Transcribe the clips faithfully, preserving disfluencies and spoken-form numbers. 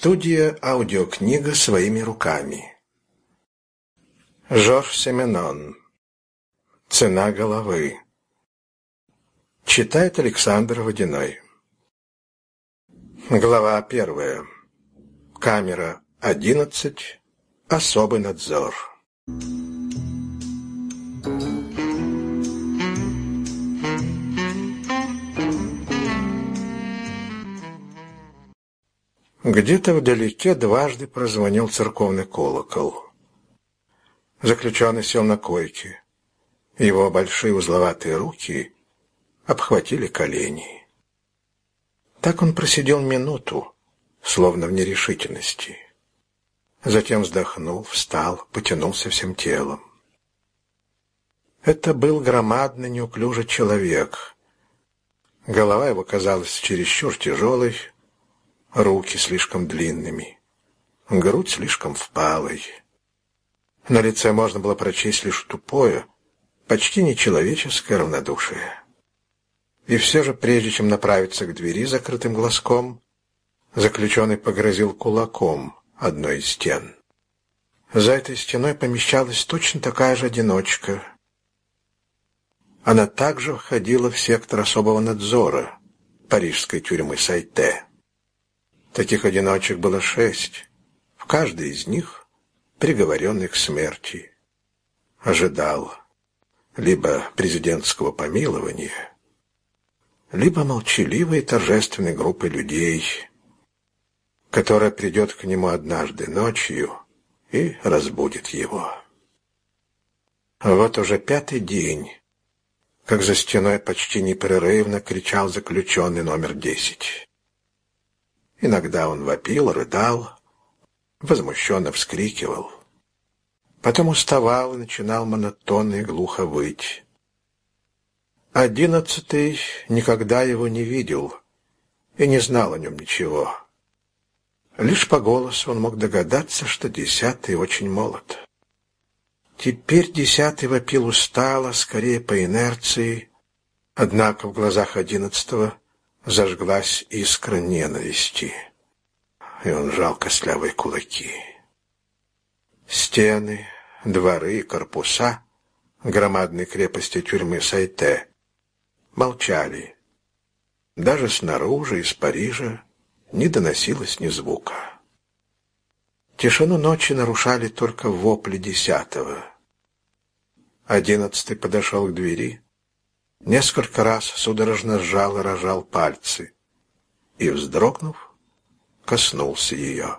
Студия «Аудиокнига своими руками». Жорж Семенон. «Цена головы». Читает Александр Водяной. Глава первая. Камера одиннадцать. Особый надзор. Где-то вдалеке дважды прозвонил церковный колокол. Заключенный сел на койке. Его большие узловатые руки обхватили колени. Так он просидел минуту, словно в нерешительности. Затем вздохнул, встал, потянулся всем телом. Это был громадный неуклюжий человек. Голова его казалась чересчур тяжелой, руки слишком длинными, грудь слишком впалой. На лице можно было прочесть лишь тупое, почти нечеловеческое равнодушие. И все же, прежде чем направиться к двери закрытым глазком, заключенный погрозил кулаком одной из стен. За этой стеной помещалась точно такая же одиночка. Она также входила в сектор особого надзора парижской тюрьмы Сайте. Таких одиночек было шесть. В каждой из них приговоренный к смерти ожидал либо президентского помилования, либо молчаливой и торжественной группы людей, которая придет к нему однажды ночью и разбудит его. Вот уже пятый день, как за стеной почти непрерывно кричал заключенный номер десять. Иногда он вопил, рыдал, возмущенно вскрикивал. Потом уставал и начинал монотонно и глухо выть. Одиннадцатый никогда его не видел и не знал о нем ничего. Лишь по голосу он мог догадаться, что десятый очень молод. Теперь десятый вопил устало, скорее по инерции, однако в глазах одиннадцатого зажглась искра ненависти, и он жал костлявые кулаки. Стены, дворы, корпуса громадной крепости тюрьмы Сайте молчали. Даже снаружи, из Парижа, не доносилось ни звука. Тишину ночи нарушали только вопли десятого. Одиннадцатый подошел к двери, несколько раз судорожно сжал и разжал пальцы и, вздрогнув, коснулся ее.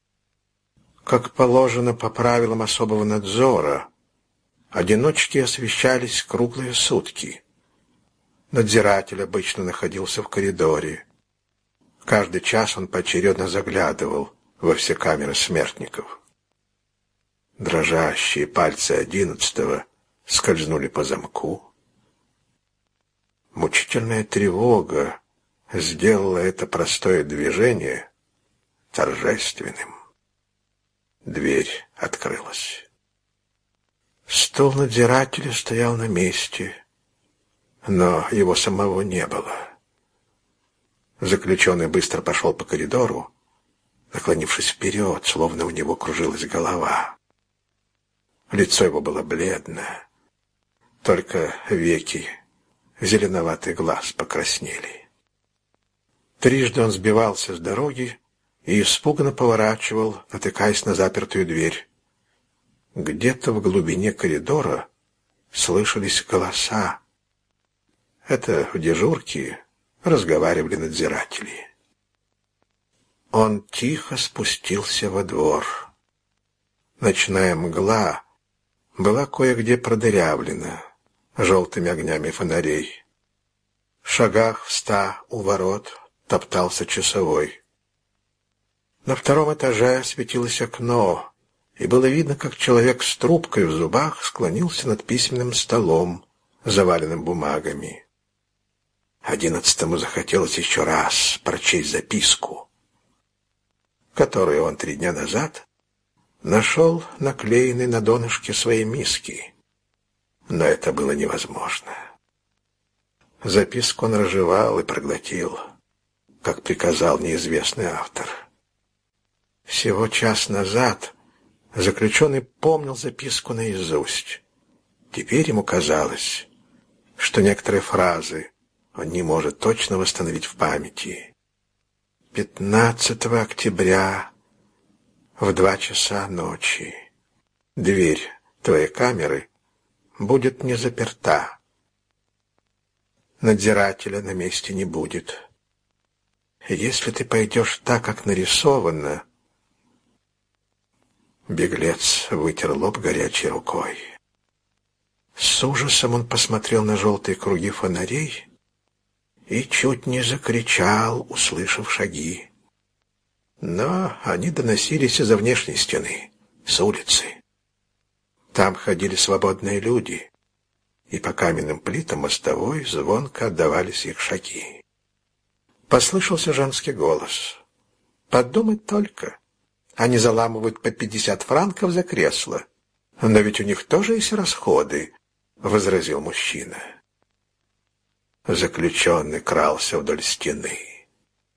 Как положено по правилам особого надзора, одиночки освещались круглые сутки. Надзиратель обычно находился в коридоре. Каждый час он поочередно заглядывал во все камеры смертников. Дрожащие пальцы одиннадцатого скользнули по замку. Мучительная тревога сделала это простое движение торжественным. Дверь открылась. Стул надзирателя стоял на месте, но его самого не было. Заключенный быстро пошел по коридору, наклонившись вперед, словно у него кружилась голова. Лицо его было бледное, только веки, зеленоватый глаз покраснели. Трижды он сбивался с дороги и испуганно поворачивал, натыкаясь на запертую дверь. Где-то в глубине коридора слышались голоса. Это в дежурке разговаривали надзиратели. Он тихо спустился во двор. Ночная мгла была кое-где продырявлена желтыми огнями фонарей. В шагах в ста у ворот топтался часовой. На втором этаже светилось окно, и было видно, как человек с трубкой в зубах склонился над письменным столом, заваленным бумагами. Одиннадцатому захотелось еще раз прочесть записку, которую он три дня назад нашел наклеенной на донышке своей миски. Но это было невозможно. Записку он разжевал и проглотил, как приказал неизвестный автор. Всего час назад заключенный помнил записку наизусть. Теперь ему казалось, что некоторые фразы он не может точно восстановить в памяти. пятнадцатого октября в два часа ночи. Дверь твоей камеры будет не заперта. Надзирателя на месте не будет. Если ты пойдешь так, как нарисовано... Беглец вытер лоб горячей рукой. С ужасом он посмотрел на желтые круги фонарей и чуть не закричал, услышав шаги. Но они доносились из-за внешней стены, с улицы. Там ходили свободные люди, и по каменным плитам мостовой звонко отдавались их шаги. Послышался женский голос. «Подумать только, они заламывают по пятьдесят франков за кресло. Но ведь у них тоже есть расходы», — возразил мужчина. Заключенный крался вдоль стены.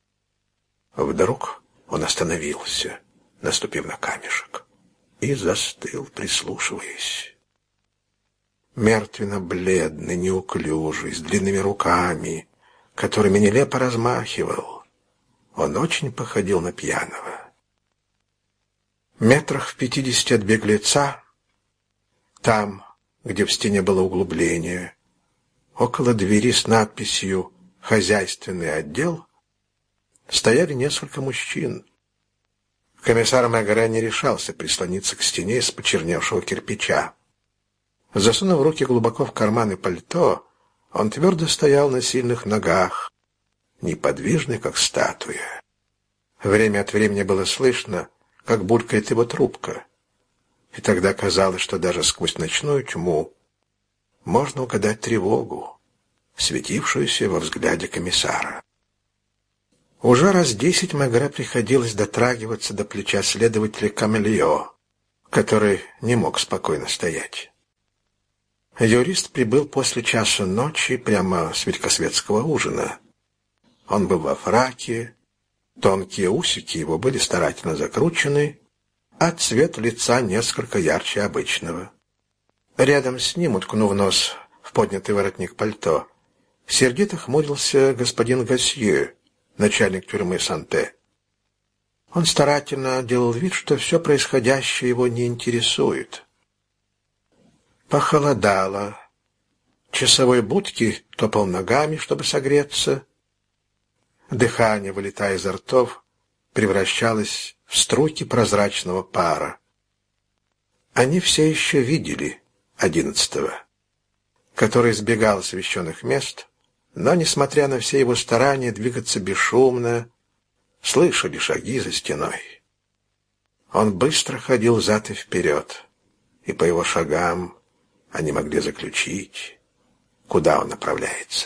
Вдруг он остановился, наступив на камешек, и застыл, прислушиваясь. Мертвенно-бледный, неуклюжий, с длинными руками, которыми нелепо размахивал, он очень походил на пьяного. Метрах в пятидесяти от беглеца, там, где в стене было углубление, около двери с надписью «Хозяйственный отдел», стояли несколько мужчин. Комиссар Мегре не решался прислониться к стене из почерневшего кирпича. Засунув руки глубоко в карманы пальто, он твердо стоял на сильных ногах, неподвижный, как статуя. Время от времени было слышно, как булькает его трубка, и тогда казалось, что даже сквозь ночную тьму можно угадать тревогу, светившуюся во взгляде комиссара. Уже раз десять Мегре приходилось дотрагиваться до плеча следователя Камельо, который не мог спокойно стоять. Юрист прибыл после часа ночи прямо с великосветского ужина. Он был во фраке, тонкие усики его были старательно закручены, а цвет лица несколько ярче обычного. Рядом с ним, уткнув нос в поднятый воротник пальто, сердито хмурился господин Гасье, начальник тюрьмы Санте. Он старательно делал вид, что все происходящее его не интересует. Похолодало. Часовой будки топал ногами, чтобы согреться. Дыхание, вылетая изо ртов, превращалось в струйки прозрачного пара. Они все еще видели одиннадцатого, который избегал освещенных мест, но, несмотря на все его старания двигаться бесшумно, слышали шаги за стеной. Он быстро ходил взад и вперед, и по его шагам они могли заключить, куда он направляется.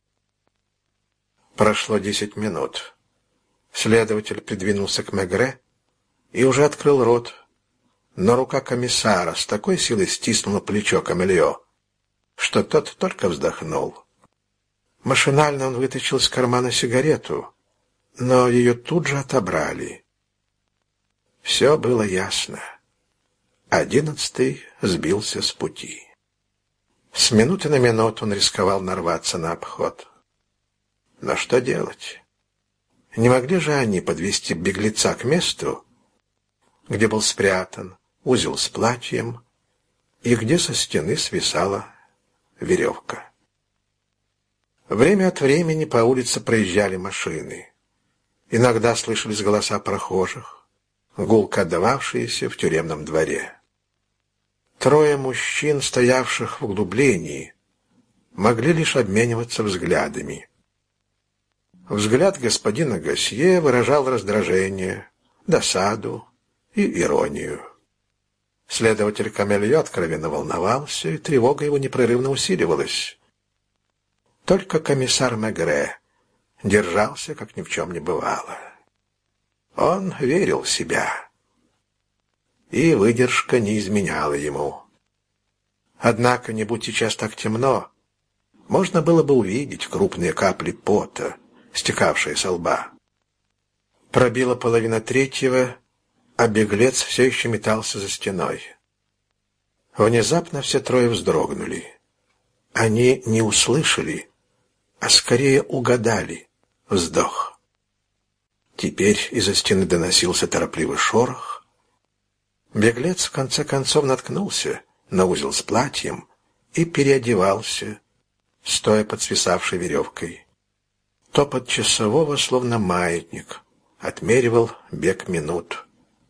Прошло десять минут. Следователь придвинулся к Мегре и уже открыл рот, но рука комиссара с такой силой стиснула плечо Камельо, что тот только вздохнул. Машинально он вытащил из кармана сигарету, но ее тут же отобрали. Все было ясно. Одиннадцатый сбился с пути. С минуты на минуту он рисковал нарваться на обход. Но что делать? Не могли же они подвести беглеца к месту, где был спрятан узел с платьем и где со стены свисала веревка? Время от времени по улице проезжали машины. Иногда слышались голоса прохожих, гулко отдававшиеся в тюремном дворе. Трое мужчин, стоявших в углублении, могли лишь обмениваться взглядами. Взгляд господина Гасье выражал раздражение, досаду и иронию. Следователь Камельо откровенно волновался, и тревога его непрерывно усиливалась. Только комиссар Мегре держался, как ни в чем не бывало. Он верил в себя, и выдержка не изменяла ему. Однако, не будь сейчас так темно, можно было бы увидеть крупные капли пота, стекавшие со лба. Пробила половина третьего, а беглец все еще метался за стеной. Внезапно все трое вздрогнули. Они не услышали, а скорее угадали вздох. Теперь из-за стены доносился торопливый шорох. Беглец в конце концов наткнулся на узел с платьем и переодевался, стоя под свисавшей веревкой. Топот часового, словно маятник, отмеривал бег минут.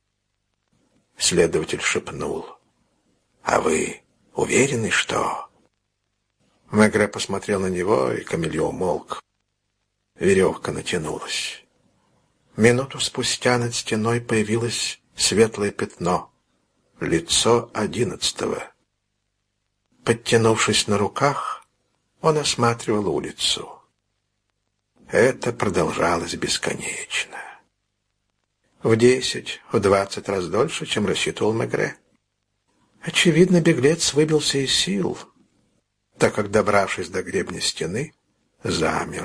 Следователь шепнул: «А вы уверены, что...» Мегре посмотрел на него, и Камильо умолк. Веревка натянулась. Минуту спустя над стеной появилось светлое пятно. Лицо одиннадцатого. Подтянувшись на руках, он осматривал улицу. Это продолжалось бесконечно. В десять, в двадцать раз дольше, чем рассчитывал Мегре. Очевидно, беглец выбился из сил, так как, добравшись до гребня стены, замер.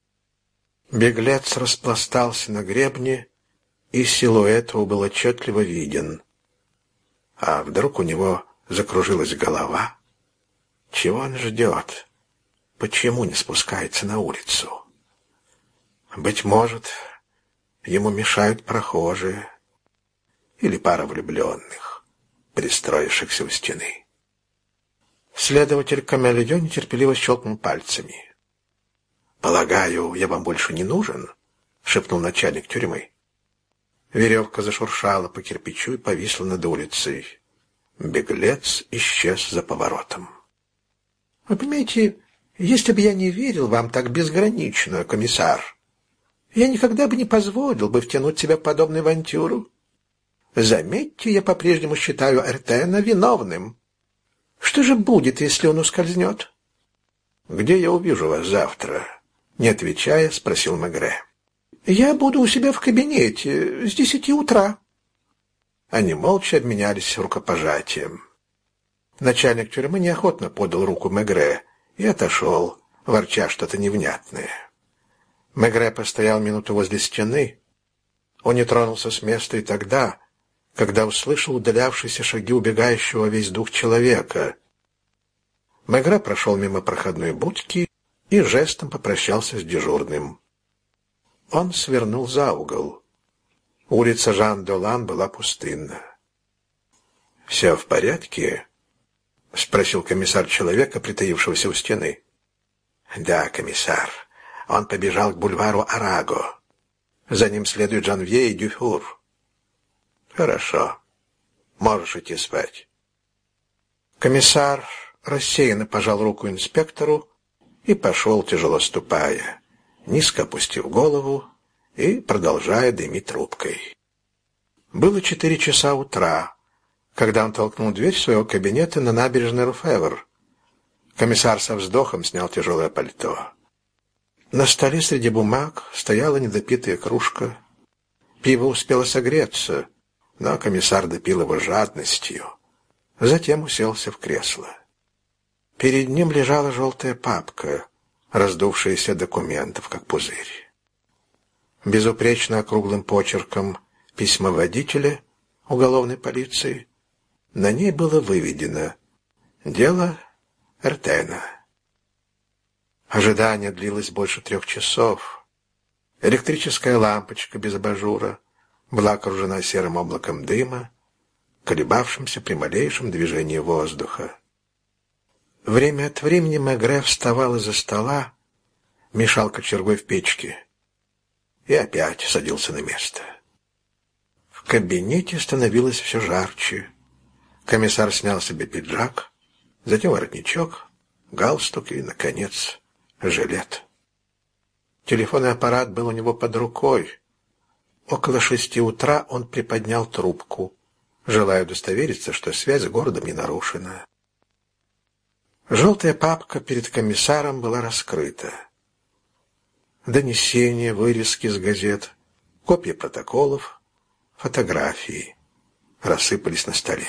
Беглец распластался на гребне, и силуэт его был отчетливо виден. А вдруг у него закружилась голова? Чего он ждет? Почему не спускается на улицу? Быть может, ему мешают прохожие или пара влюбленных, пристроившихся у стены. Следователь Камильо нетерпеливо щелкнул пальцами. «Полагаю, я вам больше не нужен?» — шепнул начальник тюрьмы. Веревка зашуршала по кирпичу и повисла над улицей. Беглец исчез за поворотом. «Вы понимаете, если бы я не верил вам так безгранично, комиссар, я никогда бы не позволил бы втянуть себя в подобную авантюру. Заметьте, я по-прежнему считаю Эртена виновным. Что же будет, если он ускользнет?» «Где я увижу вас завтра?» — не отвечая, спросил Мегре. «Я буду у себя в кабинете с десяти утра». Они молча обменялись рукопожатием. Начальник тюрьмы неохотно подал руку Мегре и отошел, ворча что-то невнятное. Мегре постоял минуту возле стены. Он не тронулся с места и тогда, когда услышал удалявшиеся шаги убегающего весь дух человека. Мегре прошел мимо проходной будки и жестом попрощался с дежурным. Он свернул за угол. Улица Жан-де-Лан была пустынна. «Все в порядке?» — спросил комиссар человека, притаившегося у стены. «Да, комиссар. Он побежал к бульвару Араго. За ним следуют Жанвье и Дюфур». «Хорошо. Можешь идти спать». Комиссар рассеянно пожал руку инспектору и пошел, тяжело ступая, низко опустив голову и продолжая дымить трубкой. Было четыре часа утра, когда он толкнул дверь своего кабинета на набережной Руфевр. Комиссар со вздохом снял тяжелое пальто. На столе среди бумаг стояла недопитая кружка. Пиво успело согреться, но комиссар допил его жадностью. Затем уселся в кресло. Перед ним лежала желтая папка, раздувшаяся документов, как пузырь. Безупречно округлым почерком письма водителя уголовной полиции. На ней было выведено: «Дело Эртена». Ожидание длилось больше трех часов. Электрическая лампочка без абажура была окружена серым облаком дыма, колебавшимся при малейшем движении воздуха. Время от времени Мегре вставал из-за стола, мешал кочергой в печке и опять садился на место. В кабинете становилось все жарче. Комиссар снял себе пиджак, затем воротничок, галстук и, наконец, жилет. Телефонный аппарат был у него под рукой. Около шести утра он приподнял трубку, желая удостовериться, что связь с городом не нарушена. Желтая папка перед комиссаром была раскрыта. Донесения, вырезки из газет, копии протоколов, фотографии рассыпались на столе.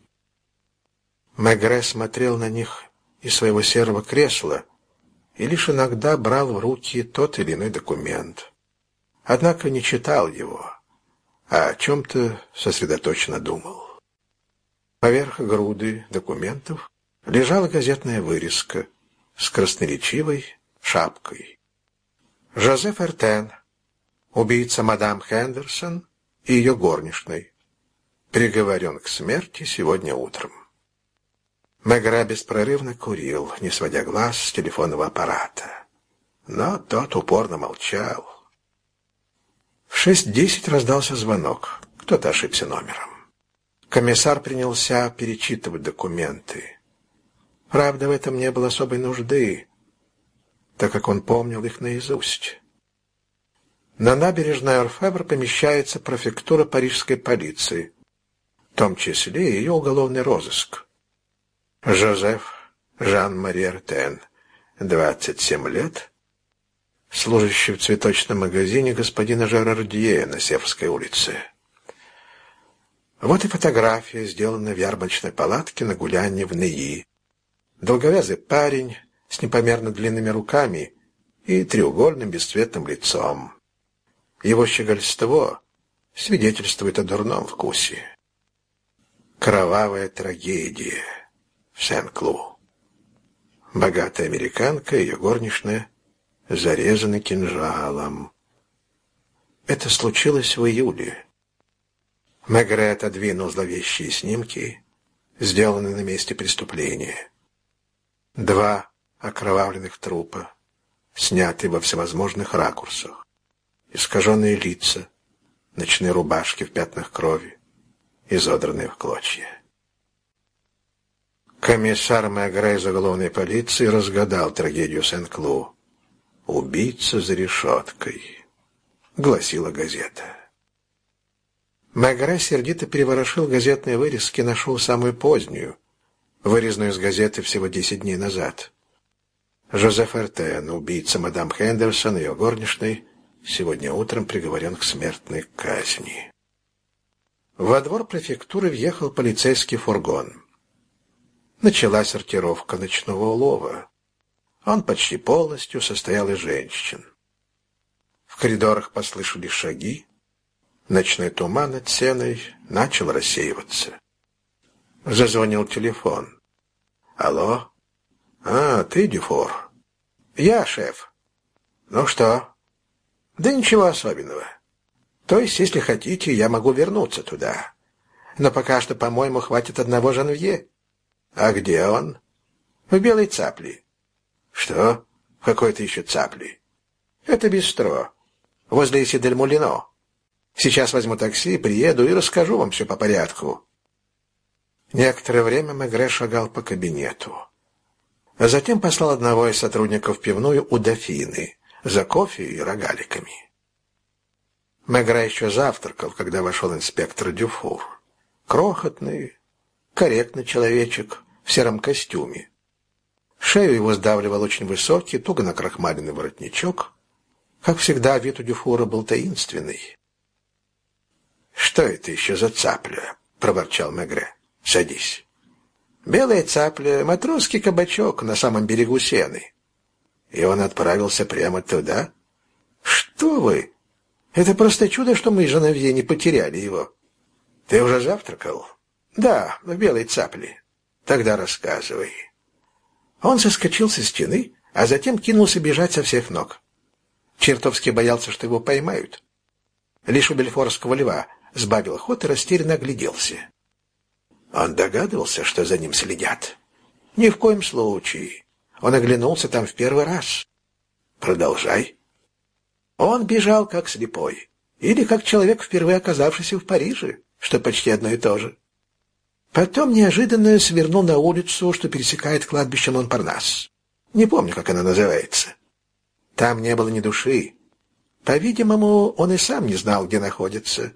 Мегре смотрел на них из своего серого кресла и лишь иногда брал в руки тот или иной документ. Однако не читал его, а о чем-то сосредоточенно думал. Поверх груды документов лежала газетная вырезка с красноречивой шапкой. Жозеф Эртен, убийца мадам Хендерсон и ее горничной, приговорен к смерти сегодня утром. Мегре беспрерывно курил, не сводя глаз с телефонного аппарата. Но тот упорно молчал. В шесть десять раздался звонок. Кто-то ошибся номером. Комиссар принялся перечитывать документы. Правда, в этом не было особой нужды, так как он помнил их наизусть. На набережной Орфевр помещается префектура парижской полиции, в том числе и ее уголовный розыск. Жозеф Жан-Мари Эртен, двадцать семь лет, служащий в цветочном магазине господина Жерардье на Севской улице. Вот и фотография, сделанная в ярмарочной палатке на гулянье в Неи. Долговязый парень с непомерно длинными руками и треугольным бесцветным лицом. Его щегольство свидетельствует о дурном вкусе. Кровавая трагедия в Сен-Клу. Богатая американка и ее горничная зарезаны кинжалом. Это случилось в июле. Мегре отодвинул зловещие снимки, сделанные на месте преступления. Два окровавленных трупа, снятые во всевозможных ракурсах, искаженные лица, ночные рубашки в пятнах крови, изодранные в клочья. Комиссар Мегре из уголовной полиции разгадал трагедию Сен-Клу. «Убийца за решеткой», — гласила газета. Мегре сердито переворошил газетные вырезки и нашел самую позднюю, вырезанную из газеты всего десять дней назад. Жозеф Эртен, убийца мадам Хендерсон и ее горничной, сегодня утром приговорен к смертной казни. Во двор префектуры въехал полицейский фургон. Началась сортировка ночного улова. Он почти полностью состоял из женщин. В коридорах послышались шаги. Ночной туман над сеной начал рассеиваться. Зазвонил телефон. «Алло? А, ты, Дюфор?» «Я, шеф». «Ну что?» «Да ничего особенного. То есть, если хотите, я могу вернуться туда. Но пока что, по-моему, хватит одного Жанвье». «А где он?» «В Белой Цапле». «Что? В какой-то еще Цапли?» «Это бистро, возле Иси-дель-Мулино. Сейчас возьму такси, приеду и расскажу вам все по порядку». Некоторое время Мегре шагал по кабинету. А затем послал одного из сотрудников в пивную у Дофины за кофе и рогаликами. Мегре еще завтракал, когда вошел инспектор Дюфур. Крохотный, корректный человечек в сером костюме. Шею его сдавливал очень высокий, туго накрахмаленный воротничок. Как всегда, вид у Дюфура был таинственный. «Что это еще за цапля?» — проворчал Мегре. «Садись». «Белая цапля — матросский кабачок на самом берегу Сены». И он отправился прямо туда. «Что вы? Это просто чудо, что мы с Жанавье не потеряли его». «Ты уже завтракал?» «Да, в Белой Цапле». «Тогда рассказывай». Он соскочил со стены, а затем кинулся бежать со всех ног. Чертовски боялся, что его поймают. Лишь у Бельфорского льва сбавил ход и растерянно огляделся. Он догадывался, что за ним следят. Ни в коем случае. Он оглянулся там в первый раз. Продолжай. Он бежал как слепой. Или как человек, впервые оказавшийся в Париже, что почти одно и то же. Потом неожиданно свернул на улицу, что пересекает кладбище Монпарнас. Не помню, как она называется. Там не было ни души. По-видимому, он и сам не знал, где находится.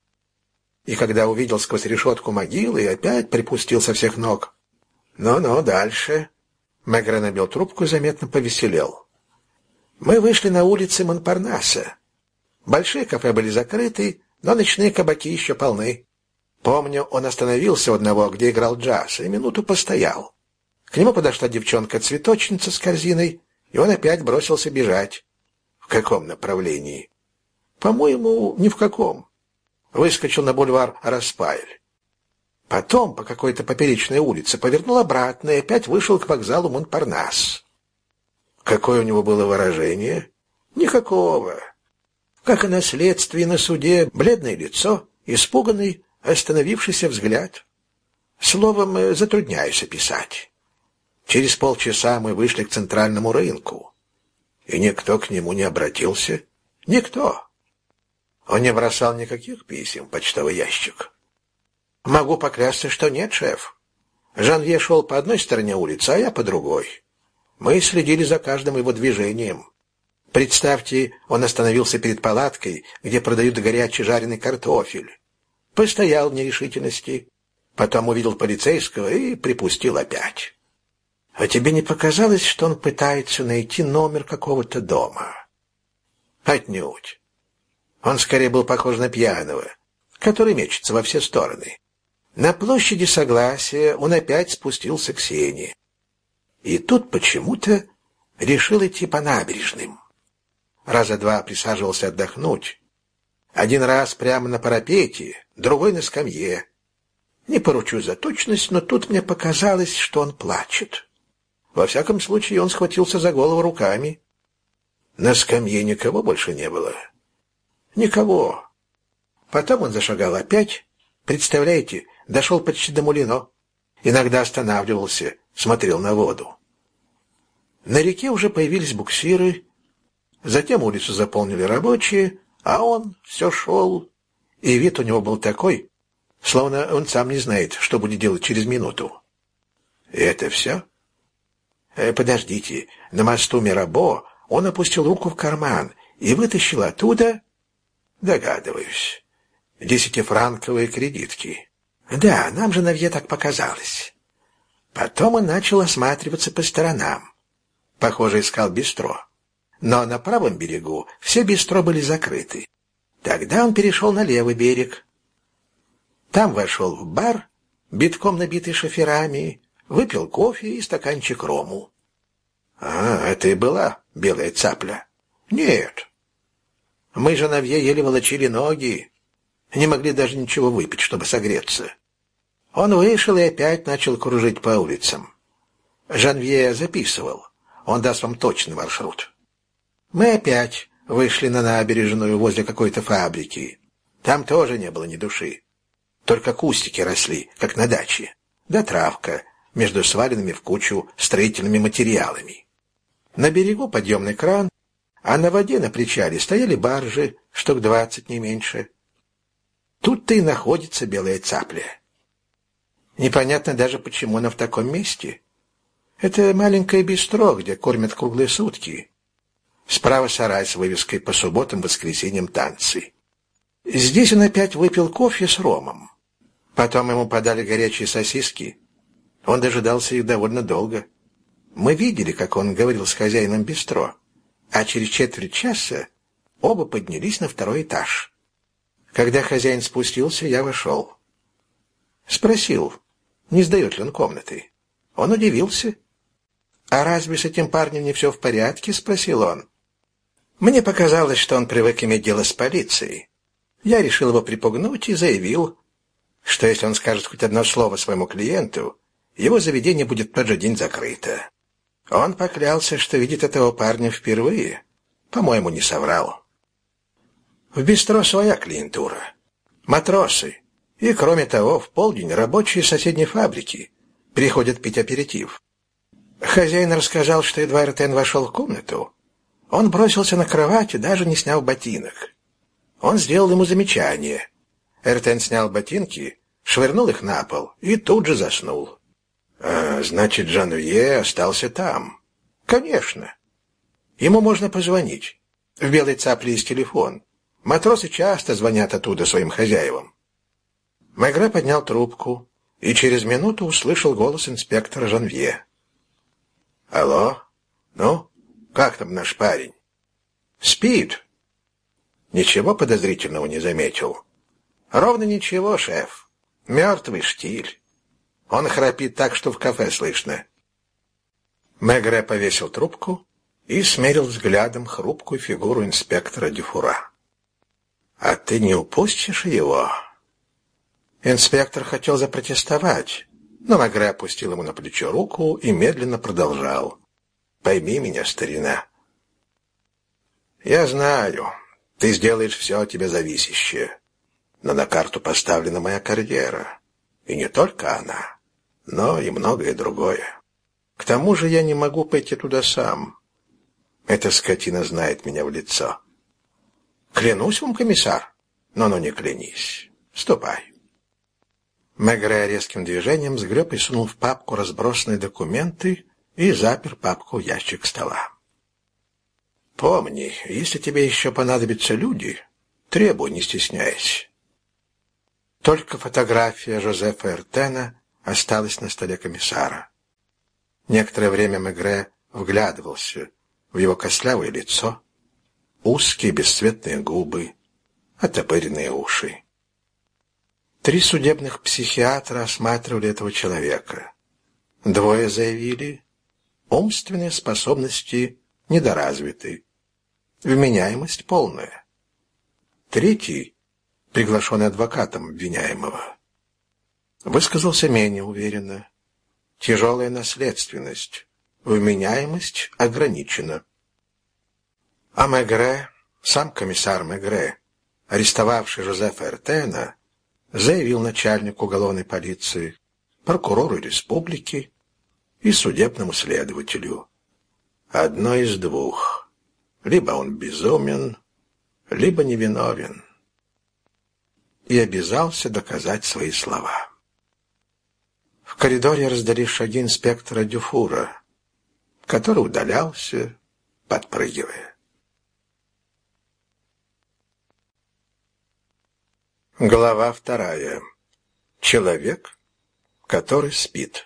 И когда увидел сквозь решетку могилы, опять припустил со всех ног. Ну-ну, дальше. Мегре набил трубку и заметно повеселел. Мы вышли на улицы Монпарнаса. Большие кафе были закрыты, но ночные кабаки еще полны. Помню, он остановился у одного, где играл джаз, и минуту постоял. К нему подошла девчонка-цветочница с корзиной, и он опять бросился бежать. В каком направлении? По-моему, ни в каком. выскочил на бульвар Распайль. Потом по какой-то поперечной улице повернул обратно и опять вышел к вокзалу Монпарнас. Какое у него было выражение? Никакого. Как и на следствии, на суде, бледное лицо, испуганный, остановившийся взгляд. Словом, затрудняюсь описать. Через полчаса мы вышли к центральному рынку, и никто к нему не обратился. Никто. Он не бросал никаких писем в почтовый ящик. Могу поклясться, что нет, шеф. Жанвье шел по одной стороне улицы, а я по другой. Мы следили за каждым его движением. Представьте, он остановился перед палаткой, где продают горячий жареный картофель. Постоял в нерешительности, потом увидел полицейского и припустил опять. А тебе не показалось, что он пытается найти номер какого-то дома? Отнюдь. Он скорее был похож на пьяного, который мечется во все стороны. На площади Согласия он опять спустился к Сене. И тут почему-то решил идти по набережным. Раза два присаживался отдохнуть. Один раз прямо на парапете, другой на скамье. Не поручусь за точность, но тут мне показалось, что он плачет. Во всяком случае, он схватился за голову руками. На скамье никого больше не было. Никого. Потом он зашагал опять. Представляете, дошел почти до Мулино. Иногда останавливался, смотрел на воду. На реке уже появились буксиры. Затем улицу заполнили рабочие, а он все шел. И вид у него был такой, словно он сам не знает, что будет делать через минуту. И это все? Э, подождите, на мосту Мирабо он опустил руку в карман и вытащил оттуда, догадываюсь, десятифранковые кредитки. Да, нам же Навье так показалось. Потом он начал осматриваться по сторонам. Похоже, искал бистро. Но на правом берегу все бистро были закрыты. Тогда он перешел на левый берег. Там вошел в бар, битком набитый шоферами, выпил кофе и стаканчик рому. А, это и была белая цапля? Нет. Мы же Навье еле волочили ноги, не могли даже ничего выпить, чтобы согреться. Он вышел и опять начал кружить по улицам. Жанвье записывал, он даст вам точный маршрут. Мы опять вышли на набережную возле какой-то фабрики. Там тоже не было ни души. Только кустики росли, как на даче, да травка между сваленными в кучу строительными материалами. На берегу подъемный кран, а на воде на причале стояли баржи, штук двадцать, не меньше. Тут-то и находится белая цапля. Непонятно даже, почему она в таком месте. Это маленькое бистро, где кормят круглые сутки. Справа сарай с вывеской «По субботам, воскресеньям танцы». Здесь он опять выпил кофе с ромом. Потом ему подали горячие сосиски. Он дожидался их довольно долго. Мы видели, как он говорил с хозяином бистро, а через четверть часа оба поднялись на второй этаж. Когда хозяин спустился, я вошел. Спросил, не сдает ли он комнаты. Он удивился. «А разве с этим парнем не все в порядке?» — спросил он. Мне показалось, что он привык иметь дело с полицией. Я решил его припугнуть и заявил, что если он скажет хоть одно слово своему клиенту, его заведение будет в тот же день закрыто. Он поклялся, что видит этого парня впервые. По-моему, не соврал. В бистро своя клиентура. Матросы. И, кроме того, в полдень рабочие соседней фабрики приходят пить аперитив. Хозяин рассказал, что едва Эртен вошел в комнату, он бросился на кровать и даже не снял ботинок. Он сделал ему замечание. Эртен снял ботинки, швырнул их на пол и тут же заснул. А, значит, Жанвье остался там. Конечно. Ему можно позвонить. В белой цапле есть телефон. Матросы часто звонят оттуда своим хозяевам. Мегре поднял трубку и через минуту услышал голос инспектора Жанвье. «Алло? Ну, как там наш парень?» «Спит». Ничего подозрительного не заметил. «Ровно ничего, шеф. Мертвый штиль. Он храпит так, что в кафе слышно». Мегре повесил трубку и смерил взглядом хрупкую фигуру инспектора Дюфура. А ты не упустишь его?» Инспектор хотел запротестовать, но Мегре опустил ему на плечо руку и медленно продолжал. «Пойми меня, старина. Я знаю, ты сделаешь все от тебя зависящее, но на карту поставлена моя карьера. И не только она, но и многое другое. К тому же я не могу пойти туда сам. Эта скотина знает меня в лицо. Клянусь вам, комиссар, но ну не клянись. Ступай». Мегре резким движением сгреб и сунул в папку разбросанные документы и запер папку в ящик стола. «Помни, если тебе еще понадобятся люди, требуй, не стесняясь». Только фотография Жозефа Эртена осталась на столе комиссара. Некоторое время Мегре вглядывался в его костлявое лицо, узкие бесцветные губы, оттопыренные уши. Три судебных психиатра осматривали этого человека. Двое заявили, умственные способности недоразвиты, вменяемость полная. Третий, приглашенный адвокатом обвиняемого, высказался менее уверенно. Тяжелая наследственность, вменяемость ограничена. А Мегре, сам комиссар Мегре, арестовавший Жозефа Эртена, заявил начальнику уголовной полиции, прокурору республики и судебному следователю: одно из двух. Либо он безумен, либо невиновен. И обязался доказать свои слова. В коридоре раздались шаги инспектора Дюфура, который удалялся, подпрыгивая. Глава вторая. Человек, который спит.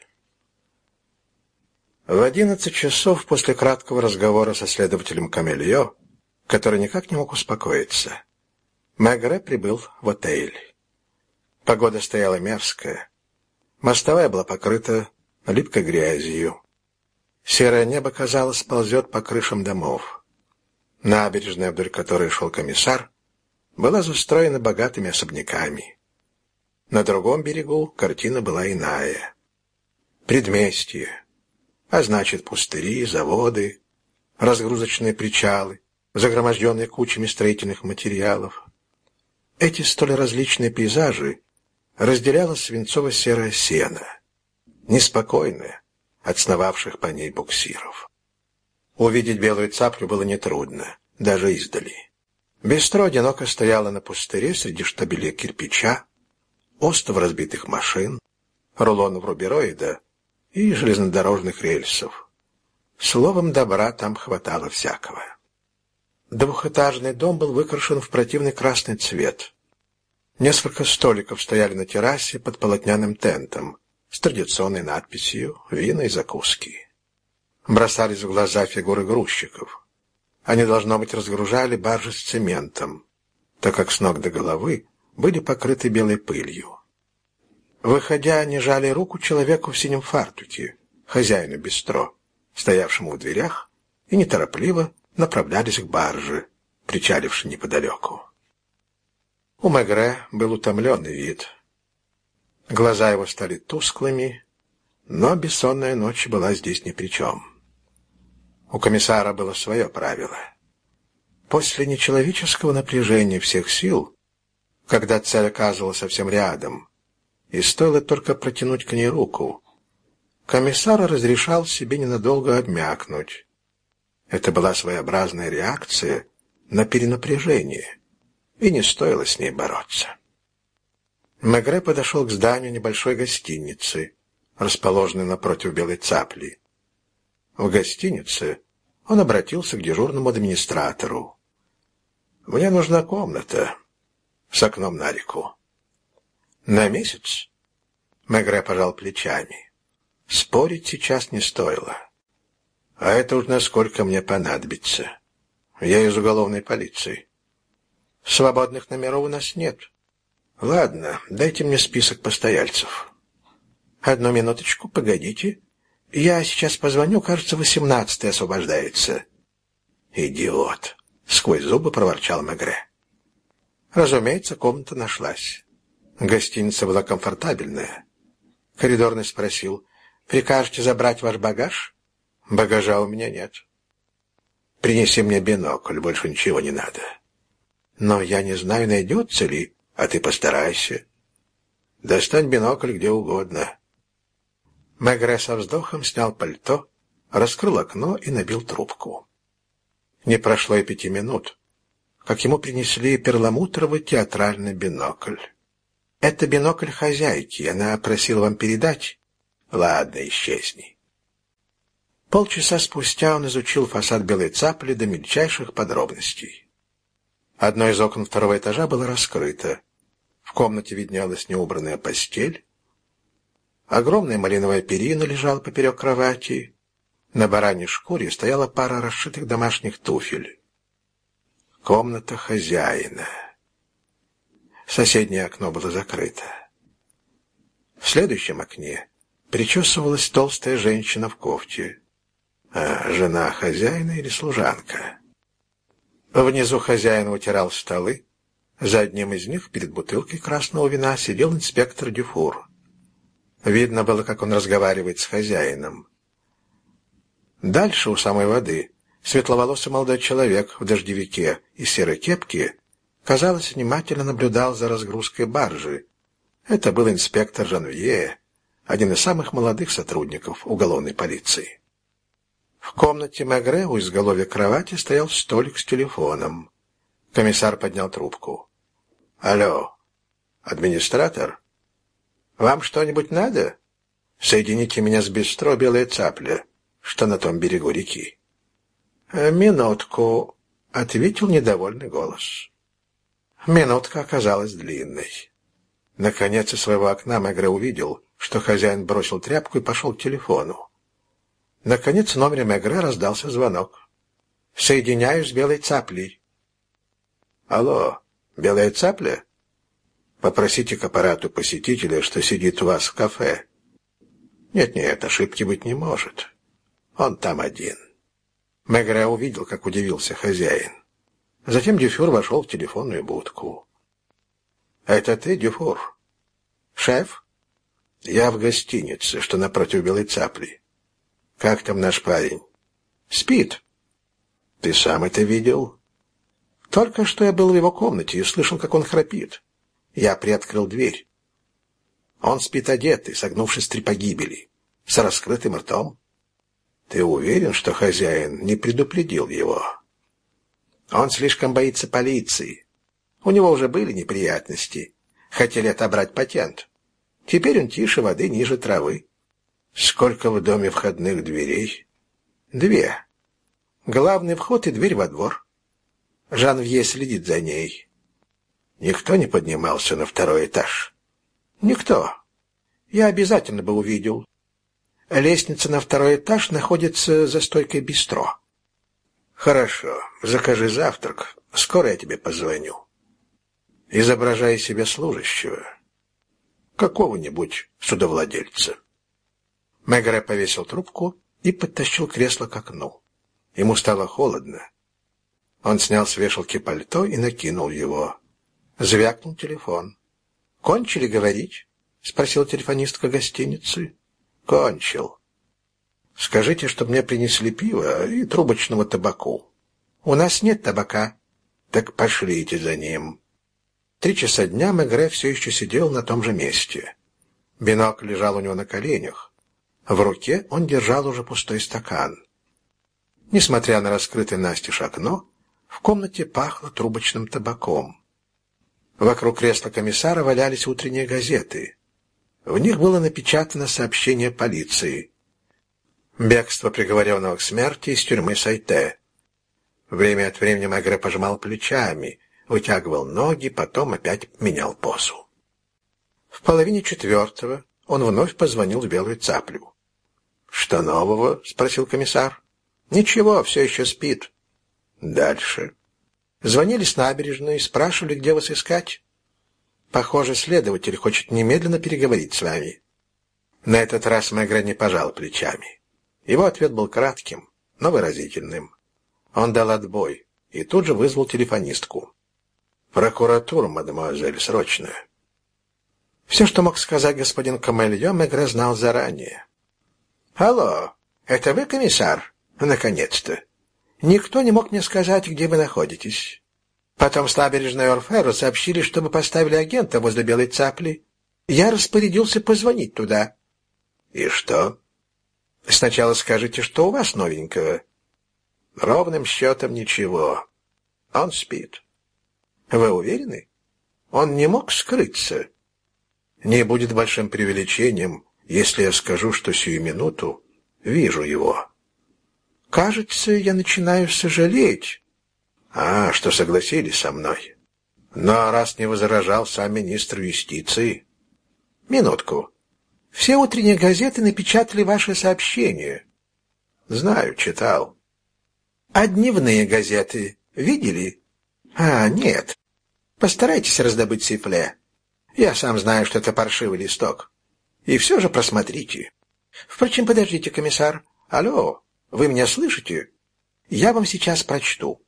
В одиннадцать часов после краткого разговора со следователем Камельо, который никак не мог успокоиться, Мегре прибыл в отель. Погода стояла мерзкая. Мостовая была покрыта липкой грязью. Серое небо, казалось, ползет по крышам домов. Набережная, вдоль которой шел комиссар, была застроена богатыми особняками. На другом берегу картина была иная. Предместье, а значит пустыри, заводы, разгрузочные причалы, загроможденные кучами строительных материалов. Эти столь различные пейзажи разделяло свинцово-серое сено, неспокойное от сновавших по ней буксиров. Увидеть белую цаплю было нетрудно, даже издали. Бистро одиноко стояло на пустыре среди штабелей кирпича, остов разбитых машин, рулонов рубероида и железнодорожных рельсов. Словом, добра там хватало всякого. Двухэтажный дом был выкрашен в противный красный цвет. Несколько столиков стояли на террасе под полотняным тентом с традиционной надписью «Вина и закуски». Бросались в глаза фигуры грузчиков. Они, должно быть, разгружали баржи с цементом, так как с ног до головы были покрыты белой пылью. Выходя, они жали руку человеку в синем фартуке, хозяину бистро, стоявшему в дверях, и неторопливо направлялись к барже, причалившей неподалеку. У Мегре был утомленный вид. Глаза его стали тусклыми, но бессонная ночь была здесь ни при чем. У комиссара было свое правило. После нечеловеческого напряжения всех сил, когда цель оказывалась совсем рядом, и стоило только протянуть к ней руку, комиссар разрешал себе ненадолго обмякнуть. Это была своеобразная реакция на перенапряжение, и не стоило с ней бороться. Мегре подошел к зданию небольшой гостиницы, расположенной напротив Белой Цапли. В гостинице он обратился к дежурному администратору. «Мне нужна комната с окном на реку». «На месяц?» Мегре пожал плечами. Спорить сейчас не стоило. «А это уж насколько мне понадобится. Я из уголовной полиции». «Свободных номеров у нас нет». «Ладно, дайте мне список постояльцев». «Одну минуточку, погодите. Я сейчас позвоню, кажется, восемнадцатый освобождается». «Идиот!» — сквозь зубы проворчал Мегре. Разумеется, комната нашлась. Гостиница была комфортабельная. Коридорный спросил: «Прикажете забрать ваш багаж?» «Багажа у меня нет». «Принеси мне бинокль, больше ничего не надо». «Но я не знаю, найдется ли, а ты постарайся. Достань бинокль где угодно». Мегре со вздохом снял пальто, раскрыл окно и набил трубку. Не прошло и пяти минут, как ему принесли перламутровый театральный бинокль. «Это бинокль хозяйки, она просила вам передать». «Ладно, исчезни». Полчаса спустя он изучил фасад Белой Цапли до мельчайших подробностей. Одно из окон второго этажа было раскрыто. В комнате виднелась неубранная постель. Огромная малиновая перина лежала поперек кровати. На бараньей шкуре стояла пара расшитых домашних туфель. Комната хозяина. Соседнее окно было закрыто. В следующем окне причесывалась толстая женщина в кофте. А жена хозяина или служанка? Внизу хозяин вытирал столы. За одним из них, перед бутылкой красного вина, сидел инспектор Дюфур. Видно было, как он разговаривает с хозяином. Дальше, у самой воды, светловолосый молодой человек в дождевике и серой кепке, казалось, внимательно наблюдал за разгрузкой баржи. Это был инспектор Жанвье, один из самых молодых сотрудников уголовной полиции. В комнате Мегре у изголовья кровати стоял столик с телефоном. Комиссар поднял трубку. «Алло, администратор? Вам что-нибудь надо? Соедините меня с бистро «Белая Цапля», что на том берегу реки». «Минутку», — ответил недовольный голос. Минутка оказалась длинной. Наконец, из своего окна Мегре увидел, что хозяин бросил тряпку и пошел к телефону. Наконец, в номере Мегре раздался звонок. «Соединяюсь с «Белой Цаплей». «Алло, «Белая Цапля»? Попросите к аппарату посетителя, что сидит у вас в кафе». «Нет-нет, ошибки быть не может. Он там один». Мегре увидел, как удивился хозяин. Затем Дюфур вошел в телефонную будку. «Это ты, Дюфур?» «Шеф?» «Я в гостинице, что напротив «Белой Цапли». «Как там наш парень?» «Спит». «Ты сам это видел?» «Только что я был в его комнате и слышал, как он храпит. Я приоткрыл дверь. Он спит одетый, согнувшись три погибели, с раскрытым ртом». «Ты уверен, что хозяин не предупредил его?» «Он слишком боится полиции. У него уже были неприятности. Хотели отобрать патент. Теперь он тише воды, ниже травы». «Сколько в доме входных дверей?» «Две. Главный вход и дверь во двор. Жанвье следит за ней». «Никто не поднимался на второй этаж?» «Никто. Я обязательно бы увидел. Лестница на второй этаж находится за стойкой бистро». «Хорошо. Закажи завтрак. Скоро я тебе позвоню. Изображай себе служащего. Какого-нибудь судовладельца». Мегре повесил трубку и подтащил кресло к окну. Ему стало холодно. Он снял с вешалки пальто и накинул его. Звякнул телефон. «Кончили говорить?» — спросила телефонистка гостиницы. «Кончил. Скажите, чтобы мне принесли пиво и трубочного табаку». «У нас нет табака». «Так пошлите за ним». Три часа дня Мегре все еще сидел на том же месте. Бинокль лежал у него на коленях. В руке он держал уже пустой стакан. Несмотря на раскрытое настежь окно, в комнате пахло трубочным табаком. Вокруг кресла комиссара валялись утренние газеты. В них было напечатано сообщение полиции. Бегство приговоренного к смерти из тюрьмы Сайте. Время от времени Мегре пожимал плечами, вытягивал ноги, потом опять менял позу. В половине четвертого он вновь позвонил в «Белую Цаплю». «Что нового?» — спросил комиссар. «Ничего, все еще спит». «Дальше?» «Звонили с набережной, спрашивали, где вас искать. Похоже, следователь хочет немедленно переговорить с вами». На этот раз Мегре не пожал плечами. Его ответ был кратким, но выразительным. Он дал отбой и тут же вызвал телефонистку. прокуратуру, мадемуазель, срочно. Все, что мог сказать господин Камельо, Мегре знал заранее. «Алло, это вы, комиссар? Наконец-то! Никто не мог мне сказать, где вы находитесь. Потом с набережной Орферо сообщили, чтобы поставили агента возле Белой Цапли. Я распорядился позвонить туда». «И что?» «Сначала скажите, что у вас новенького». «Ровным счетом ничего. Он спит». «Вы уверены? Он не мог скрыться?» «Не будет большим преувеличением, если я скажу, что сию минуту вижу его». «Кажется, я начинаю сожалеть». «А, что согласились со мной. Но раз не возражал сам министр юстиции...» «Минутку. Все утренние газеты напечатали ваше сообщение». «Знаю, читал». «А дневные газеты видели?» «А, нет. Постарайтесь раздобыть сифле. Я сам знаю, что это паршивый листок. И все же просмотрите. Впрочем, подождите, комиссар. Алло, вы меня слышите? Я вам сейчас прочту».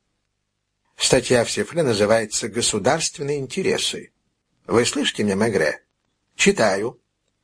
Статья в сифле называется «Государственные интересы». Вы слышите меня, Мегре? Читаю.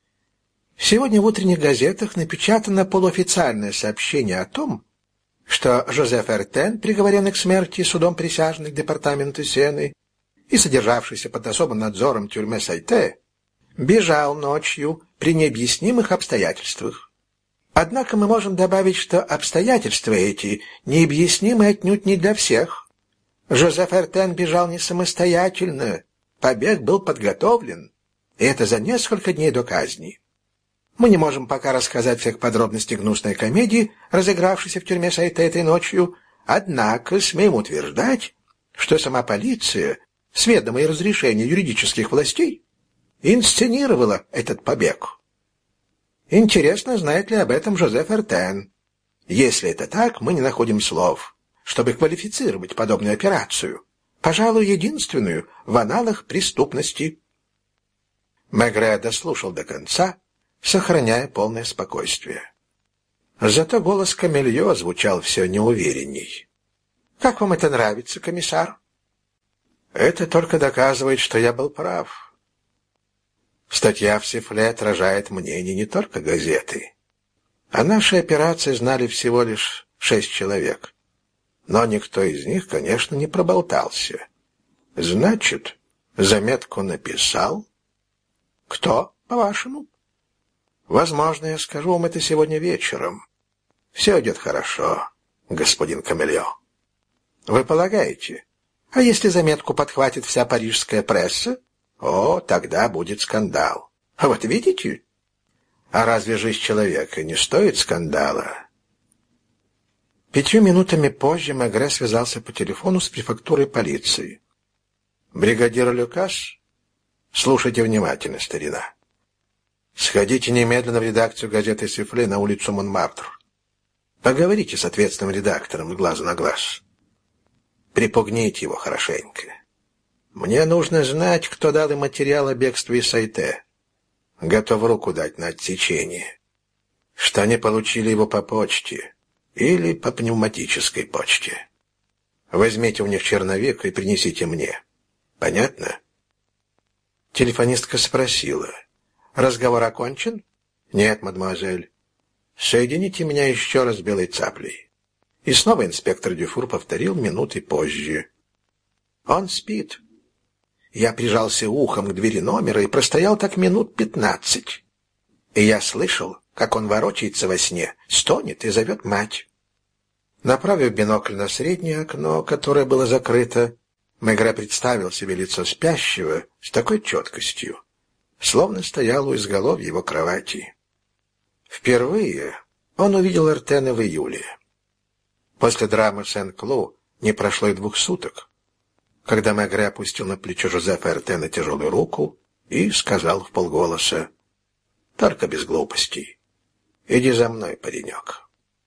Сегодня в утренних газетах напечатано полуофициальное сообщение о том, что Жозеф Эртен, приговоренный к смерти судом присяжных департамента Сены и содержавшийся под особым надзором тюрьмы Сайте, бежал ночью при необъяснимых обстоятельствах. Однако мы можем добавить, что обстоятельства эти необъяснимы отнюдь не для всех. Жозеф Эртен бежал не самостоятельно, побег был подготовлен, и это за несколько дней до казни. Мы не можем пока рассказать всех подробностей гнусной комедии, разыгравшейся в тюрьме Сайте этой ночью, однако смеем утверждать, что сама полиция, с ведома и разрешения юридических властей, инсценировала этот побег. Интересно, знает ли об этом Жозеф Эртен. Если это так, мы не находим слов, чтобы квалифицировать подобную операцию, пожалуй, единственную в аналах преступности. Мегре дослушал до конца, сохраняя полное спокойствие. Зато голос Камельо звучал все неуверенней. «Как вам это нравится, комиссар?» «Это только доказывает, что я был прав. Статья в сифле отражает мнение не только газеты. О нашей операции знали всего лишь шесть человек. Но никто из них, конечно, не проболтался. Значит, заметку написал? Кто, по-вашему?» «Возможно, я скажу вам это сегодня вечером. Все идет хорошо, господин Камельо». «Вы полагаете? А если заметку подхватит вся парижская пресса? О, тогда будет скандал. А вот видите? А разве жизнь человека не стоит скандала?» Пятью минутами позже Мегре связался по телефону с префектурой полиции. «Бригадир Люкас, слушайте внимательно, старина. Сходите немедленно в редакцию газеты «Сифле» на улицу Монмартр. Поговорите с ответственным редактором глаз на глаз. Припугните его хорошенько. Мне нужно знать, кто дал им материал о бегстве из Сайте. Готов руку дать на отсечение. Что они получили его по почте или по пневматической почте. Возьмите у них черновик и принесите мне. Понятно?» Телефонистка спросила: «Разговор окончен?» «Нет, мадемуазель. Соедините меня еще раз с Белой Цаплей». И снова инспектор Дюфур повторил минуты позже: «Он спит». Я прижался ухом к двери номера и простоял так минут пятнадцать. И я слышал, как он ворочается во сне, стонет и зовет мать. Направив бинокль на среднее окно, которое было закрыто, Мегре представил себе лицо спящего с такой четкостью, словно стоял у изголовья его кровати. Впервые он увидел Эртена в июле. После драмы Сен-Клу не прошло и двух суток, когда Мегре опустил на плечо Жозефа Эртена тяжелую руку и сказал вполголоса: «Только без глупостей. Иди за мной, паренек».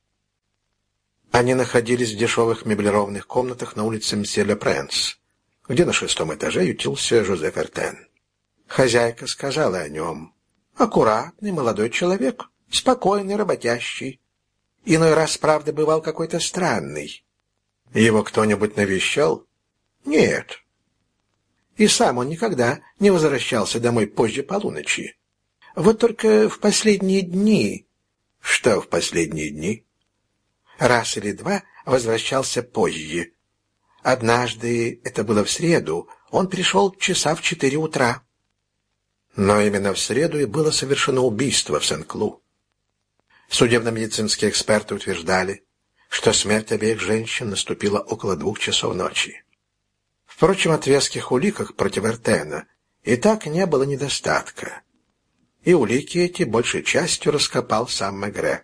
Они находились в дешевых меблированных комнатах на улице Мсье-Ле-Пренс, где на шестом этаже ютился Жозеф Эртен. Хозяйка сказала о нем: аккуратный молодой человек, спокойный, работящий. Иной раз, правда, бывал какой-то странный. Его кто-нибудь навещал? Нет. И сам он никогда не возвращался домой позже полуночи. Вот только в последние дни... Что в последние дни? Раз или два возвращался позже. Однажды, это было в среду, он пришел часа в четыре утра. Но именно в среду и было совершено убийство в Сен-Клу. Судебно-медицинские эксперты утверждали, что смерть обеих женщин наступила около двух часов ночи. Впрочем, от веских уликах против Эртена и так не было недостатка. И улики эти большей частью раскопал сам Мегре.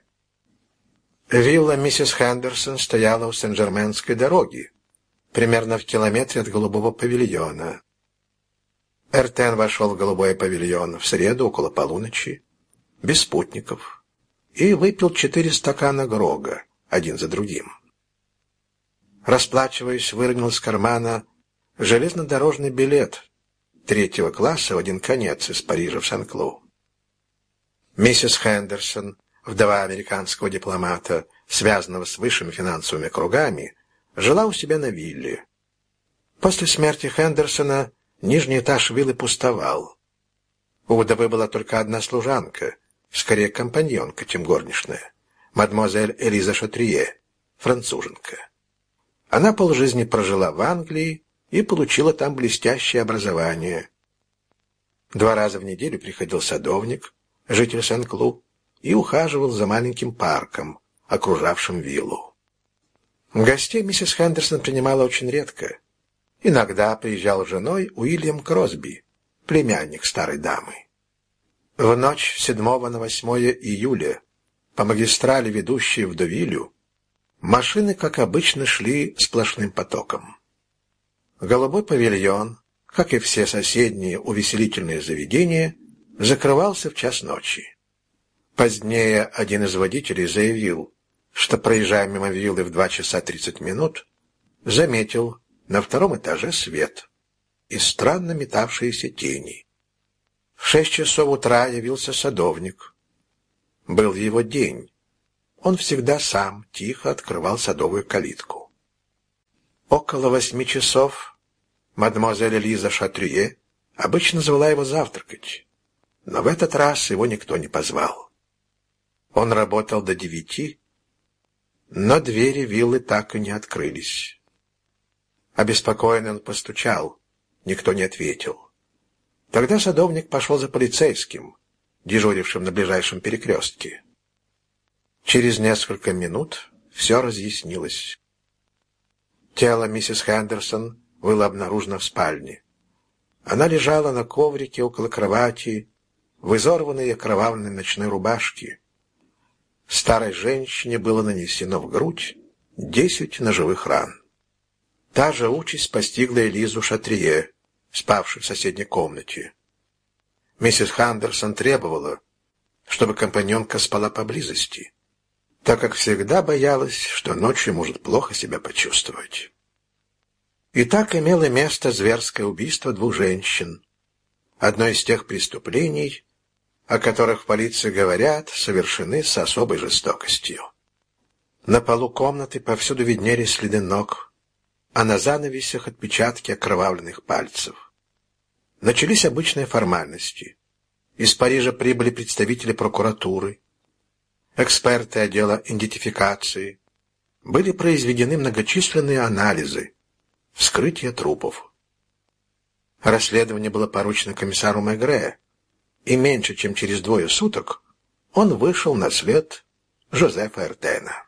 Вилла миссис Хендерсон стояла у Сен-Жерменской дороги, примерно в километре от голубого павильона. Эртен вошел в голубой павильон в среду около полуночи, без спутников, и выпил четыре стакана грога, один за другим. Расплачиваясь, выронил из кармана железнодорожный билет третьего класса в один конец из Парижа в Сен-Клу. Миссис Хендерсон, вдова американского дипломата, связанного с высшими финансовыми кругами, жила у себя на вилле. После смерти Хендерсона нижний этаж виллы пустовал. У вдовы была только одна служанка, скорее компаньонка, чем горничная, мадемуазель Элиза Шатрие, француженка. Она полжизни прожила в Англии и получила там блестящее образование. Два раза в неделю приходил садовник, житель Сен-Клу, и ухаживал за маленьким парком, окружавшим виллу. Гостей миссис Хендерсон принимала очень редко. Иногда приезжал с женой Уильям Кросби, племянник старой дамы. В ночь с седьмого на восьмое июля по магистрали, ведущей в Девилю, машины, как обычно, шли сплошным потоком. Голубой павильон, как и все соседние увеселительные заведения, закрывался в час ночи. Позднее один из водителей заявил, что, проезжая мимо виллы в два часа тридцать минут, заметил на втором этаже свет и странно метавшиеся тени. В шесть часов утра явился садовник. Был его день. Он всегда сам тихо открывал садовую калитку. Около восьми часов мадемуазель Элиза Шатрие обычно звала его завтракать, но в этот раз его никто не позвал. Он работал до девяти, но двери виллы так и не открылись. Обеспокоенный он постучал, никто не ответил. Тогда садовник пошел за полицейским, дежурившим на ближайшем перекрестке. Через несколько минут все разъяснилось. Тело миссис Хендерсон было обнаружено в спальне. Она лежала на коврике около кровати, в изорванной и окровавленной ночной рубашке. Старой женщине было нанесено в грудь десять ножевых ран. Та же участь постигла Элизу Шатрие, спавшую в соседней комнате. Миссис Хендерсон требовала, чтобы компаньонка спала поблизости, так как всегда боялась, что ночью может плохо себя почувствовать. И так имело место зверское убийство двух женщин, одно из тех преступлений, о которых в полиции говорят, совершены с особой жестокостью. На полу комнаты повсюду виднелись следы ног, а на занавесях отпечатки окровавленных пальцев. Начались обычные формальности. Из Парижа прибыли представители прокуратуры, эксперты отдела идентификации. Были произведены многочисленные анализы, вскрытие трупов. Расследование было поручено комиссару Мегре, и меньше чем через двое суток он вышел на след Жозефа Эртена.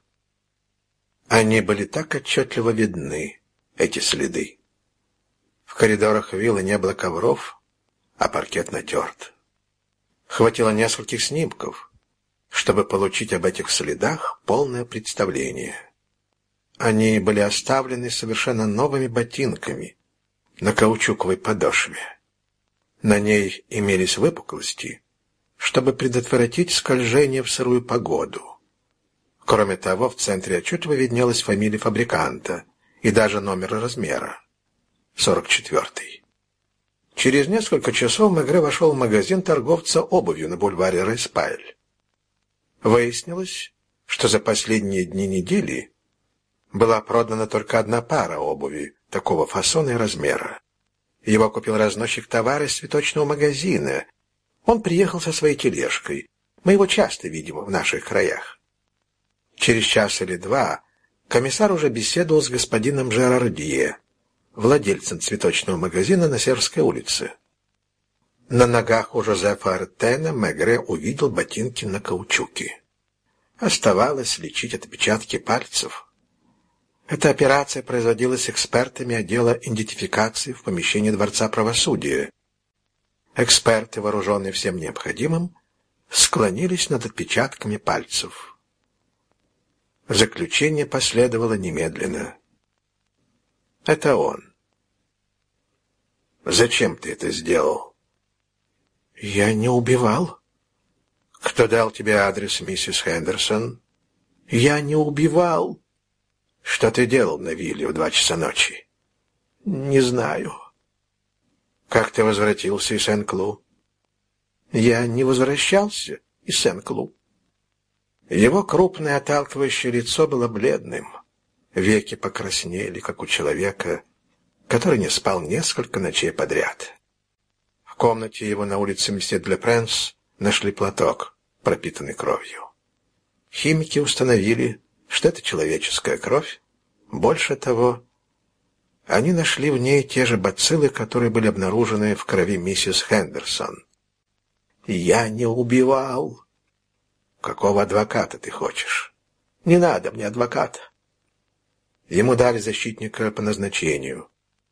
Они были так отчетливо видны, эти следы. В коридорах виллы не было ковров, а паркет натерт. Хватило нескольких снимков, чтобы получить об этих следах полное представление. Они были оставлены совершенно новыми ботинками на каучуковой подошве. На ней имелись выпуклости, чтобы предотвратить скольжение в сырую погоду. Кроме того, в центре отчетливо виднелась фамилия фабриканта и даже номер размера — сорок четвертый. Через несколько часов Мегре вошел в магазин торговца обувью на бульваре Респайль. Выяснилось, что за последние дни недели была продана только одна пара обуви такого фасона и размера, Его купил разносчик товара из цветочного магазина. Он приехал со своей тележкой. Мы его часто видим в наших краях. Через час или два комиссар уже беседовал с господином Жерардье, владельцем цветочного магазина на Северской улице. На ногах у Жозефа Артена Мегре увидел ботинки на каучуке. Оставалось лечить отпечатки пальцев. Эта операция производилась экспертами отдела идентификации в помещении Дворца правосудия. Эксперты, вооруженные всем необходимым, склонились над отпечатками пальцев. Заключение последовало немедленно. Это он. Зачем ты это сделал? Я не убивал. Кто дал тебе адрес миссис Хендерсон? Я не убивал. Что ты делал на вилле в два часа ночи? Не знаю. Как ты возвратился из Сен-Клу? Я не возвращался из Сен-Клу. Его крупное отталкивающее лицо было бледным. Веки покраснели, как у человека, который не спал несколько ночей подряд. В комнате его на улице Месье-де-Ле-Пренс нашли платок, пропитанный кровью. Химики установили, что это человеческая кровь. Больше того, они нашли в ней те же бациллы, которые были обнаружены в крови миссис Хендерсон. «Я не убивал». «Какого адвоката ты хочешь?» «Не надо мне адвоката». Ему дали защитника по назначению.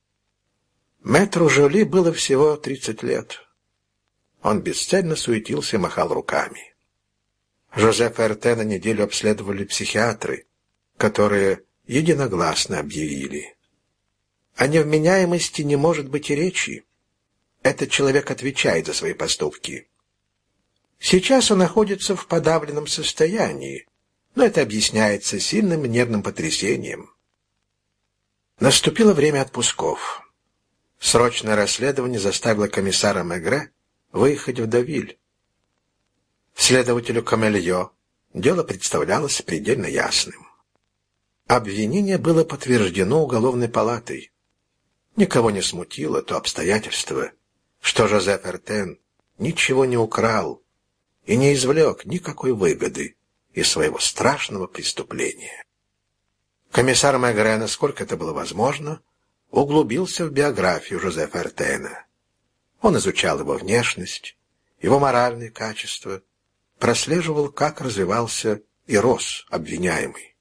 Мэтру Жоли было всего тридцать лет. Он бесцельно суетился и махал руками. Жозефа Артена неделю обследовали психиатры, которые единогласно объявили: о невменяемости не может быть и речи. Этот человек отвечает за свои поступки. Сейчас он находится в подавленном состоянии, но это объясняется сильным нервным потрясением. Наступило время отпусков. Срочное расследование заставило комиссара Мегре выехать в Девиль. Следователю Камельо дело представлялось предельно ясным. Обвинение было подтверждено уголовной палатой. Никого не смутило то обстоятельство, что Жозеф Артен ничего не украл и не извлек никакой выгоды из своего страшного преступления. Комиссар Мегре, насколько это было возможно, углубился в биографию Жозефа Артена. Он изучал его внешность, его моральные качества, прослеживал, как развивался и рос обвиняемый.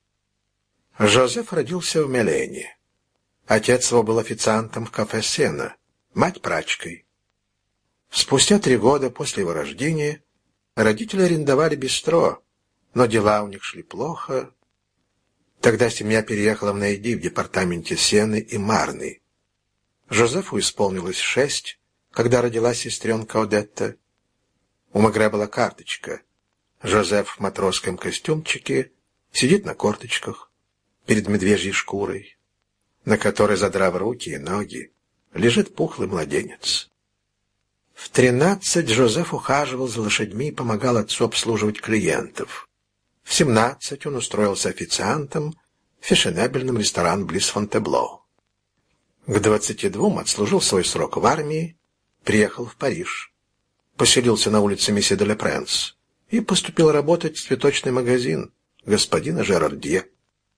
Жозеф родился в Мелене. Отец его был официантом в кафе «Сена», мать прачкой. Спустя три года после его рождения родители арендовали бистро, но дела у них шли плохо. Тогда семья переехала в Нейди в департаменте Сены и Марны. Жозефу исполнилось шесть, когда родилась сестренка Одетта. У Мегре была карточка. Жозеф в матросском костюмчике сидит на корточках перед медвежьей шкурой, на которой, задрав руки и ноги, лежит пухлый младенец. В тринадцать Жозеф ухаживал за лошадьми и помогал отцу обслуживать клиентов. В семнадцать он устроился официантом в фешенебельном ресторане близ Фонтебло. К двадцати двум отслужил свой срок в армии, приехал в Париж, поселился на улице Месье-де-Ле-Пренс и поступил работать в цветочный магазин господина Жерардье.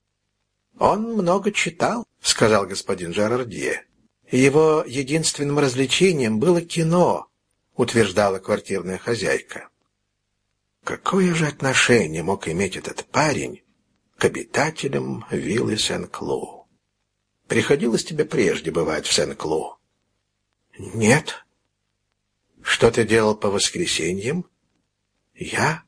«Он много читал», — сказал господин Жерардье. «Его единственным развлечением было кино», — утверждала квартирная хозяйка. Какое же отношение мог иметь этот парень к обитателям виллы Сен-Клу? Приходилось тебе прежде бывать в Сен-Клу? Нет. Что ты делал по воскресеньям? Я?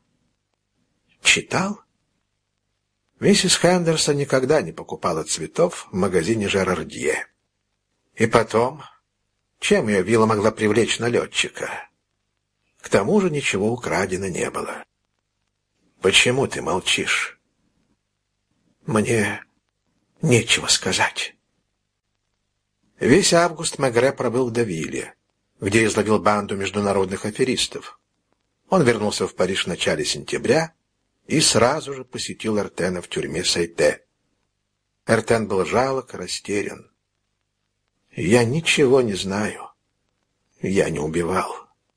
Читал? Миссис Хендерсон никогда не покупала цветов в магазине Жерардье. И потом, чем ее вилла могла привлечь налетчика? К тому же ничего украдено не было. Почему ты молчишь? Мне нечего сказать. Весь август Мегре пробыл в Девиле, где изловил банду международных аферистов. Он вернулся в Париж в начале сентября и сразу же посетил Артена в тюрьме Сайте. Артен был жалок и растерян. Я ничего не знаю. Я не убивал.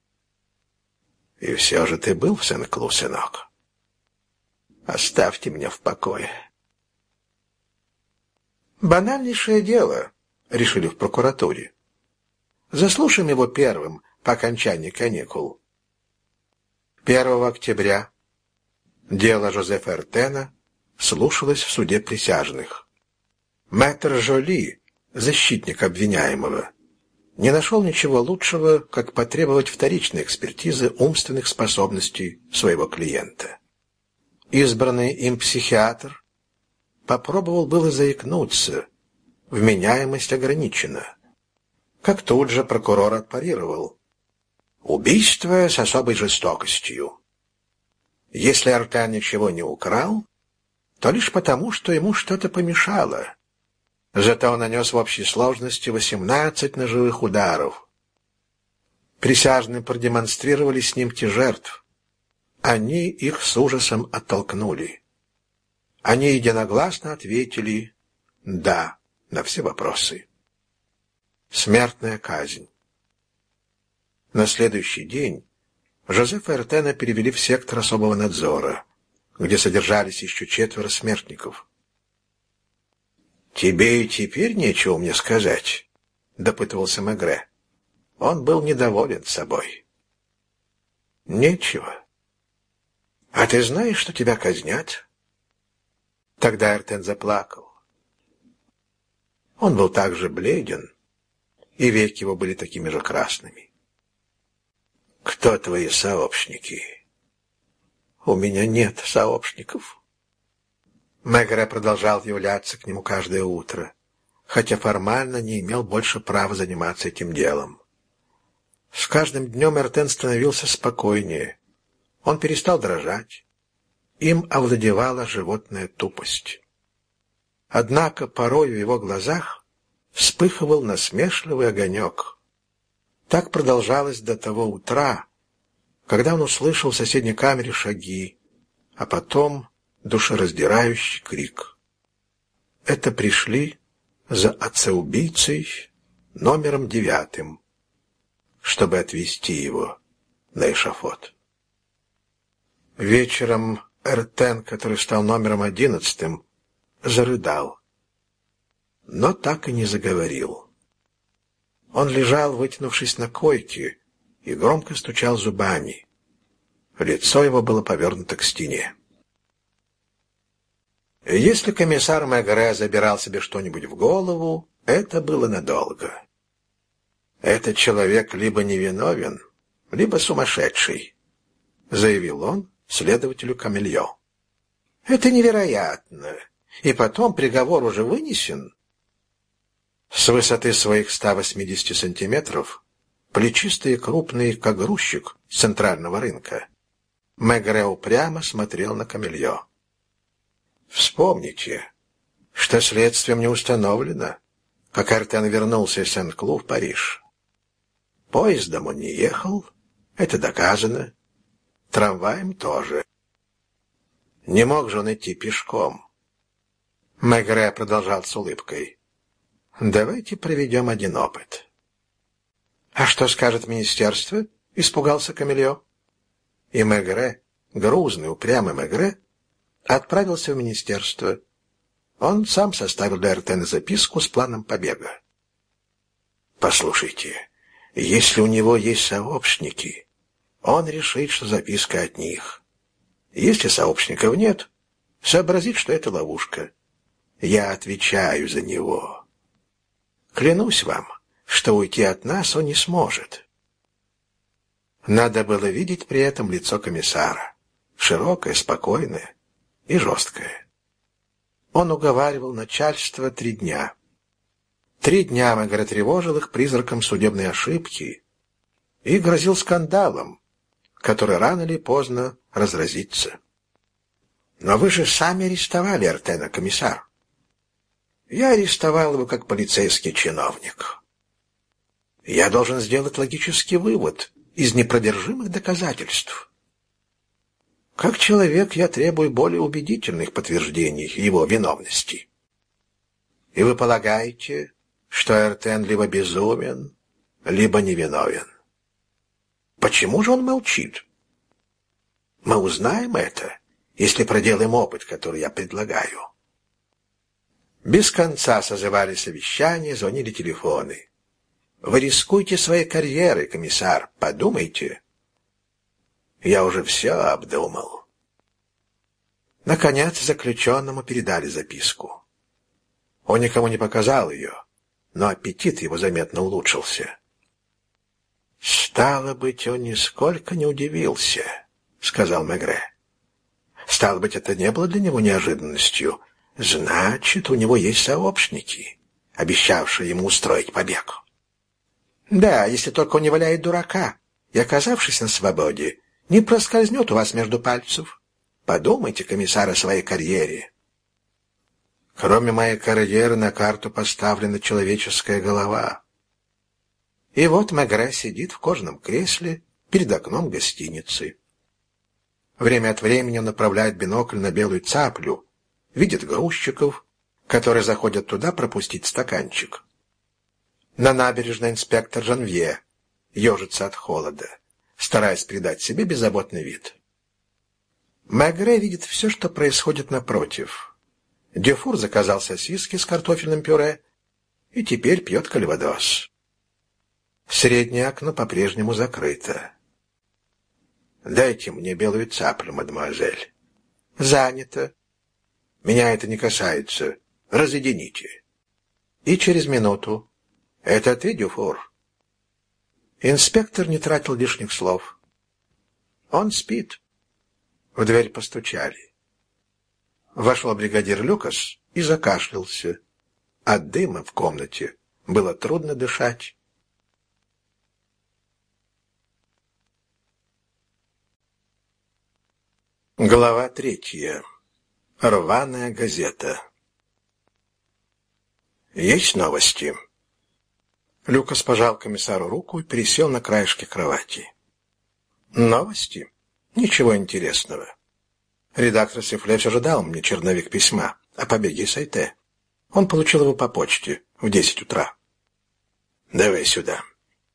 И все же ты был в Сен-Клу, сынок. Оставьте меня в покое. Банальнейшее дело, решили в прокуратуре. Заслушаем его первым по окончании каникул. первого октября дело Жозефа Эртена слушалось в суде присяжных. Мэтр Жоли, защитник обвиняемого, не нашел ничего лучшего, как потребовать вторичной экспертизы умственных способностей своего клиента. Избранный им психиатр попробовал было заикнуться, вменяемость ограничена. Как тут же прокурор отпарировал: убийство с особой жестокостью. Если Эртен ничего не украл, то лишь потому, что ему что-то помешало. Зато он нанес в общей сложности восемнадцать ножевых ударов. Присяжные продемонстрировали снимки жертв. Они их с ужасом оттолкнули. Они единогласно ответили «да» на все вопросы. Смертная казнь. На следующий день Жозефа Эртена перевели в сектор особого надзора, где содержались еще четверо смертников. «Тебе и теперь нечего мне сказать», — допытывался Мегре. Он был недоволен собой. «Нечего. А ты знаешь, что тебя казнят?» Тогда Эртен заплакал. Он был так же бледен, и веки его были такими же красными. «Кто твои сообщники?» «У меня нет сообщников». Мегре продолжал являться к нему каждое утро, хотя формально не имел больше права заниматься этим делом. С каждым днем Эртен становился спокойнее. Он перестал дрожать. Им овладевала животная тупость. Однако порой в его глазах вспыхивал насмешливый огонек. Так продолжалось до того утра, когда он услышал в соседней камере шаги, а потом душераздирающий крик. Это пришли за отцеубийцей номером девятым, чтобы отвезти его на эшафот. Вечером Эртен, который стал номером одиннадцатым, зарыдал, но так и не заговорил. Он лежал, вытянувшись на койке, и громко стучал зубами. Лицо его было повернуто к стене. Если комиссар Мегре забирал себе что-нибудь в голову, это было надолго. «Этот человек либо невиновен, либо сумасшедший», — заявил он следователю Камельо. «Это невероятно. И потом приговор уже вынесен». С высоты своих ста восьмидесяти сантиметров, плечистый и крупный, как грузчик с центрального рынка, Мегре упрямо смотрел на Камельо. «Вспомните, что следствием не установлено, как Эртен вернулся из Сен-Клу в Париж. Поездом он не ехал, это доказано. Трамваем тоже. Не мог же он идти пешком». Мегре продолжал с улыбкой: «Давайте проведем один опыт». «А что скажет министерство?» — испугался Камельо. И Мегре, грузный, упрямый Мегре, отправился в министерство. Он сам составил для Эртена записку с планом побега. «Послушайте, если у него есть сообщники, он решит, что записка от них. Если сообщников нет, сообразит, что это ловушка. Я отвечаю за него. Клянусь вам, что уйти от нас он не сможет». Надо было видеть при этом лицо комиссара, широкое, спокойное и жесткое. Он уговаривал начальство три дня. Три дня Мегре тревожил их призраком судебной ошибки и грозил скандалом, который рано или поздно разразится. «Но вы же сами арестовали Эртена, комиссар». «Я арестовал его как полицейский чиновник. Я должен сделать логический вывод из непровержимых доказательств. Как человек я требую более убедительных подтверждений его виновности. И вы полагаете, что Эртен либо безумен, либо невиновен. Почему же он молчит? Мы узнаем это, если проделаем опыт, который я предлагаю. Без конца созывали совещания, звонили телефоны. Вы рискуете своей карьерой, комиссар, подумайте. Я уже все обдумал. Наконец, заключенному передали записку. Он никому не показал ее, но аппетит его заметно улучшился. «Стало быть, он нисколько не удивился», — сказал Мегре. «Стало быть, это не было для него неожиданностью. Значит, у него есть сообщники, обещавшие ему устроить побег». «Да, если только он не валяет дурака, и, оказавшись на свободе, не проскользнет у вас между пальцев. Подумайте, комиссар, о своей карьере». «Кроме моей карьеры на карту поставлена человеческая голова». И вот Мегре сидит в кожаном кресле перед окном гостиницы. Время от времени он направляет бинокль на белую цаплю, видит грузчиков, которые заходят туда пропустить стаканчик. На набережной инспектор Жанвье ежится от холода, стараясь придать себе беззаботный вид. Мегре видит все, что происходит напротив. Дюфур заказал сосиски с картофельным пюре и теперь пьет кальвадос. Среднее окно по-прежнему закрыто. «Дайте мне белую цаплю, мадемуазель». «Занято». «Меня это не касается. Разъедините». И через минуту: «Это ты, Дюфур?» Инспектор не тратил лишних слов. Он спит. В дверь постучали. Вошел бригадир Люкас и закашлялся. От дыма в комнате было трудно дышать. Глава третья. Рваная газета. «Есть новости?» Люкас пожал комиссару руку и пересел на краешке кровати. «Новости? Ничего интересного. Редактор Сифле все же дал мне черновик письма о побеге из Сайте. Он получил его по почте в десять утра. Давай сюда».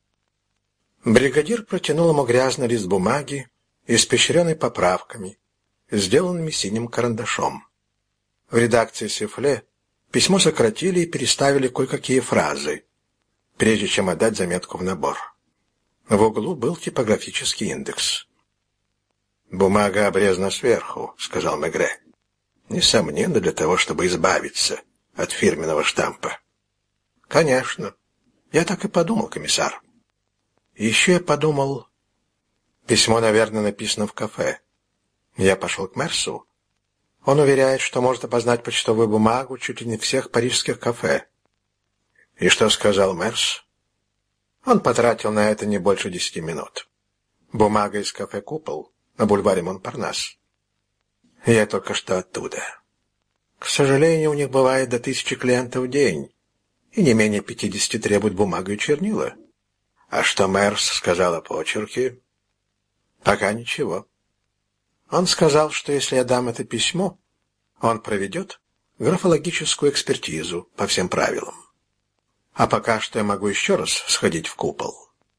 Бригадир протянул ему грязный лист бумаги, испещренный поправками, сделанными синим карандашом. В редакции Сифле письмо сократили и переставили кое-какие фразы, прежде чем отдать заметку в набор. В углу был типографический индекс. «Бумага обрезана сверху», — сказал Мегре. «Несомненно, для того, чтобы избавиться от фирменного штампа». «Конечно. Я так и подумал, комиссар. Еще я подумал... Письмо, наверное, написано в кафе. Я пошел к Мерсу. Он уверяет, что может опознать почтовую бумагу чуть ли не всех парижских кафе». «И что сказал Мерс?» Он потратил на это не больше десяти минут. Бумага из кафе «Купол» на бульваре Монпарнас. Я только что оттуда. К сожалению, у них бывает до тысячи клиентов в день, и не менее пятидесяти требуют бумагу и чернила. А что Мерс сказал о почерке? Пока ничего. Он сказал, что если я дам это письмо, он проведет графологическую экспертизу по всем правилам. А пока что я могу еще раз сходить в «Купол».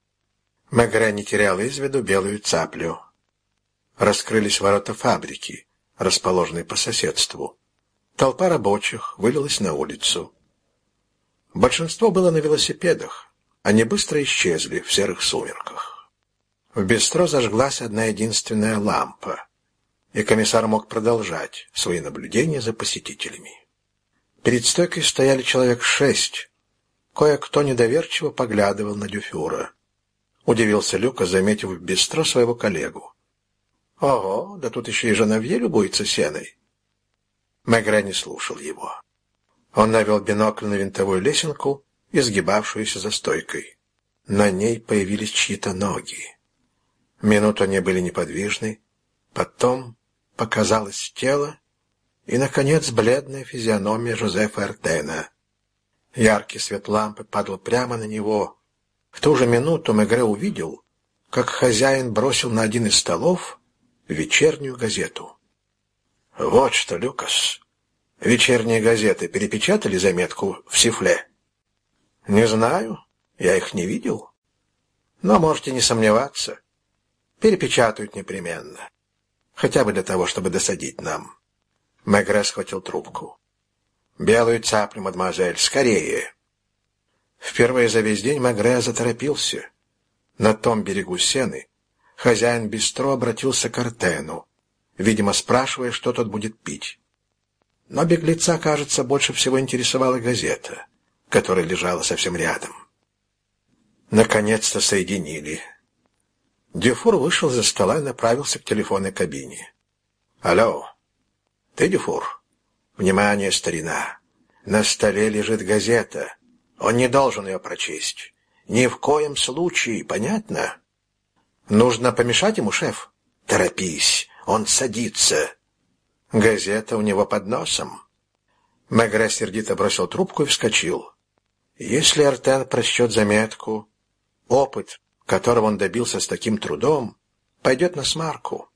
Мегре не терял из виду белую цаплю. Раскрылись ворота фабрики, расположенной по соседству. Толпа рабочих вылилась на улицу. Большинство было на велосипедах. Они быстро исчезли в серых сумерках. В бистро зажглась одна единственная лампа, и комиссар мог продолжать свои наблюдения за посетителями. Перед стойкой стояли человек шесть. Кое-кто недоверчиво поглядывал на Дюфюра. Удивился Люка, заметив в бистро своего коллегу. «Ого, да тут еще и Жанавье любуется сеной». Мегре не слушал его. Он навел бинокль на винтовую лесенку, изгибавшуюся за стойкой. На ней появились чьи-то ноги. Минуту они были неподвижны, потом показалось тело и, наконец, бледная физиономия Жозефа Эртена. Яркий свет лампы падал прямо на него. В ту же минуту Мегре увидел, как хозяин бросил на один из столов вечернюю газету. «Вот что, Люкас, вечерние газеты перепечатали заметку в Сифле?» Не знаю, я их не видел. Но можете не сомневаться. Перепечатают непременно. Хотя бы для того, чтобы досадить нам. Мегре схватил трубку. «Белую цаплю, мадемуазель, скорее!» Впервые за весь день Мегре заторопился. На том берегу Сены хозяин бистро обратился к Артену, видимо, спрашивая, что тот будет пить. Но беглеца, кажется, больше всего интересовала газета, которая лежала совсем рядом. Наконец-то соединили. Дюфур вышел из-за стола и направился к телефонной кабине. «Алло, ты Дюфур? Внимание, старина! На столе лежит газета. Он не должен ее прочесть. Ни в коем случае, понятно? Нужно помешать ему, шеф? Торопись, он садится. Газета у него под носом». Мегре сердито бросил трубку и вскочил. Если Артен прочтет заметку, опыт, которого он добился с таким трудом, пойдет на смарку.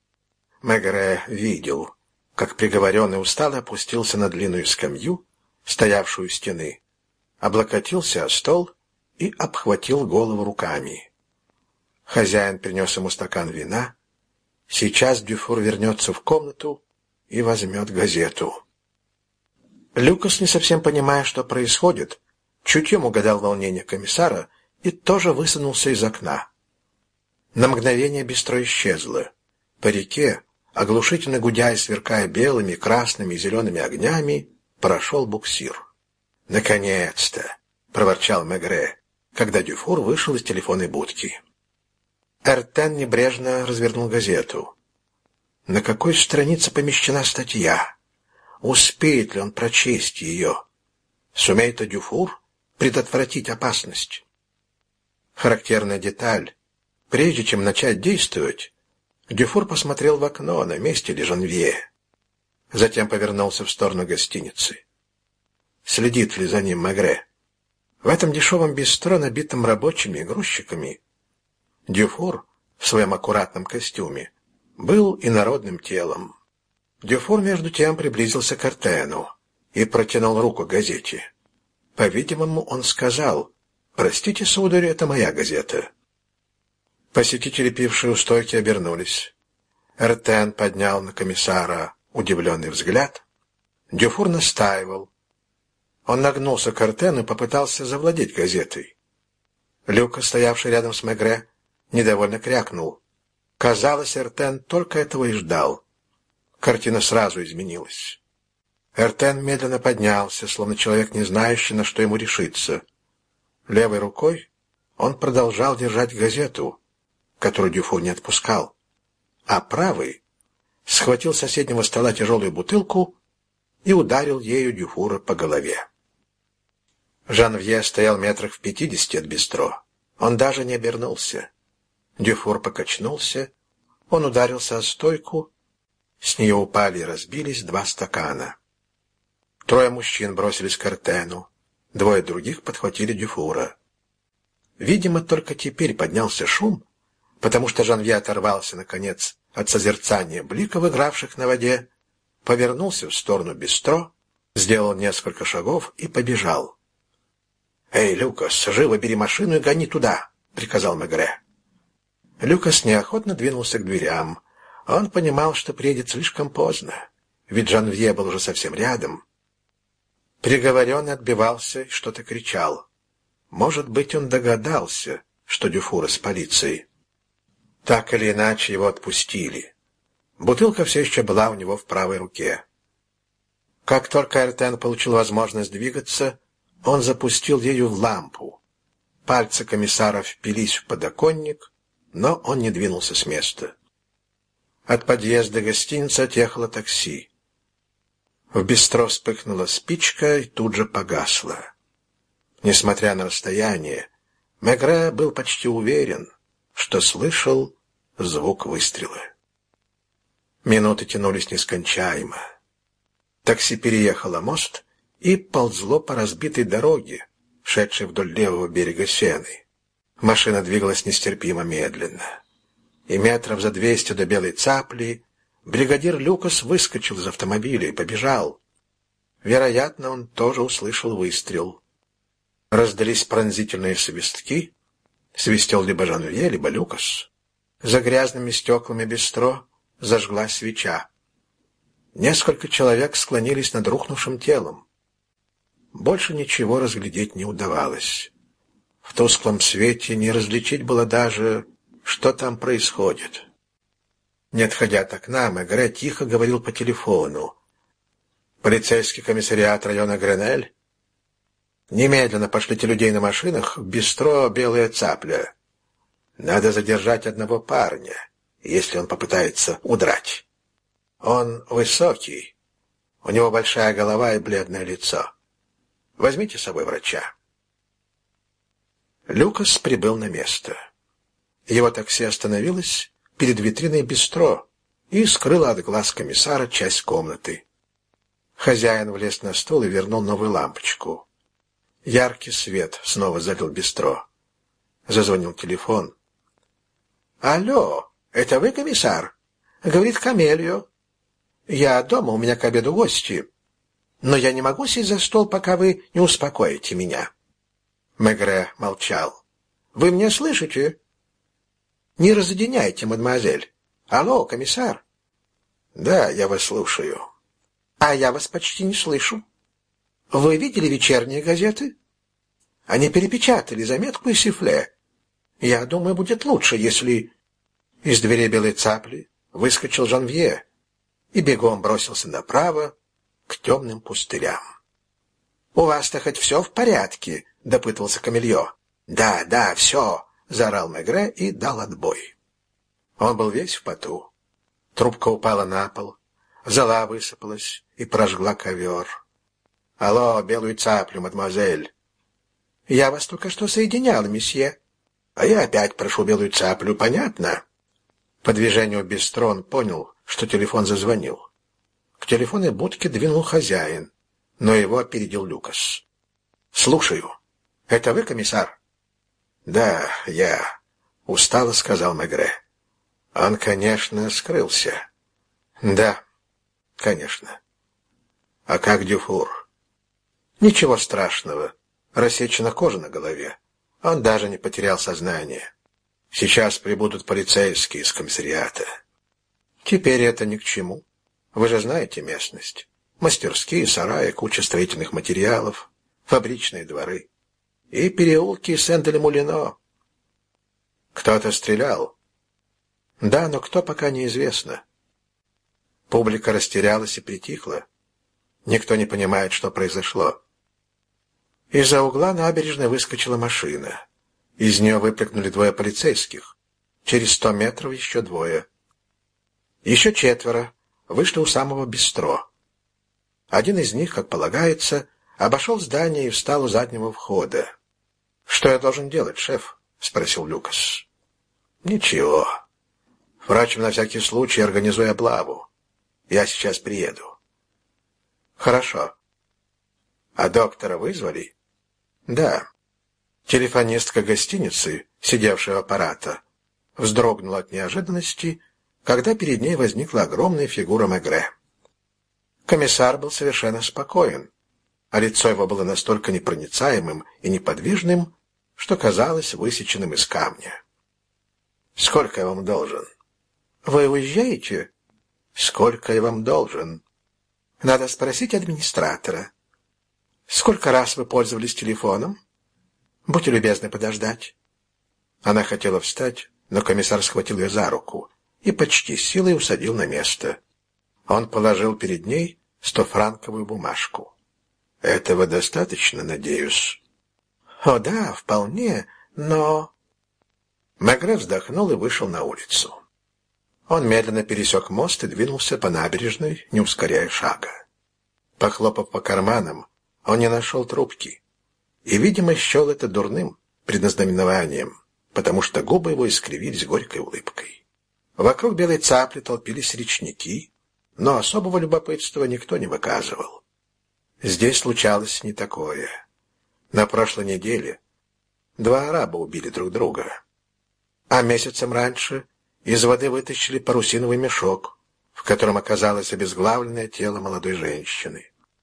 Мегре видел, как приговоренный устало опустился на длинную скамью, стоявшую у стены, облокотился о стол и обхватил голову руками. Хозяин принес ему стакан вина. Сейчас Дюфур вернется в комнату и возьмет газету. Люкас, не совсем понимая, что происходит, чутьем угадал волнение комиссара и тоже высунулся из окна. На мгновение бистро исчезло. По реке, оглушительно гудя и сверкая белыми, красными и зелеными огнями, прошел буксир. «Наконец-то!» — проворчал Мегре, когда Дюфур вышел из телефонной будки. Артен небрежно развернул газету. На какой странице помещена статья? Успеет ли он прочесть ее? Сумеет ли Дюфур предотвратить опасность? Характерная деталь. Прежде чем начать действовать, Дюфур посмотрел в окно, на месте ли Жанвье. Затем повернулся в сторону гостиницы. Следит ли за ним Мегре? В этом дешевом бистро, набитом рабочими и грузчиками, Дюфур в своем аккуратном костюме был инородным телом. Дюфур, между тем, приблизился к Артену и протянул руку к газете. По-видимому, он сказал: «Простите, сударь, это моя газета». Посетители, пившие у стойки, обернулись. Артен поднял на комиссара удивленный взгляд. Дюфур настаивал. Он нагнулся к Артену и попытался завладеть газетой. Люка, стоявший рядом с Мегре, недовольно крякнул. Казалось, Артен только этого и ждал. Картина сразу изменилась. Артен медленно поднялся, словно человек, не знающий, на что ему решиться. Левой рукой он продолжал держать газету, которую Дюфур не отпускал, а правый схватил с соседнего стола тяжелую бутылку и ударил ею Дюфура по голове. Жанвье стоял метрах в пятидесяти от бистро. Он даже не обернулся. Дюфур покачнулся, он ударился о стойку, с нее упали и разбились два стакана. Трое мужчин бросились к Артену, двое других подхватили Дюфура. Видимо, только теперь поднялся шум, потому что Жанвье оторвался, наконец, от созерцания бликов, игравших на воде, повернулся в сторону бистро, сделал несколько шагов и побежал. «Эй, Люкас, живо бери машину и гони туда!» — приказал Мегре. Люкас неохотно двинулся к дверям. Он понимал, что приедет слишком поздно, ведь Жанвье был уже совсем рядом. Приговоренный отбивался и что-то кричал. Может быть, он догадался, что Дюфур из полиции. Так или иначе, его отпустили. Бутылка все еще была у него в правой руке. Как только Артен получил возможность двигаться, он запустил ею в лампу. Пальцы комиссара впились в подоконник, но он не двинулся с места. От подъезда гостиницы отъехало такси. В бистро вспыхнула спичка и тут же погасла. Несмотря на расстояние, Мегре был почти уверен, что слышал звук выстрела. Минуты тянулись нескончаемо. Такси переехало мост и ползло по разбитой дороге, шедшей вдоль левого берега Сены. Машина двигалась нестерпимо медленно. И метров за двести до Белой Цапли бригадир Люкас выскочил из автомобиля и побежал. Вероятно, он тоже услышал выстрел. Раздались пронзительные свистки. Свистел либо Жанвье, либо Люкас. За грязными стеклами бистро зажглась свеча. Несколько человек склонились над рухнувшим телом. Больше ничего разглядеть не удавалось. В тусклом свете не различить было даже, что там происходит. Не отходя от окна, Мегре тихо говорил по телефону. «Полицейский комиссариат района Гренель? Немедленно пошлите людей на машинах в бистро «Белая цапля». Надо задержать одного парня, если он попытается удрать. Он высокий, у него большая голова и бледное лицо. Возьмите с собой врача». Люкас прибыл на место. Его такси остановилось перед витриной бистро и скрыло от глаз комиссара часть комнаты. Хозяин влез на стул и вернул новую лампочку. Яркий свет снова залил бистро. Зазвонил телефон. «Алло, это вы, комиссар?» — говорит Камелио. «Я дома, у меня к обеду гости. Но я не могу сесть за стол, пока вы не успокоите меня». Мегре молчал. «Вы меня слышите?» «Не разъединяйте, мадемуазель. Алло, комиссар». «Да, я вас слушаю». «А я вас почти не слышу. Вы видели вечерние газеты? Они перепечатали заметку и сифле. Я думаю, будет лучше, если...» Из двери «Белой цапли» выскочил Жанвье и бегом бросился направо к темным пустырям. «У вас-то хоть все в порядке?» — допытывался Камильо. «Да, да, все!» — заорал Мегре и дал отбой. Он был весь в поту. Трубка упала на пол, зола высыпалась и прожгла ковер. «Алло, «Белую цаплю», мадемуазель!» «Я вас только что соединял, месье». «А я опять прошу «Белую цаплю», понятно?» По движению бистро он понял, что телефон зазвонил. К телефонной будке двинул хозяин, но его опередил Люкас. «Слушаю. Это вы, комиссар?» «Да, я», — устало сказал Мегре. «Он, конечно, скрылся». «Да, конечно». «А как Дюфур?» «Ничего страшного. Рассечена кожа на голове. Он даже не потерял сознание. Сейчас прибудут полицейские из комиссариата». «Теперь это ни к чему. Вы же знаете местность. Мастерские, сараи, куча строительных материалов, фабричные дворы и переулки Сен-де-Ле-Мулино». «Кто-то стрелял?» «Да, но кто, пока неизвестно». Публика растерялась и притихла. Никто не понимает, что произошло. Из-за угла набережной выскочила машина. Из нее выпрыгнули двое полицейских. Через сто метров еще двое. Еще четверо вышли у самого бистро. Один из них, как полагается, обошел здание и встал у заднего входа. «Что я должен делать, шеф?» — спросил Люкас. «Ничего. Впрочем, на всякий случай организуй облаву. Я сейчас приеду». «Хорошо. А доктора вызвали?» «Да». Телефонистка гостиницы, сидевшая у аппарата, вздрогнула от неожиданности, когда перед ней возникла огромная фигура Мегре. Комиссар был совершенно спокоен, а лицо его было настолько непроницаемым и неподвижным, что казалось высеченным из камня. «Сколько я вам должен?» «Вы уезжаете?» «Сколько я вам должен?» «Надо спросить администратора». «Сколько раз вы пользовались телефоном?» «Будьте любезны подождать». Она хотела встать, но комиссар схватил ее за руку и почти силой усадил на место. Он положил перед ней стофранковую бумажку. «Этого достаточно, надеюсь?» «О да, вполне, но...» Мегре вздохнул и вышел на улицу. Он медленно пересек мост и двинулся по набережной, не ускоряя шага. Похлопав по карманам, он не нашел трубки и, видимо, счел это дурным предназнаменованием, потому что губы его искривились горькой улыбкой. Вокруг «Белой цапли» толпились речники, но особого любопытства никто не выказывал. Здесь случалось не такое. На прошлой неделе два араба убили друг друга, а месяцем раньше из воды вытащили парусиновый мешок, в котором оказалось обезглавленное тело молодой женщины.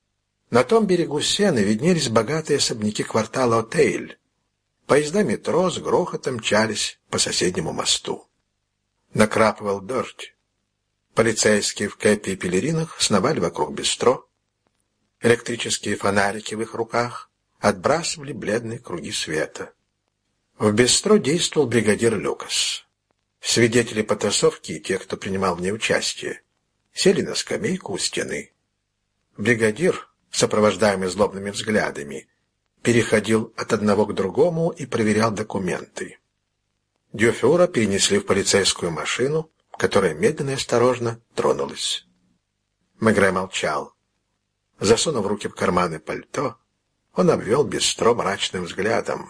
На том берегу Сены виднелись богатые особняки квартала Отейль. Поезда метро с грохотом мчались по соседнему мосту. Накрапывал дождь. Полицейские в кепи и пелеринах сновали вокруг бистро. Электрические фонарики в их руках отбрасывали бледные круги света. В бистро действовал бригадир Люкас. Свидетели потасовки и те, кто принимал в ней участие, сели на скамейку у стены. Бригадир, сопровождаемый злобными взглядами, переходил от одного к другому и проверял документы. Дюфюра перенесли в полицейскую машину, которая медленно и осторожно тронулась. Мегре молчал. Засунув руки в карманы пальто, он обвел бистро мрачным взглядом.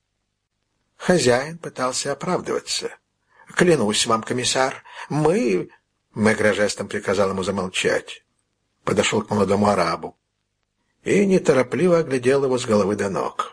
Хозяин пытался оправдываться. «Клянусь вам, комиссар, мы...» Мегре жестом приказал ему замолчать. Подошел к молодому арабу и неторопливо оглядел его с головы до ног.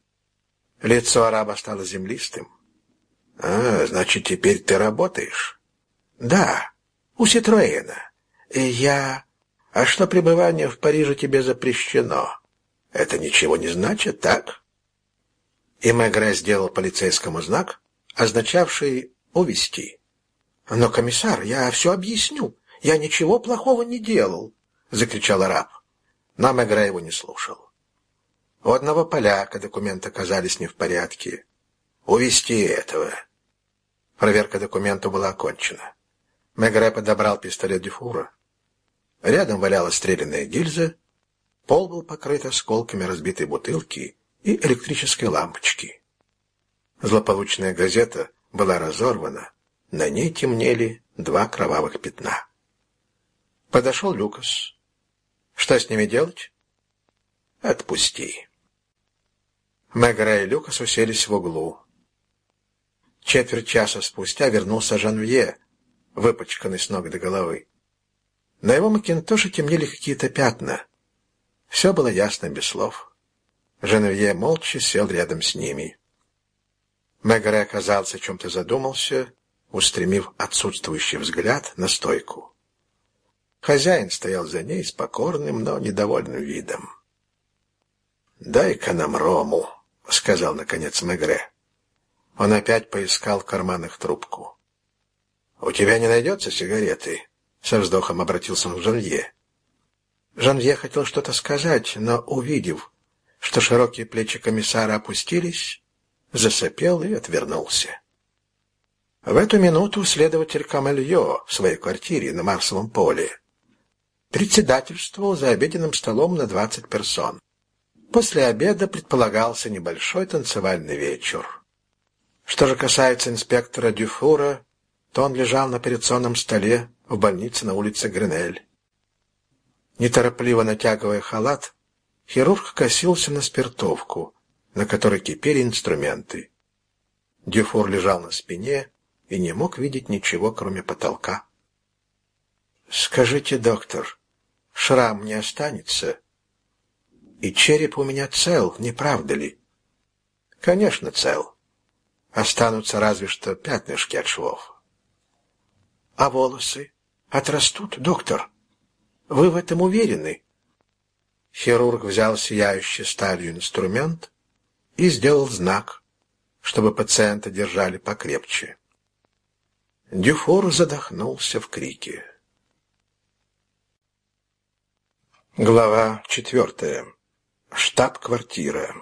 Лицо араба стало землистым. «А, значит, теперь ты работаешь?» «Да, у Ситроена. И я... А что пребывание в Париже тебе запрещено? Это ничего не значит, так?» И Мегре сделал полицейскому знак, означавший «увести». «Но, комиссар, я все объясню. Я ничего плохого не делал», — закричал араб. Но Мегре его не слушал. У одного поляка документы оказались не в порядке. «Увести этого». Проверка документов была окончена. Мегре подобрал пистолет Дюфура. Рядом валялась стрелянная гильза, пол был покрыт осколками разбитой бутылки и электрической лампочки. Злополучная газета была разорвана, на ней темнели два кровавых пятна. Подошел Люкас. «Что с ними делать?» «Отпусти». Мегре и Люкас уселись в углу. Четверть часа спустя вернулся Жанвье, выпачканный с ног до головы. На его макинтоше темнели какие-то пятна. Все было ясно без слов. Жанвье молча сел рядом с ними. Мегре, оказался, о чем-то задумался, устремив отсутствующий взгляд на стойку. Хозяин стоял за ней с покорным, но недовольным видом. «Дай-ка нам рому», — сказал, наконец, Мегре. Он опять поискал в карманах трубку. «У тебя не найдется сигареты?» — со вздохом обратился он к Жанвье. Жанвье хотел что-то сказать, но, увидев, что широкие плечи комиссара опустились, засопел и отвернулся. В эту минуту следователь Камельо в своей квартире на Марсовом поле председательствовал за обеденным столом на двадцать персон. После обеда предполагался небольшой танцевальный вечер. Что же касается инспектора Дюфура, то он лежал на операционном столе в больнице на улице Гренель. Неторопливо натягивая халат, хирург косился на спиртовку, на которой кипели инструменты. Дюфур лежал на спине и не мог видеть ничего, кроме потолка. «Скажите, доктор, шрам не останется? И череп у меня цел, не правда ли?» «Конечно, цел. Останутся разве что пятнышки от швов». «А волосы отрастут, доктор? Вы в этом уверены?» Хирург взял сияющий сталью инструмент и сделал знак, чтобы пациента держали покрепче. Дюфур задохнулся в крике. Глава четвертая. Штаб-квартира.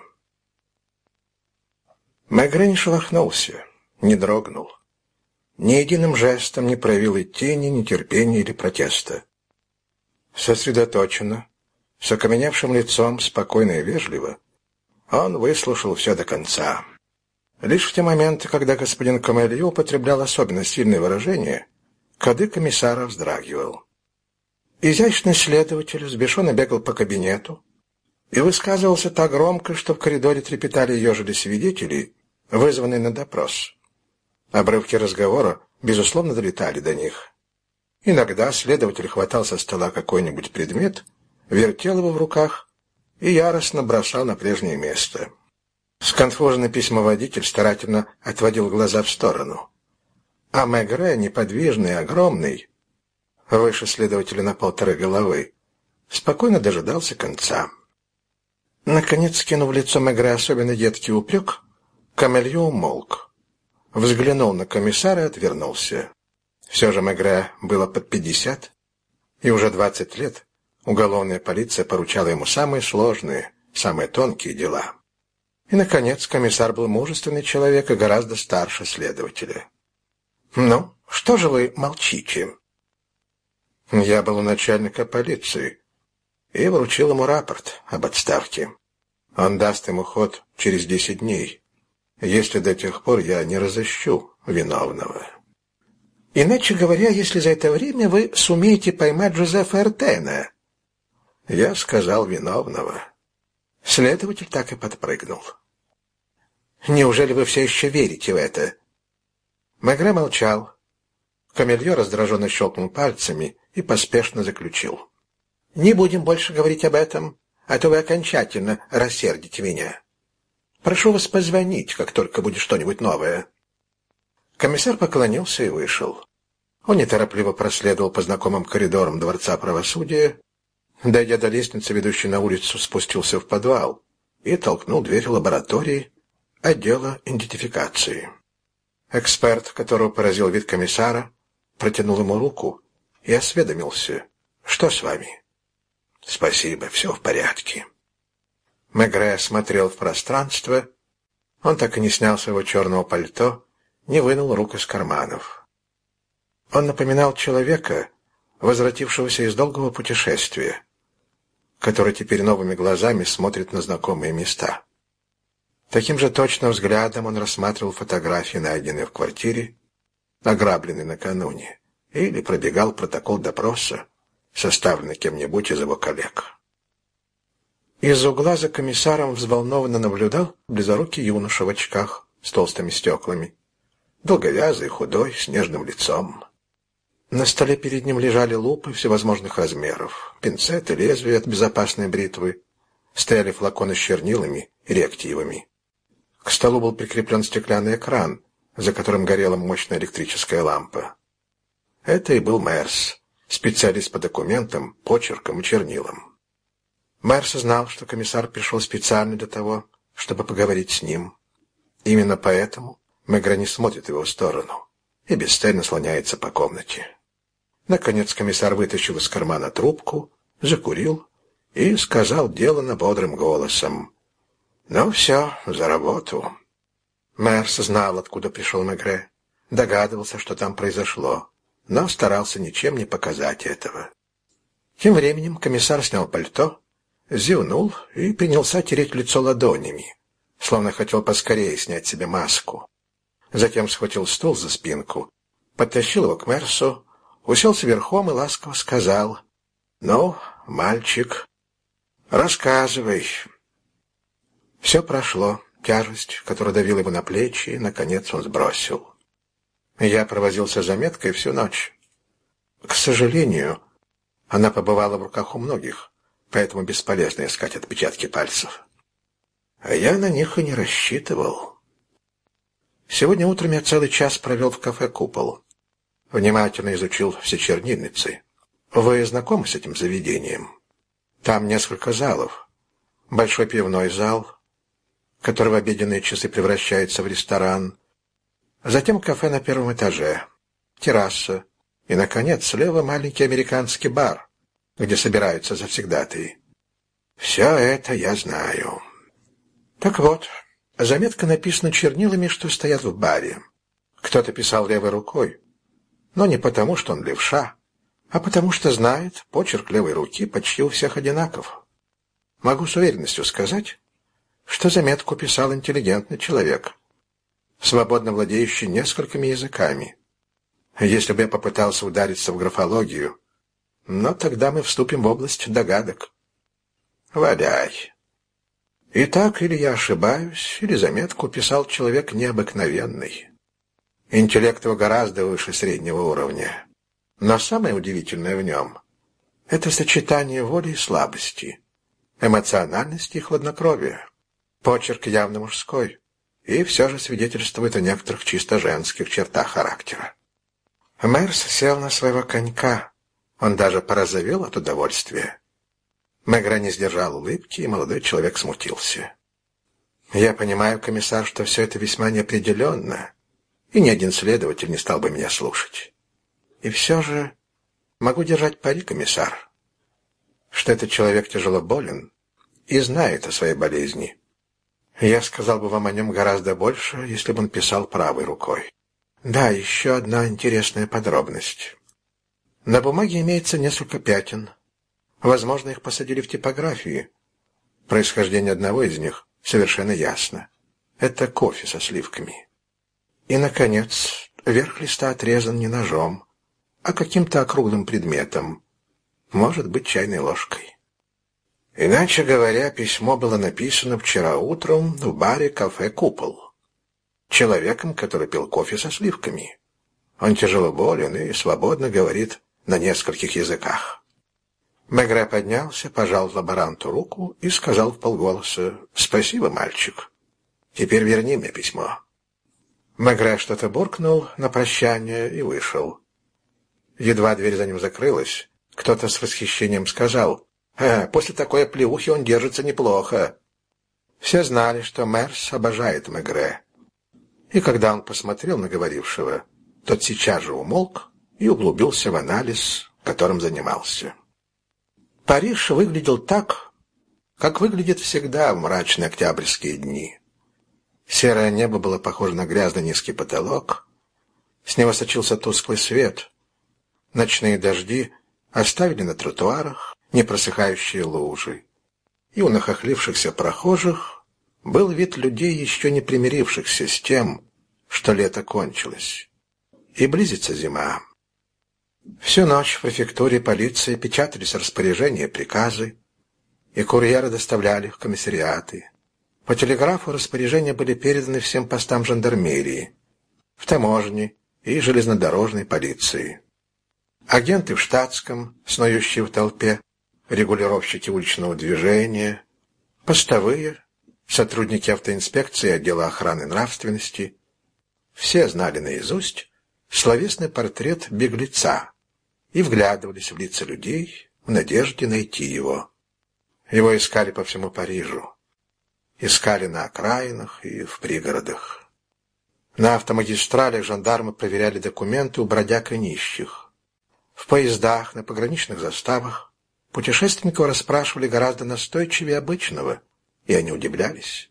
Мегре не шелохнулся, не дрогнул. Ни единым жестом не проявил и тени нетерпения или протеста. Сосредоточенно, с окаменевшим лицом, спокойно и вежливо, он выслушал все до конца. Лишь в те моменты, когда господин Камельо употреблял особенно сильные выражения, кадык комиссара вздрагивал. Изящный следователь взбешенно бегал по кабинету и высказывался так громко, что в коридоре трепетали и ежели свидетели, вызванные на допрос. Обрывки разговора, безусловно, долетали до них. Иногда следователь хватал со стола какой-нибудь предмет, вертел его в руках и яростно бросал на прежнее место. Сконфуженный письмоводитель старательно отводил глаза в сторону. А Мегре, неподвижный и огромный, выше следователя на полторы головы, спокойно дожидался конца. Наконец, скинув в лицо Мегре особенно едкий упрек, Камельо умолк, взглянул на комиссара и отвернулся. Все же Мегре было под пятьдесят, и уже двадцать лет уголовная полиция поручала ему самые сложные, самые тонкие дела. И, наконец, комиссар был мужественный человек и гораздо старше следователя. «Ну, что же вы молчите?» «Я был у начальника полиции и вручил ему рапорт об отставке. Он даст ему ход через десять дней, если до тех пор я не разыщу виновного. Иначе говоря, если за это время вы сумеете поймать Жозефа Эртена». Я сказал виновного. Следователь так и подпрыгнул. «Неужели вы все еще верите в это?» Мегре молчал. Камельо раздраженно щелкнул пальцами и поспешно заключил: «Не будем больше говорить об этом, а то вы окончательно рассердите меня. Прошу вас позвонить, как только будет что-нибудь новое». Комиссар поклонился и вышел. Он неторопливо проследовал по знакомым коридорам Дворца правосудия, дойдя до лестницы, ведущей на улицу, спустился в подвал и толкнул дверь лаборатории отдела идентификации. Эксперт, которого поразил вид комиссара, протянул ему руку и осведомился: «Что с вами?» «Спасибо, все в порядке». Мегре смотрел в пространство. Он так и не снял своего черного пальто, не вынул рук из карманов. Он напоминал человека, возвратившегося из долгого путешествия, который теперь новыми глазами смотрит на знакомые места. Таким же точным взглядом он рассматривал фотографии, найденные в квартире, ограбленной накануне, или пробегал протокол допроса, составленный кем-нибудь из его коллег. Из угла за комиссаром взволнованно наблюдал близорукий юноша в очках с толстыми стеклами, долговязый, худой, с нежным лицом. На столе перед ним лежали лупы всевозможных размеров, пинцеты, лезвия от безопасной бритвы, стояли флаконы с чернилами и реактивами. К столу был прикреплен стеклянный экран, за которым горела мощная электрическая лампа. Это и был Мерс, специалист по документам, почеркам и чернилам. Мерс знал, что комиссар пришел специально для того, чтобы поговорить с ним. Именно поэтому Мегре не смотрит в его сторону и бесцельно слоняется по комнате. Наконец комиссар вытащил из кармана трубку, закурил и сказал деланно бодрым голосом: «Ну все, за работу». Мерс знал, откуда пришел Мегре, догадывался, что там произошло, но старался ничем не показать этого. Тем временем комиссар снял пальто, зевнул и принялся тереть лицо ладонями, словно хотел поскорее снять себе маску. Затем схватил стул за спинку, подтащил его к Мерсу, уселся верхом и ласково сказал: «Ну, мальчик, рассказывай». Все прошло, тяжесть, которая давила его на плечи, наконец он сбросил. Я провозился с заметкой всю ночь. К сожалению, она побывала в руках у многих, поэтому бесполезно искать отпечатки пальцев. А я на них и не рассчитывал. Сегодня утром я целый час провел в кафе «Купол». Внимательно изучил все чернильницы. Вы знакомы с этим заведением? Там несколько залов. Большой пивной зал, который в обеденные часы превращается в ресторан. Затем кафе на первом этаже, терраса и, наконец, слева маленький американский бар, где собираются завсегдатаи. Все это я знаю. Так вот, заметка написана чернилами, что стоят в баре. Кто-то писал левой рукой, но не потому, что он левша, а потому что знает, почерк левой руки почти у всех одинаков. Могу с уверенностью сказать, что заметку писал интеллигентный человек, свободно владеющий несколькими языками. Если бы я попытался удариться в графологию, но тогда мы вступим в область догадок. Валяй. Итак, или я ошибаюсь, или заметку писал человек необыкновенный. Интеллект его гораздо выше среднего уровня. Но самое удивительное в нем — это сочетание воли и слабости, эмоциональности и хладнокровия. Почерк явно мужской, и все же свидетельствует о некоторых чисто женских чертах характера. Мерс сел на своего конька. Он даже порозовел от удовольствия. Мегре не сдержал улыбки, и молодой человек смутился. «Я понимаю, комиссар, что все это весьма неопределенно, и ни один следователь не стал бы меня слушать. И все же могу держать пари, комиссар, что этот человек тяжело болен и знает о своей болезни. Я сказал бы вам о нем гораздо больше, если бы он писал правой рукой. Да, еще одна интересная подробность. На бумаге имеется несколько пятен. Возможно, их посадили в типографии. Происхождение одного из них совершенно ясно. Это кофе со сливками. И, наконец, верх листа отрезан не ножом, а каким-то округлым предметом. Может быть, чайной ложкой. Иначе говоря, письмо было написано вчера утром в баре кафе «Купол». Человеком, который пил кофе со сливками. Он тяжело болен и свободно говорит на нескольких языках. Мегре поднялся, пожал лаборанту руку и сказал вполголоса: «Спасибо, мальчик. Теперь верни мне письмо». Мегре что-то буркнул на прощание и вышел. Едва дверь за ним закрылась, кто-то с восхищением сказал: «А, после такой оплеухи он держится неплохо». Все знали, что Мерс обожает Мегре. И когда он посмотрел на говорившего, тот сейчас же умолк и углубился в анализ, которым занимался. Париж выглядел так, как выглядит всегда в мрачные октябрьские дни. Серое небо было похоже на грязный низкий потолок, с него сочился тусклый свет. Ночные дожди оставили на тротуарах непросыхающие лужи, и у нахохлившихся прохожих был вид людей, еще не примирившихся с тем, что лето кончилось, и близится зима. Всю ночь в префектуре полиции печатались распоряжения и приказы, и курьеры доставляли их в комиссариаты. По телеграфу распоряжения были переданы всем постам жандармерии, в таможне и железнодорожной полиции. Агенты в штатском, снующие в толпе, регулировщики уличного движения, постовые, сотрудники автоинспекции и отдела охраны нравственности — все знали наизусть словесный портрет беглеца и вглядывались в лица людей в надежде найти его. Его искали по всему Парижу. Искали на окраинах и в пригородах. На автомагистралях жандармы проверяли документы у бродяг и нищих. В поездах, на пограничных заставах путешественников расспрашивали гораздо настойчивее обычного, и они удивлялись.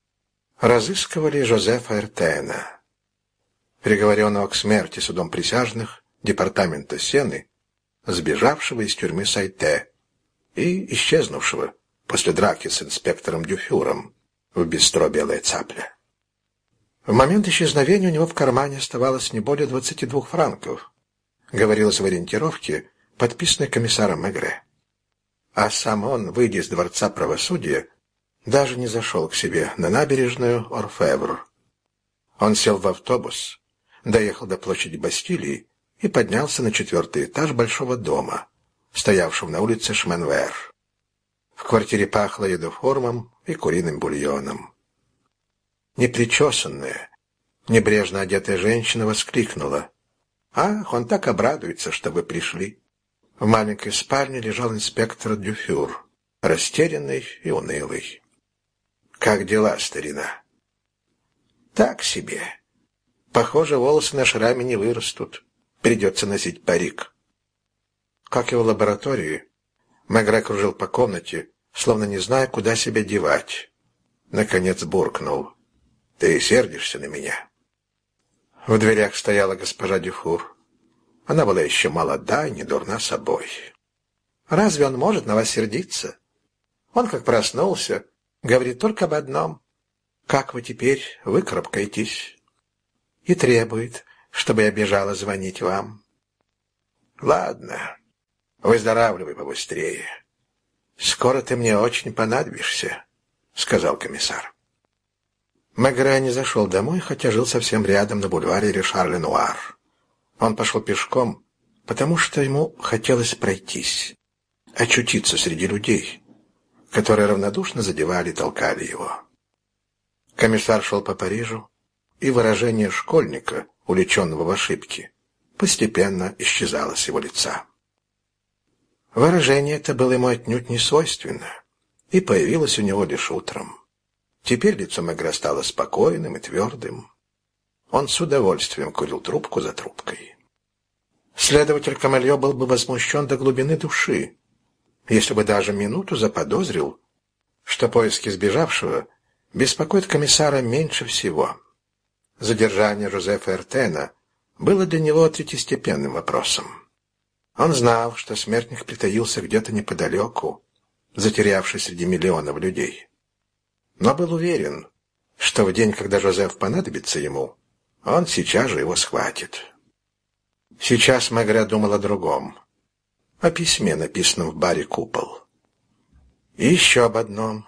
Разыскивали Жозефа Эртена, приговоренного к смерти судом присяжных департамента Сены, сбежавшего из тюрьмы Сайте и исчезнувшего после драки с инспектором Дюфюром в бистро «Белая цапля». В момент исчезновения у него в кармане оставалось не более двадцати двух франков, говорилось в ориентировке, подписанной комиссаром Мегре. А сам он, выйдя из дворца правосудия, даже не зашел к себе на набережную Орфевр. Он сел в автобус, доехал до площади Бастилии и поднялся на четвертый этаж большого дома, стоявшего на улице Шменвер. В квартире пахло едоформом и куриным бульоном. Непричесанная, небрежно одетая женщина воскликнула: «Ах, он так обрадуется, что вы пришли!» В маленькой спальне лежал инспектор Дюфюр, растерянный и унылый. «Как дела, старина?» «Так себе. Похоже, волосы на шраме не вырастут. Придется носить парик». Как и в лаборатории, Мегре кружил по комнате, словно не зная, куда себя девать. Наконец буркнул: «Ты сердишься на меня?» В дверях стояла госпожа Дюфур. Она была еще молода и не дурна собой. «Разве он может на вас сердиться? Он, как проснулся, говорит только об одном: как вы теперь выкарабкаетесь? И требует, чтобы я бежала звонить вам». «Ладно, выздоравливай побыстрее. Скоро ты мне очень понадобишься», — сказал комиссар. Мегре не зашел домой, хотя жил совсем рядом на бульваре Ришар-Ленуар. Он пошел пешком, потому что ему хотелось пройтись, очутиться среди людей, которые равнодушно задевали и толкали его. Комиссар шел по Парижу, и выражение школьника, увлеченного в ошибки, постепенно исчезало с его лица. Выражение это было ему отнюдь не свойственно, и появилось у него лишь утром. Теперь лицо Мегре стало спокойным и твердым. Он с удовольствием курил трубку за трубкой. Следователь Камельо был бы возмущен до глубины души, если бы даже минуту заподозрил, что поиски сбежавшего беспокоят комиссара меньше всего. Задержание Жозефа Эртена было для него третьестепенным вопросом. Он знал, что смертник притаился где-то неподалеку, затерявшись среди миллионов людей. Но был уверен, что в день, когда Жозеф понадобится ему, он сейчас же его схватит. Сейчас Мегре думал о другом, о письме, написанном в баре «Купол». И еще об одном.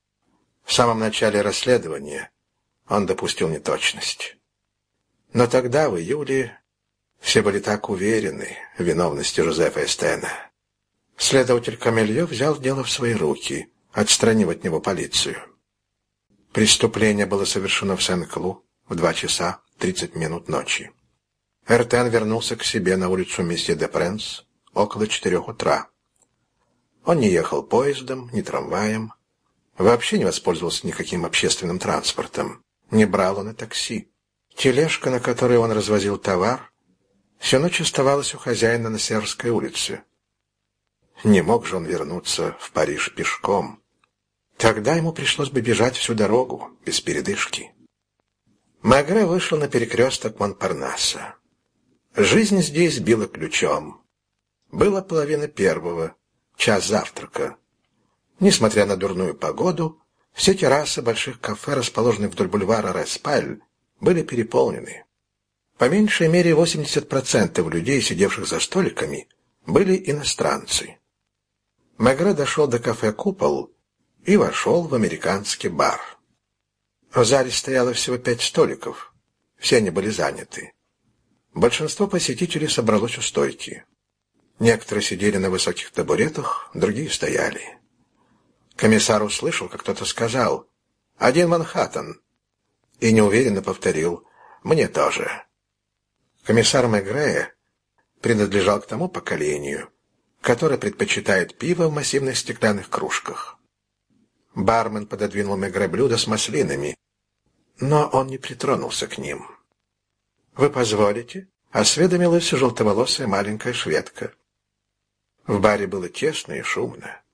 В самом начале расследования он допустил неточность. Но тогда, в июле, все были так уверены в виновности Жозефа Эстена. Следователь Камельо взял дело в свои руки, отстранив от него полицию. Преступление было совершено в Сен-Клу в два часа тридцать минут ночи. Эртен вернулся к себе на улицу Месье-де-Пренс около четырех утра. Он не ехал поездом, ни трамваем, вообще не воспользовался никаким общественным транспортом, не брал он и такси. Тележка, на которой он развозил товар, всю ночь оставалась у хозяина на Сержской улице. Не мог же он вернуться в Париж пешком. Тогда ему пришлось бы бежать всю дорогу, без передышки. Мегре вышел на перекресток Монпарнаса. Жизнь здесь била ключом. Было половина первого, час завтрака. Несмотря на дурную погоду, все террасы больших кафе, расположенных вдоль бульвара Респаль, были переполнены. По меньшей мере восемьдесят процентов людей, сидевших за столиками, были иностранцы. Мегре дошел до кафе «Купол» и вошел в американский бар. В зале стояло всего пять столиков, все они были заняты. Большинство посетителей собралось у стойки. Некоторые сидели на высоких табуретах, другие стояли. Комиссар услышал, как кто-то сказал «Один Манхэттен» и неуверенно повторил «Мне тоже». Комиссар Мегре принадлежал к тому поколению, которое предпочитает пиво в массивных стеклянных кружках. Бармен пододвинул Мегре блюдо с маслинами, но он не притронулся к ним. «Вы позволите?» — осведомилась желтоволосая маленькая шведка. В баре было тесно и шумно.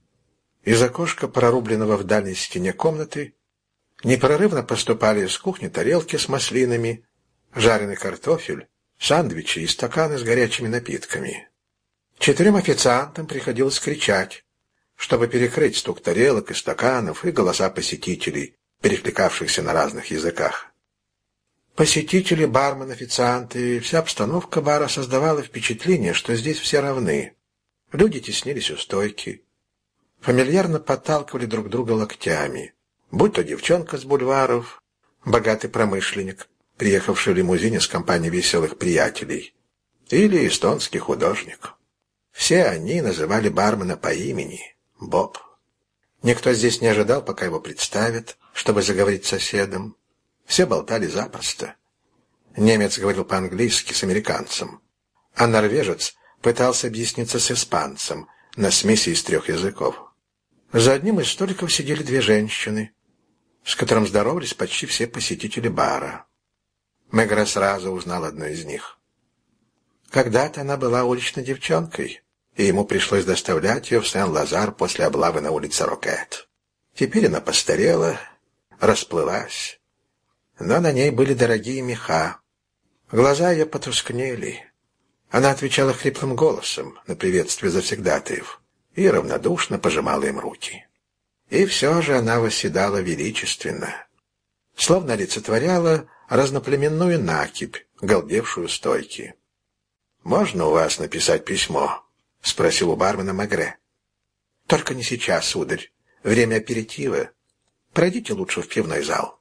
Из окошка, прорубленного в дальней стене комнаты, непрерывно поступали из кухни тарелки с маслинами, жареный картофель, сандвичи и стаканы с горячими напитками. Четырем официантам приходилось кричать, чтобы перекрыть стук тарелок и стаканов и голоса посетителей, перекликавшихся на разных языках. Посетители, бармен, официанты, вся обстановка бара создавала впечатление, что здесь все равны. Люди теснились у стойки, фамильярно подталкивали друг друга локтями, будь то девчонка с бульваров, богатый промышленник, приехавший в лимузине с компанией веселых приятелей, или эстонский художник. Все они называли бармена по имени — Боб. Никто здесь не ожидал, пока его представят, чтобы заговорить с соседом. Все болтали запросто. Немец говорил по-английски с американцем, а норвежец пытался объясниться с испанцем на смеси из трех языков. За одним из столиков сидели две женщины, с которым здоровались почти все посетители бара. Мегре сразу узнал одну из них. Когда-то она была уличной девчонкой, и ему пришлось доставлять ее в Сен-Лазар после облавы на улице Рокет. Теперь она постарела, расплылась, но на ней были дорогие меха. Глаза ее потускнели. Она отвечала хриплым голосом на приветствие завсегдатаев и равнодушно пожимала им руки. И все же она восседала величественно, словно олицетворяла разноплеменную накипь, галдевшую стойки. «Можно у вас написать письмо?» — спросил у бармена Мегре. «Только не сейчас, сударь. Время аперитива. Пройдите лучше в пивной зал».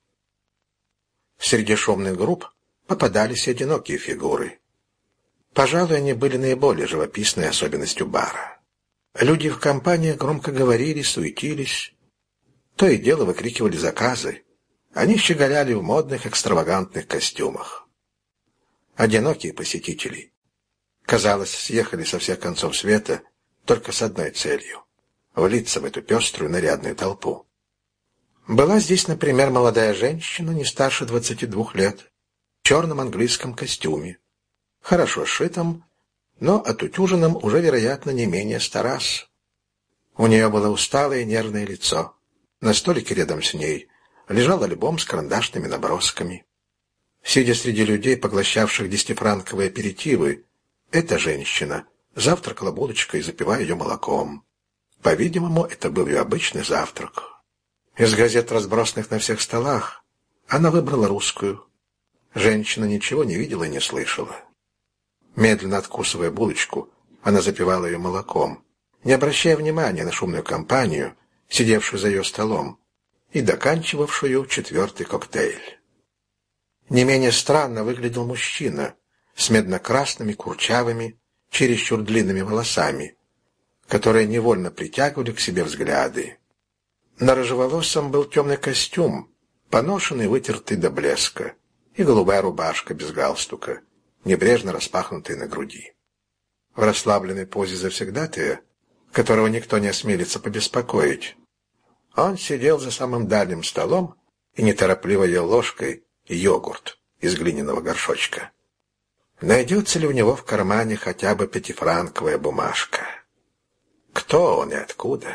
Среди шумных групп попадались одинокие фигуры. Пожалуй, они были наиболее живописной особенностью бара. Люди в компаниях громко говорили, суетились. То и дело выкрикивали заказы. Они щеголяли в модных экстравагантных костюмах. Одинокие посетители, казалось, съехали со всех концов света только с одной целью — влиться в эту пеструю нарядную толпу. Была здесь, например, молодая женщина, не старше двадцати двух лет, в черном английском костюме, хорошо сшитом, но отутюженном уже, вероятно, не менее ста раз. У нее было усталое нервное лицо. На столике рядом с ней лежал альбом с карандашными набросками. Сидя среди людей, поглощавших десятифранковые аперитивы, эта женщина завтракала булочкой, запивая ее молоком. По-видимому, это был ее обычный завтрак. Из газет, разбросанных на всех столах, она выбрала русскую. Женщина ничего не видела и не слышала. Медленно откусывая булочку, она запивала ее молоком, не обращая внимания на шумную компанию, сидевшую за ее столом, и доканчивавшую четвертый коктейль. Не менее странно выглядел мужчина с медно-красными, курчавыми, чересчур длинными волосами, которые невольно притягивали к себе взгляды. На рыжеволосом был темный костюм, поношенный, вытертый до блеска, и голубая рубашка без галстука, небрежно распахнутая на груди. В расслабленной позе завсегдатая, которого никто не осмелится побеспокоить, он сидел за самым дальним столом и неторопливо ел ложкой йогурт из глиняного горшочка. Найдется ли у него в кармане хотя бы пятифранковая бумажка? Кто он и откуда?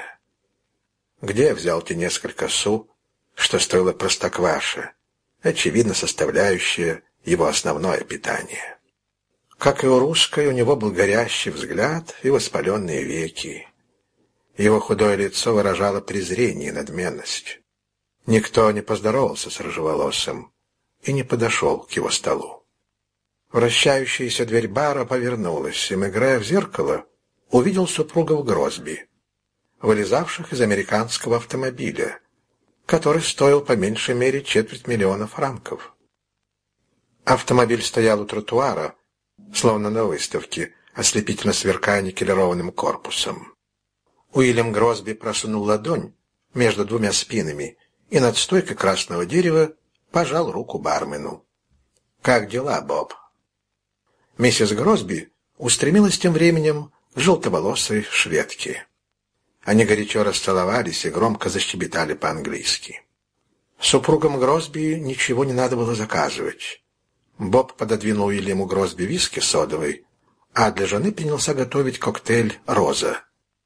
Где взял те несколько су, что стоило простокваша, очевидно составляющая его основное питание? Как и у русской, у него был горящий взгляд и воспаленные веки. Его худое лицо выражало презрение и надменность. Никто не поздоровался с рыжеволосым и не подошел к его столу. Вращающаяся дверь бара повернулась, и Мегре в зеркало увидел супругов Гросби, вылезавших из американского автомобиля, который стоил по меньшей мере четверть миллиона франков. Автомобиль стоял у тротуара, словно на выставке, ослепительно сверкая никелированным корпусом. Уильям Гросби просунул ладонь между двумя спинами и над стойкой красного дерева пожал руку бармену. «Как дела, Боб?» Миссис Гросби устремилась тем временем к желтоволосой шведке. Они горячо расцеловались и громко защебетали по-английски. Супругам Гросби ничего не надо было заказывать. Боб пододвинул Уильяму Гросби виски содовой, а для жены принялся готовить коктейль «Роза».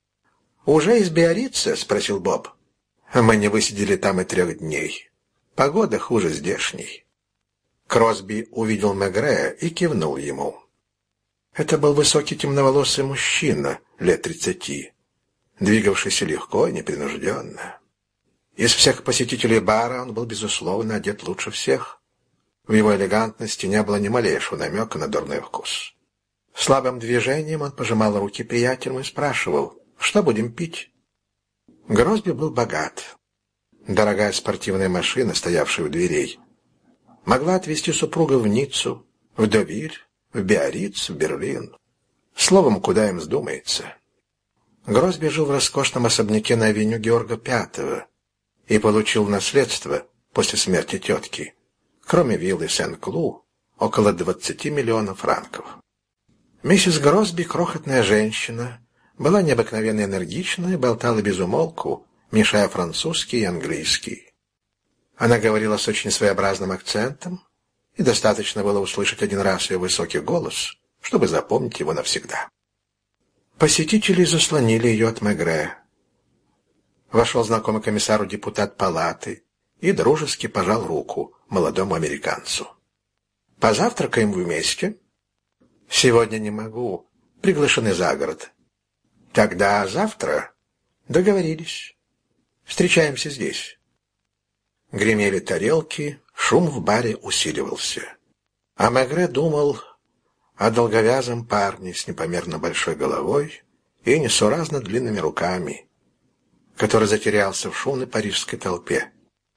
«Уже из Биаррица?» — спросил Боб. «Мы не высидели там и трех дней. Погода хуже здешней». Кросби увидел Мегре и кивнул ему. Это был высокий темноволосый мужчина лет тридцати, двигавшийся легко и непринужденно. Из всех посетителей бара он был, безусловно, одет лучше всех. В его элегантности не было ни малейшего намека на дурной вкус. Слабым движением он пожимал руки приятелям и спрашивал, что будем пить. Гросби был богат. Дорогая спортивная машина, стоявшая у дверей, могла отвезти супруга в Ниццу, в Девиль, в Биарриц, в Берлин. Словом, куда им вздумается. Гросби жил в роскошном особняке на авеню Георга Пятого и получил в наследство после смерти тетки, кроме виллы Сен-Клу, около двадцати миллионов франков. Миссис Гросби, крохотная женщина, была необыкновенно энергична и болтала без умолку, мешая французский и английский. Она говорила с очень своеобразным акцентом, и достаточно было услышать один раз ее высокий голос, чтобы запомнить его навсегда. Посетители заслонили ее от Мегре. Вошел знакомый комиссару депутат палаты и дружески пожал руку молодому американцу. «Позавтракаем вместе?» «Сегодня не могу. Приглашены за город». «Тогда завтра?» «Договорились. Встречаемся здесь». Гремели тарелки, шум в баре усиливался. А Мегре думал о долговязом парне с непомерно большой головой и несуразно длинными руками, который затерялся в шумной парижской толпе.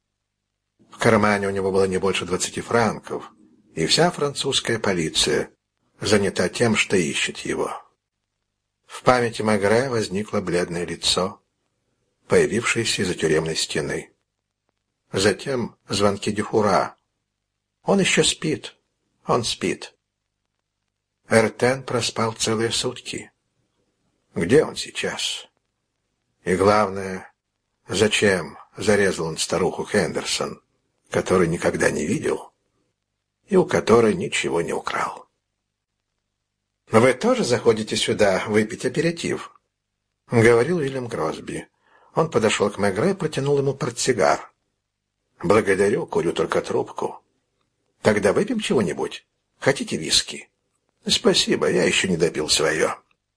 В кармане у него было не больше двадцати франков, и вся французская полиция занята тем, что ищет его. В памяти Мегре возникло бледное лицо, появившееся из-за тюремной стены. Затем звонки Дюфура. Он еще спит. Он спит. Эртен проспал целые сутки. Где он сейчас? И главное, зачем зарезал он старуху Хендерсон, которую никогда не видел и у которой ничего не украл? «Вы тоже заходите сюда выпить аперитив?» — говорил Уильям Гросби. Он подошел к Мегре и протянул ему портсигар. «Благодарю, курю только трубку». «Тогда выпьем чего-нибудь? Хотите виски?» «Спасибо, я еще не допил свое».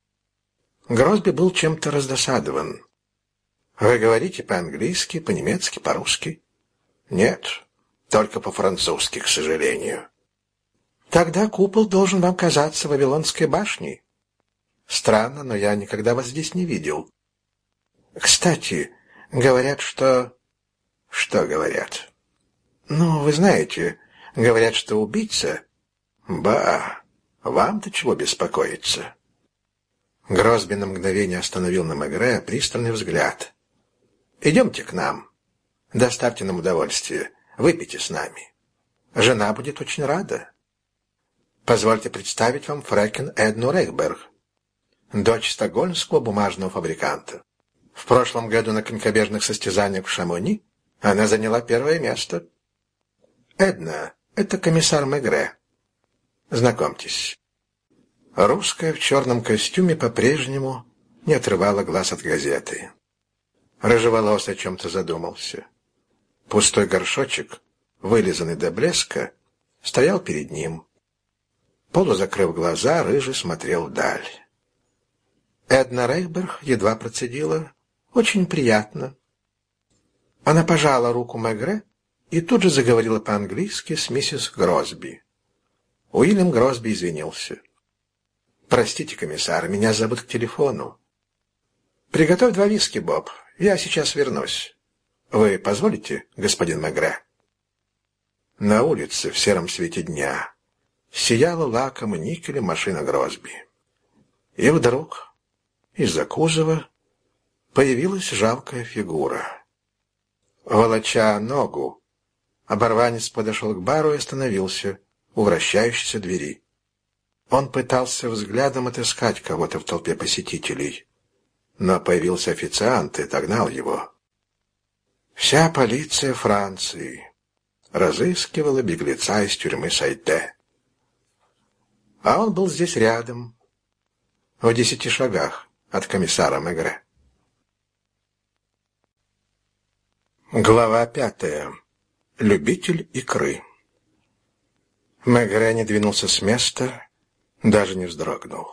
Гросби был чем-то раздосадован. «Вы говорите по-английски, по-немецки, по-русски?» «Нет, только по-французски, к сожалению». «Тогда купол должен вам казаться Вавилонской башней. Странно, но я никогда вас здесь не видел. Кстати, говорят, что...» «Что говорят?» «Ну, вы знаете, говорят, что убийца...» «Ба, вам-то чего беспокоиться?» Гросби на мгновение остановил на Мегре пристальный взгляд. «Идемте к нам. Доставьте нам удовольствие. Выпейте с нами. Жена будет очень рада. Позвольте представить вам Фрекен Эдну Рейхберг, дочь стокгольмского бумажного фабриканта. В прошлом году на конькобежных состязаниях в Шамони она заняла первое место. Эдна — это комиссар Мегре. Знакомьтесь». Русская в черном костюме по-прежнему не отрывала глаз от газеты. Рыжеволосый о чем-то задумался. Пустой горшочек, вылизанный до блеска, стоял перед ним. Полузакрыв глаза, Рыжий смотрел вдаль. Эдна Рейхберг едва процедила: «Очень приятно». Она пожала руку Мегре и тут же заговорила по-английски с миссис Гросби. Уильям Гросби извинился. «Простите, комиссар, меня зовут к телефону». «Приготовь два виски, Боб, я сейчас вернусь. Вы позволите, господин Мегре?» На улице в сером свете дня сияла лаком и никелем машина Гросби. И вдруг из-за кузова появилась жалкая фигура. Волоча ногу, оборванец подошел к бару и остановился у вращающейся двери. Он пытался взглядом отыскать кого-то в толпе посетителей, но появился официант и догнал его. Вся полиция Франции разыскивала беглеца из тюрьмы Сайте. А он был здесь рядом, в десяти шагах от комиссара Мегре. Глава пятая. Любитель икры. Мегре не двинулся с места, даже не вздрогнул.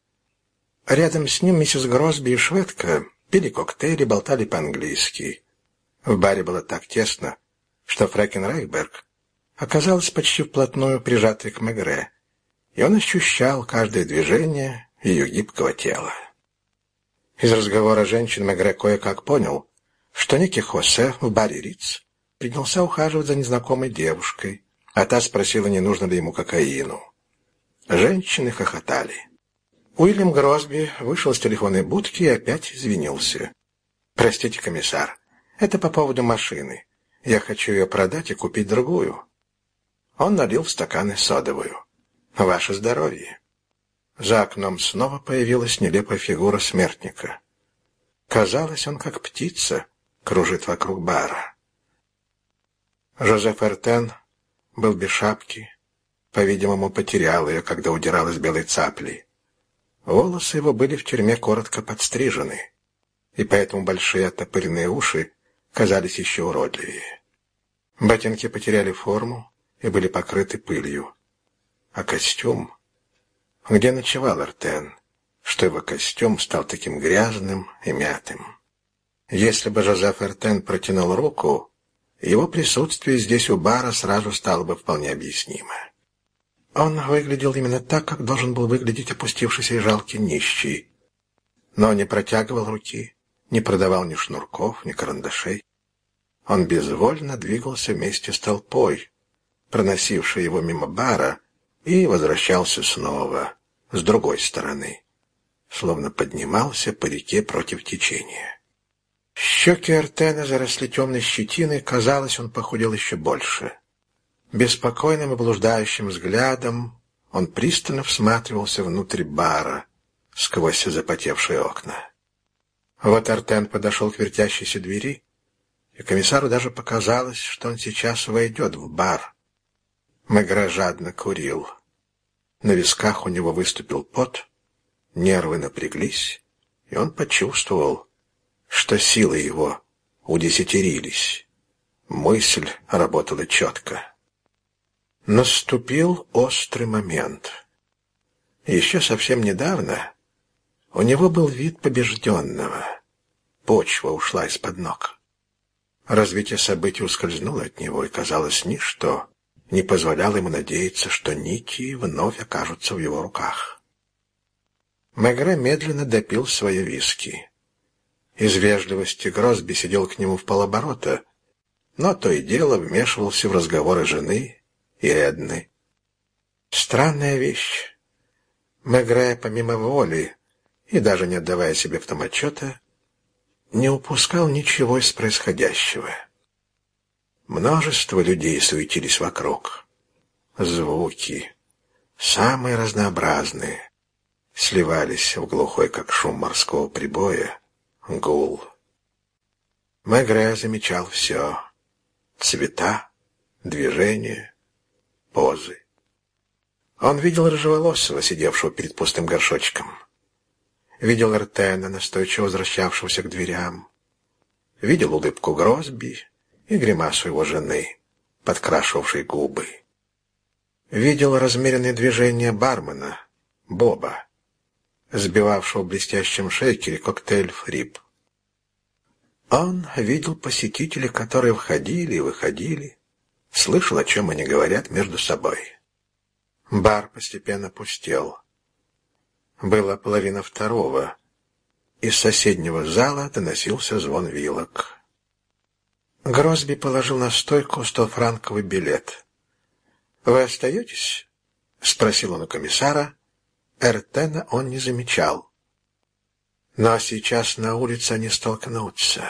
Рядом с ним миссис Гросби и шведка пили коктейли, болтали по-английски. В баре было так тесно, что Фрекен Рейхберг оказалась почти вплотную прижатой к Мегре, и он ощущал каждое движение ее гибкого тела. Из разговора женщин Мегре кое-как понял, что некий Хосе в баре Риц принялся ухаживать за незнакомой девушкой, а та спросила, не нужно ли ему кокаину. Женщины хохотали. Уильям Гросби вышел с телефонной будки и опять извинился. «Простите, комиссар, это по поводу машины. Я хочу ее продать и купить другую». Он налил в стаканы содовую. «Ваше здоровье». За окном снова появилась нелепая фигура смертника. Казалось, он как птица кружит вокруг бара. Жозеф Эртен был без шапки. По-видимому, потерял ее, когда удирал из белой цапли. Волосы его были в тюрьме коротко подстрижены, и поэтому большие оттопыренные уши казались еще уродливее. Ботинки потеряли форму и были покрыты пылью. А костюм... Где ночевал Эртен, что его костюм стал таким грязным и мятым? Если бы Жозеф Эртен протянул руку, его присутствие здесь у бара сразу стало бы вполне объяснимо. Он выглядел именно так, как должен был выглядеть опустившийся и жалкий нищий, но не протягивал руки, не продавал ни шнурков, ни карандашей. Он безвольно двигался вместе с толпой, проносившей его мимо бара, и возвращался снова, с другой стороны, словно поднимался по реке против течения. Щеки Эртена заросли темной щетиной, казалось, он похудел еще больше. Беспокойным и блуждающим взглядом он пристально всматривался внутрь бара, сквозь запотевшие окна. Вот Артен подошел к вертящейся двери, и комиссару даже показалось, что он сейчас войдет в бар. Мегре жадно курил. На висках у него выступил пот, нервы напряглись, и он почувствовал, что силы его удесятерились. Мысль работала четко. Наступил острый момент. Еще совсем недавно у него был вид побежденного. Почва ушла из-под ног. Развитие событий ускользнуло от него, и, казалось, ничто не позволяло ему надеяться, что нити вновь окажутся в его руках. Мегре медленно допил свои виски. Из вежливости Гросби сидел к нему вполоборота, но то и дело вмешивался в разговоры жены и Эдны. Странная вещь. Мегре, помимо воли, и даже не отдавая себе в том отчета, не упускал ничего из происходящего. Множество людей суетились вокруг. Звуки, самые разнообразные, сливались в глухой, как шум морского прибоя, гул. Мегре замечал все: цвета, движения, позы. Он видел рыжеволосого, сидевшего перед пустым горшочком. Видел Артена, настойчиво возвращавшегося к дверям. Видел улыбку Гросби и гримасу его жены, подкрашивавшей губы. Видел размеренные движения бармена, Боба, сбивавшего в блестящем шейкере коктейль «Фрип». Он видел посетителей, которые входили и выходили, слышал, о чем они говорят между собой. Бар постепенно пустел. Была половина второго. Из соседнего зала доносился звон вилок. Гросби положил на стойку стофранковый билет. «Вы остаетесь?» — спросил он у комиссара. Эртена он не замечал. Но сейчас на улице они столкнутся.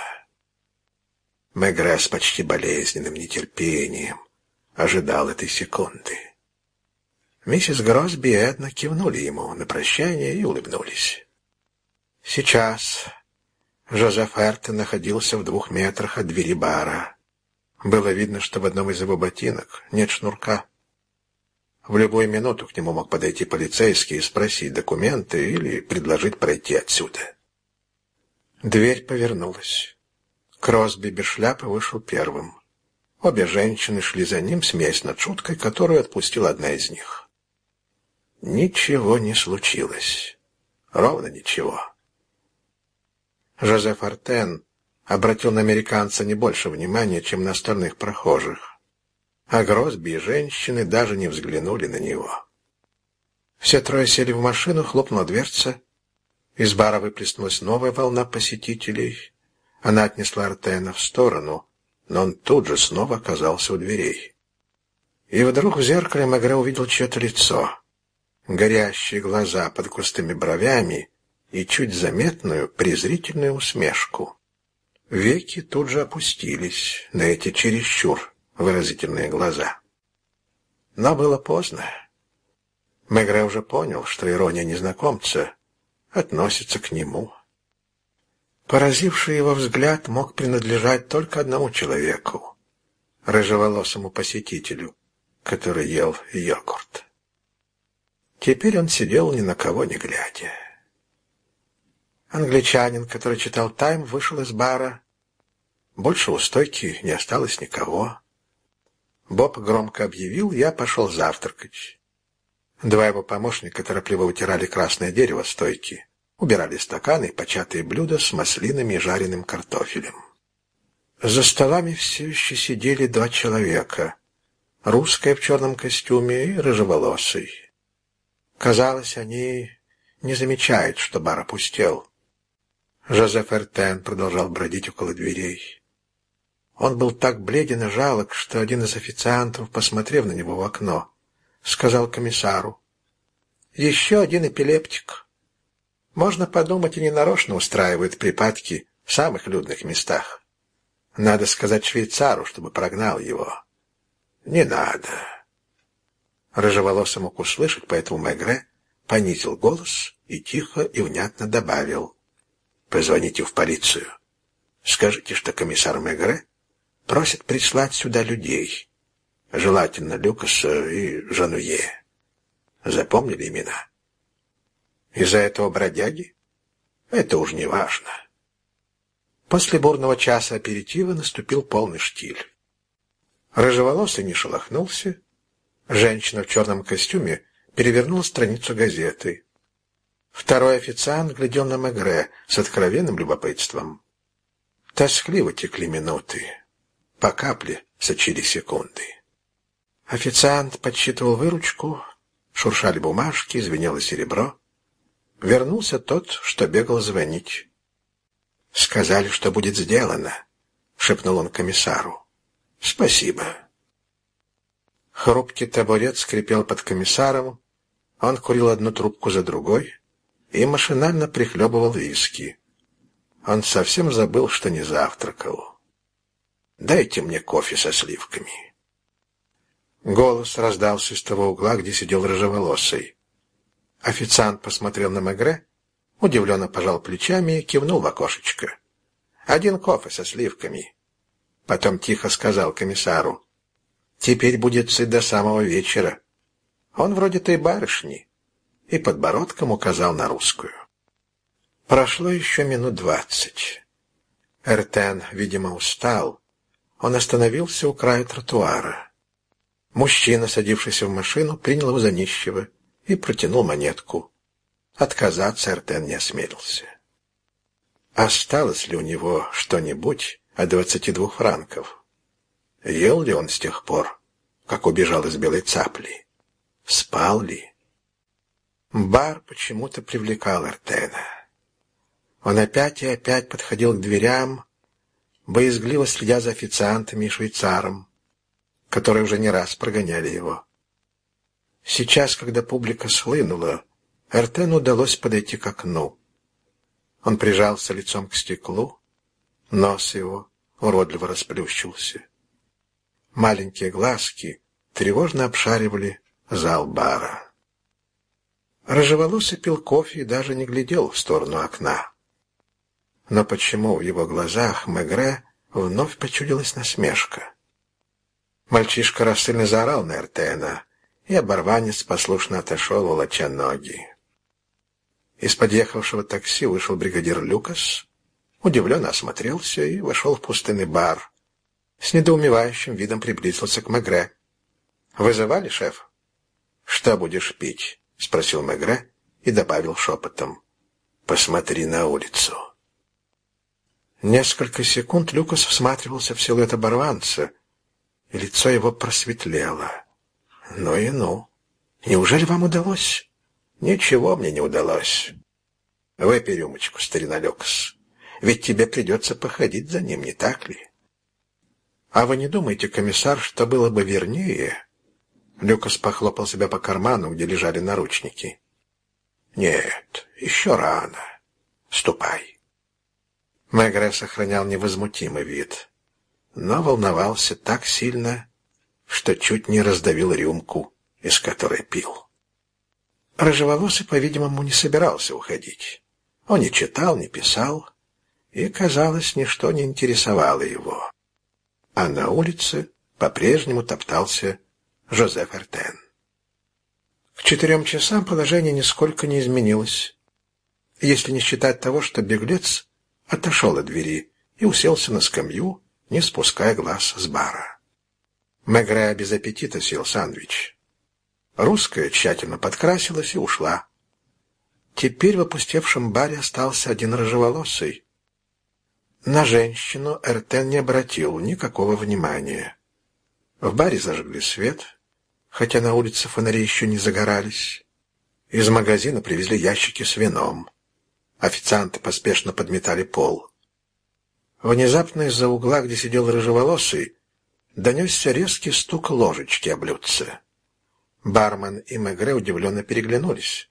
Мегре с почти болезненным нетерпением ожидал этой секунды. Миссис Гросби и Эдна кивнули ему на прощание и улыбнулись. Сейчас Жозеф Эртен находился в двух метрах от двери бара. Было видно, что в одном из его ботинок нет шнурка. В любую минуту к нему мог подойти полицейский и спросить документы или предложить пройти отсюда. Дверь повернулась. Кросби без шляпы вышел первым. Обе женщины шли за ним, смеясь над шуткой, которую отпустила одна из них. Ничего не случилось. Ровно ничего. Жозеф Артен обратил на американца не больше внимания, чем на остальных прохожих. А Гросби и женщины даже не взглянули на него. Все трое сели в машину, хлопнула дверца. Из бара выплеснулась новая волна посетителей. Она отнесла Артена в сторону, но он тут же снова оказался у дверей. И вдруг в зеркале Мегре увидел чье-то лицо. Горящие глаза под густыми бровями и чуть заметную презрительную усмешку. Веки тут же опустились на эти чересчур выразительные глаза. Но было поздно. Мегре уже понял, что ирония незнакомца относится к нему. Поразивший его взгляд мог принадлежать только одному человеку — рыжеволосому посетителю, который ел йогурт. Теперь он сидел ни на кого не глядя. Англичанин, который читал «Тайм», вышел из бара. Больше у стойки не осталось никого. Боб громко объявил: «Я пошел завтракать». Два его помощника торопливо утирали красное дерево стойки, убирали стаканы и початые блюда с маслинами и жареным картофелем. За столами все еще сидели два человека: русская в черном костюме и рыжеволосый. Казалось, они не замечают, что бар опустел. Жозеф Эртен продолжал бродить около дверей. Он был так бледен и жалок, что один из официантов, посмотрев на него в окно, сказал комиссару: «Еще один эпилептик. Можно подумать, и ненарочно устраивают припадки в самых людных местах. Надо сказать швейцару, чтобы прогнал его». «Не надо». Рыжеволосый мог услышать, поэтому Мегре понизил голос и тихо и внятно добавил: «Позвоните в полицию. Скажите, что комиссар Мегре просит прислать сюда людей, желательно Люкаса и Жануе. Запомнили имена? Из-за этого бродяги? Это уж не важно». После бурного часа аперитива наступил полный штиль. Рыжеволосый не шелохнулся. Женщина в черном костюме перевернула страницу газеты. Второй официант глядел на Мегре с откровенным любопытством. Тоскливо текли минуты. По капле сочили секунды. Официант подсчитывал выручку, шуршали бумажки, звенело серебро. Вернулся тот, что бегал звонить. «Сказали, что будет сделано», — шепнул он комиссару. «Спасибо». Хрупкий табурет скрипел под комиссаром, он курил одну трубку за другой и машинально прихлебывал виски. Он совсем забыл, что не завтракал. «Дайте мне кофе со сливками». Голос раздался из того угла, где сидел рыжеволосый. Официант посмотрел на Мегре, удивленно пожал плечами и кивнул в окошечко. «Один кофе со сливками». Потом тихо сказал комиссару: «Теперь будет сыт до самого вечера. Он вроде той барышни», и подбородком указал на русскую. Прошло еще минут двадцать. Эртен, видимо, устал. Он остановился у края тротуара. Мужчина, садившийся в машину, принял его за нищего и протянул монетку. Отказаться Эртен не осмелился. Осталось ли у него что-нибудь от двадцати двух франков? Ел ли он с тех пор, как убежал из Белой Цапли? Спал ли? Бар почему-то привлекал Эртена. Он опять и опять подходил к дверям, боязгливо следя за официантами и швейцаром, которые уже не раз прогоняли его. Сейчас, когда публика схлынула, Эртену удалось подойти к окну. Он прижался лицом к стеклу, нос его уродливо расплющился. Маленькие глазки тревожно обшаривали зал бара. Рыжеволосый пил кофе и даже не глядел в сторону окна. Но почему в его глазах Мегре вновь почудилась насмешка? Мальчишка рассыльно заорал на Эртена, и оборванец послушно отошел, волоча ноги. Из подъехавшего такси вышел бригадир Люкас, удивленно осмотрелся и вошел в пустынный бар. С недоумевающим видом приблизился к Мегре. «Вызывали, шеф?» «Что будешь пить?» — спросил Мегре и добавил шепотом: «Посмотри на улицу». Несколько секунд Люкас всматривался в силуэт оборванца, и лицо его просветлело. «Ну и ну! Неужели вам удалось?» «Ничего мне не удалось. Выпей рюмочку, старина Люкас, ведь тебе придется походить за ним, не так ли?» «А вы не думаете, комиссар, что было бы вернее?» Люкас похлопал себя по карману, где лежали наручники. «Нет, еще рано. Ступай». Мегре сохранял невозмутимый вид, но волновался так сильно, что чуть не раздавил рюмку, из которой пил. Рыжеволосый, по-видимому, не собирался уходить. Он не читал, не писал, и, казалось, ничто не интересовало его. А на улице по-прежнему топтался Жозеф Эртен. К четырем часам положение нисколько не изменилось, если не считать того, что беглец отошел от двери и уселся на скамью, не спуская глаз с бара. Мегре без аппетита съел сандвич. Русская тщательно подкрасилась и ушла. Теперь в опустевшем баре остался один рыжеволосый. На женщину Эртен не обратил никакого внимания. В баре зажгли свет, хотя на улице фонари еще не загорались. Из магазина привезли ящики с вином. Официанты поспешно подметали пол. Внезапно из-за угла, где сидел рыжеволосый, донесся резкий стук ложечки о блюдце. Бармен и Мегре удивленно переглянулись.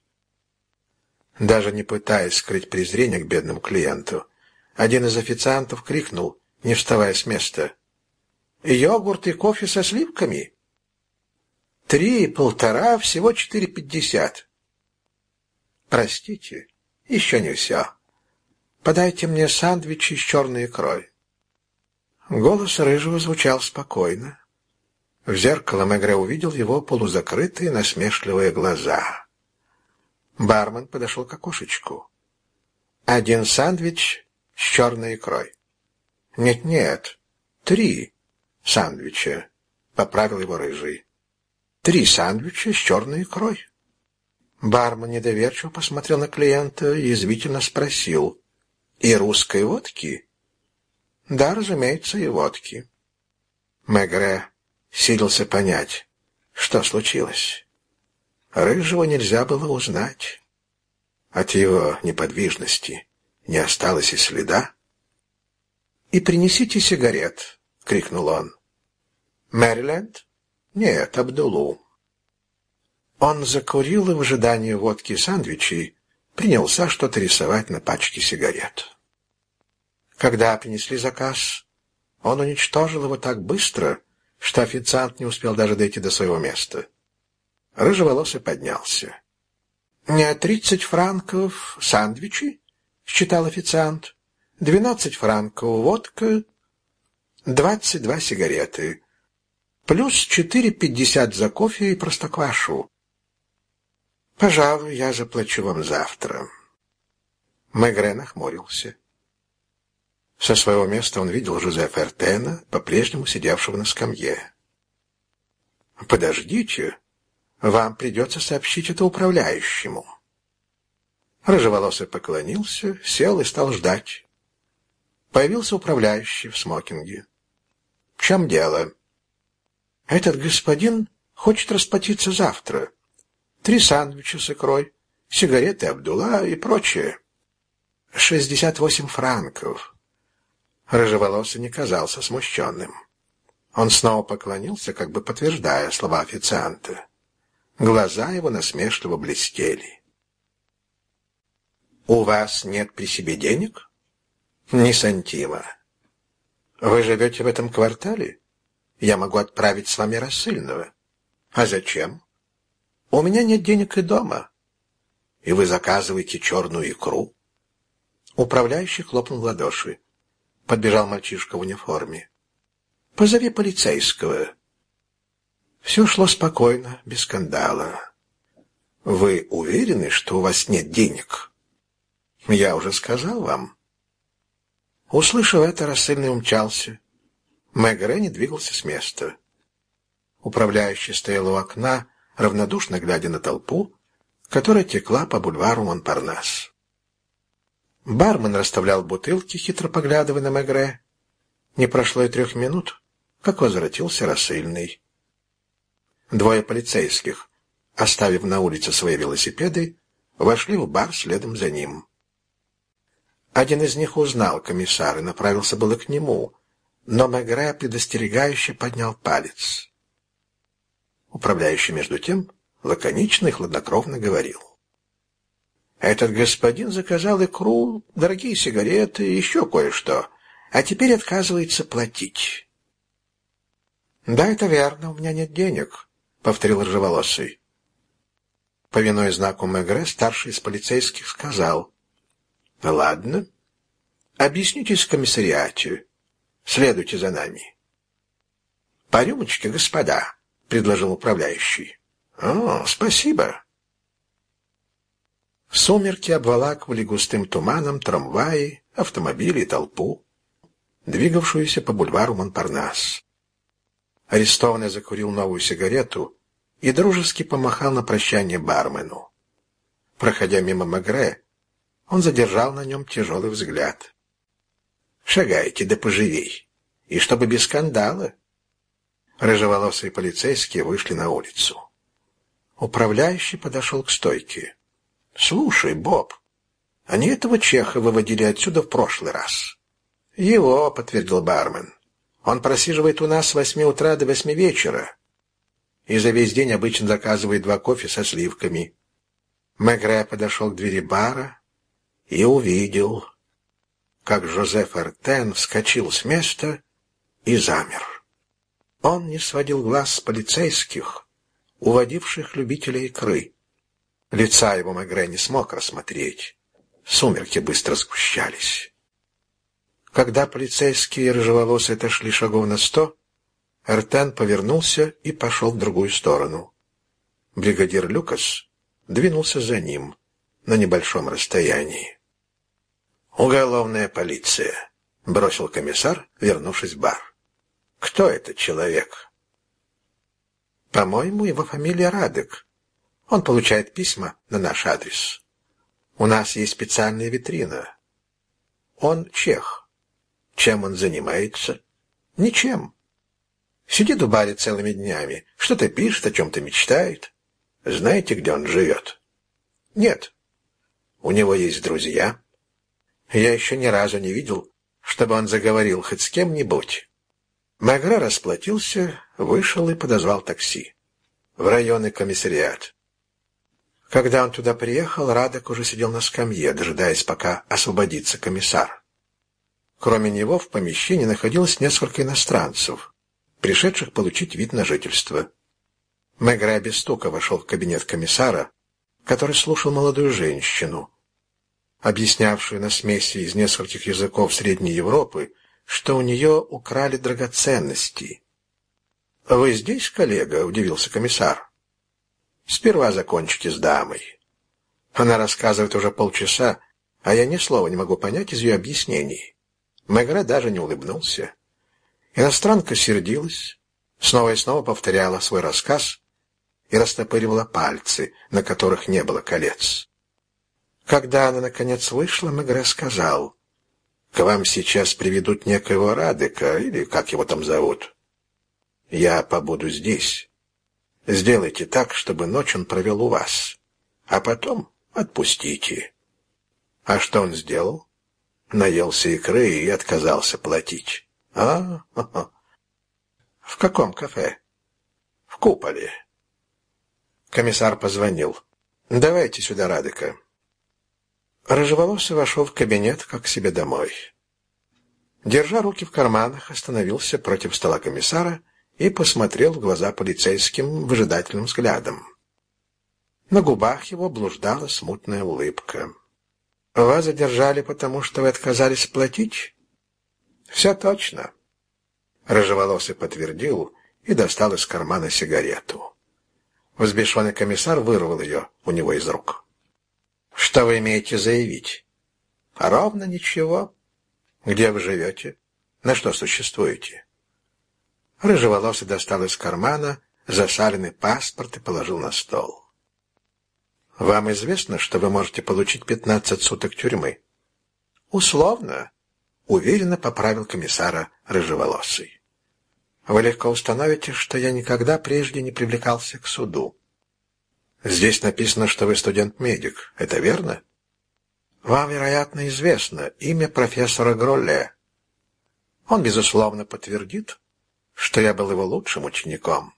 Даже не пытаясь скрыть презрение к бедному клиенту, один из официантов крикнул, не вставая с места: «Йогурт и кофе со сливками? Три и полтора, всего четыре пятьдесят». «Простите, еще не все. Подайте мне сэндвичи с черной икрой». Голос Рыжего звучал спокойно. В зеркало Мегре увидел его полузакрытые насмешливые глаза. Бармен подошел к окошечку. «Один сэндвич с черной икрой». «Нет-нет, три сэндвича», — поправил его Рыжий. «Три сэндвича с черной икрой». Бармен недоверчиво посмотрел на клиента и язвительно спросил: «И русской водки?» «Да, разумеется, и водки». Мегре силился понять, что случилось. Рыжего нельзя было узнать. От его неподвижности не осталось и следа. «И принесите сигарет», — крикнул он. «Мэриленд?» «Нет, Абдулу». Он закурил и в ожидании водки и сэндвичей принялся что-то рисовать на пачке сигарет. Когда принесли заказ, он уничтожил его так быстро, что официант не успел даже дойти до своего места. Рыжеволосый поднялся. «Не тридцать франков сэндвичи?» — считал официант. «Двенадцать франков водка, двадцать два сигареты, плюс четыре пятьдесят за кофе и простоквашу. Пожалуй, я заплачу вам завтра». Мегре нахмурился. Со своего места он видел Жозефа Эртена, по-прежнему сидевшего на скамье. «Подождите, вам придется сообщить это управляющему». Рыжеволосый поклонился, сел и стал ждать. Появился управляющий в смокинге. «В чем дело?» «Этот господин хочет расплатиться завтра. Три сэндвича с икрой, сигареты Абдулла и прочее. Шестьдесят восемь франков». Рыжеволосый не казался смущенным. Он снова поклонился, как бы подтверждая слова официанта. Глаза его насмешливо блестели. «У вас нет при себе денег?» «Ни сантима». «Вы живете в этом квартале? Я могу отправить с вами рассыльного». «А зачем?» «У меня нет денег и дома». «И вы заказываете черную икру?» Управляющий хлопнул в ладоши. Подбежал мальчишка в униформе. «Позови полицейского». Все шло спокойно, без скандала. «Вы уверены, что у вас нет денег?» «Я уже сказал вам». Услышав это, рассыльный умчался. Мегре не двигался с места. Управляющий стоял у окна, равнодушно глядя на толпу, которая текла по бульвару Монпарнас. Бармен расставлял бутылки, хитро поглядывая на Мегре. Не прошло и трех минут, как возвратился рассыльный. Двое полицейских, оставив на улице свои велосипеды, вошли в бар следом за ним. Один из них узнал комиссара и направился было к нему, но Мегре предостерегающе поднял палец. Управляющий, между тем, лаконично и хладнокровно говорил: «Этот господин заказал икру, дорогие сигареты и еще кое-что, а теперь отказывается платить». «Да, это верно, у меня нет денег», — повторил рыжеволосый. Повинуясь знаку Мегре, старший из полицейских сказал: «Ладно, объяснитесь в комиссариате. Следуйте за нами». «По рюмочке, господа», — предложил управляющий. «О, спасибо». Сумерки обволакивали густым туманом трамваи, автомобили и толпу, двигавшуюся по бульвару Монпарнас. Арестованный закурил новую сигарету и дружески помахал на прощание бармену. Проходя мимо Мегре, он задержал на нем тяжелый взгляд. «Шагайте, да поживей, и чтобы без скандала». Рыжеволосые полицейские вышли на улицу. Управляющий подошел к стойке. «Слушай, Боб, они этого чеха выводили отсюда в прошлый раз». «Его», — подтвердил бармен. «Он просиживает у нас с восьми утра до восьми вечера. И за весь день обычно заказывает два кофе со сливками». Мегре подошел к двери бара и увидел, как Жозеф Эртен вскочил с места и замер. Он не сводил глаз с полицейских, уводивших любителей икры. Лица его Мегре не смог рассмотреть. Сумерки быстро сгущались. Когда полицейские и рыжеволосые отошли шагов на сто, Эртен повернулся и пошел в другую сторону. Бригадир Люкас двинулся за ним на небольшом расстоянии. «Уголовная полиция», — бросил комиссар, вернувшись в бар. «Кто этот человек?» «По-моему, его фамилия Радек. Он получает письма на наш адрес. У нас есть специальная витрина. Он чех. Чем он занимается? Ничем. Сидит в баре целыми днями, что-то пишет, о чем-то мечтает. Знаете, где он живет? Нет. У него есть друзья. Я еще ни разу не видел, чтобы он заговорил хоть с кем-нибудь». Мегре расплатился, вышел и подозвал такси. В районный комиссариат. Когда он туда приехал, Радек уже сидел на скамье, дожидаясь, пока освободится комиссар. Кроме него в помещении находилось несколько иностранцев, пришедших получить вид на жительство. Мегре без стука вошел в кабинет комиссара, который слушал молодую женщину, объяснявшую на смеси из нескольких языков Средней Европы, что у нее украли драгоценности. «Вы здесь, коллега?» — удивился комиссар. «Сперва закончите с дамой. Она рассказывает уже полчаса, а я ни слова не могу понять из ее объяснений». Мегре даже не улыбнулся. Иностранка сердилась, снова и снова повторяла свой рассказ и растопыривала пальцы, на которых не было колец. Когда она, наконец, вышла, Мегре сказал: «К вам сейчас приведут некоего Радека, или как его там зовут. Я побуду здесь. Сделайте так, чтобы ночь он провел у вас, а потом отпустите». А что он сделал? Наелся икры и отказался платить. А, ха-ха. В каком кафе? В куполе. Комиссар позвонил. «Давайте сюда Радека». Рыжеволосый вошел в кабинет, как к себе домой. Держа руки в карманах, остановился против стола комиссара и посмотрел в глаза полицейским выжидательным взглядом. На губах его блуждала смутная улыбка. «Вас задержали, потому что вы отказались платить?» «Все точно». Рыжеволосый подтвердил и достал из кармана сигарету. Взбешенный комиссар вырвал ее у него из рук. «Что вы имеете заявить?» «Ровно ничего». «Где вы живете? На что существуете?» Рыжеволосый достал из кармана засаленный паспорт и положил на стол. «Вам известно, что вы можете получить пятнадцать суток тюрьмы?» «Условно», — уверенно поправил комиссара Рыжеволосый. «Вы легко установите, что я никогда прежде не привлекался к суду». «Здесь написано, что вы студент-медик. Это верно?» «Вам, вероятно, известно имя профессора Гролле. Он, безусловно, подтвердит, что я был его лучшим учеником».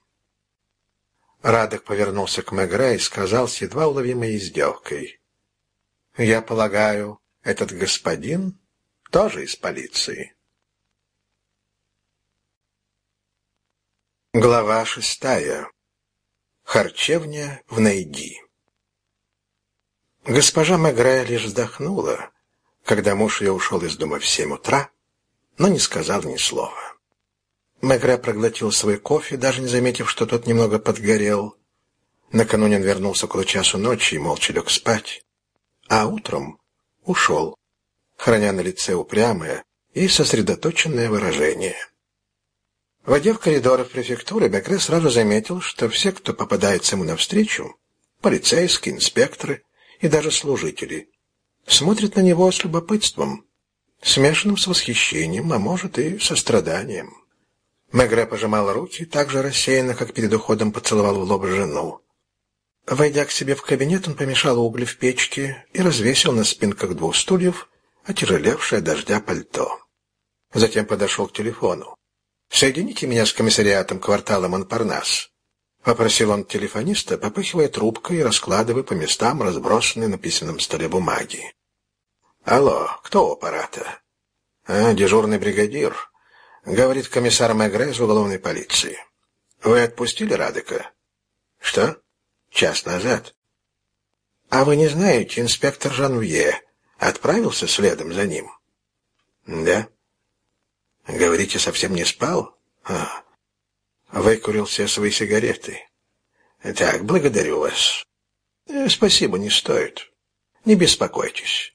Радек повернулся к Мегре и сказал с едва уловимой издевкой: «Я полагаю, этот господин тоже из полиции». Глава шестая. Харчевня в Нейди. Госпожа Мегре лишь вздохнула, когда муж ее ушел из дома в семь утра, но не сказал ни слова. Мегре проглотил свой кофе, даже не заметив, что тот немного подгорел. Накануне он вернулся около часу ночи и молча лег спать, а утром ушел, храня на лице упрямое и сосредоточенное выражение. Войдя в коридоры префектуры, Мегре сразу заметил, что все, кто попадается ему навстречу, полицейские, инспекторы и даже служители, смотрят на него с любопытством, смешанным с восхищением, а может и состраданием. Мегре пожимал руки так же рассеянно, как перед уходом поцеловал в лоб жену. Войдя к себе в кабинет, он помешал угли в печке и развесил на спинках двух стульев отяжелевшее от дождя пальто. Затем подошел к телефону. «Соедините меня с комиссариатом квартала Монпарнас», — попросил он телефониста, попыхивая трубкой и раскладывая по местам разбросанные на письменном столе бумаги. «Алло, кто у аппарата?» «А, дежурный бригадир», — говорит комиссар Мегре из уголовной полиции. «Вы отпустили Радека?» «Что? Час назад?» А вы не знаете, инспектор Жанвье отправился следом за ним? Да. Говорите, совсем не спал? А, выкурил все свои сигареты. Так, благодарю вас. Э, спасибо, не стоит. Не беспокойтесь.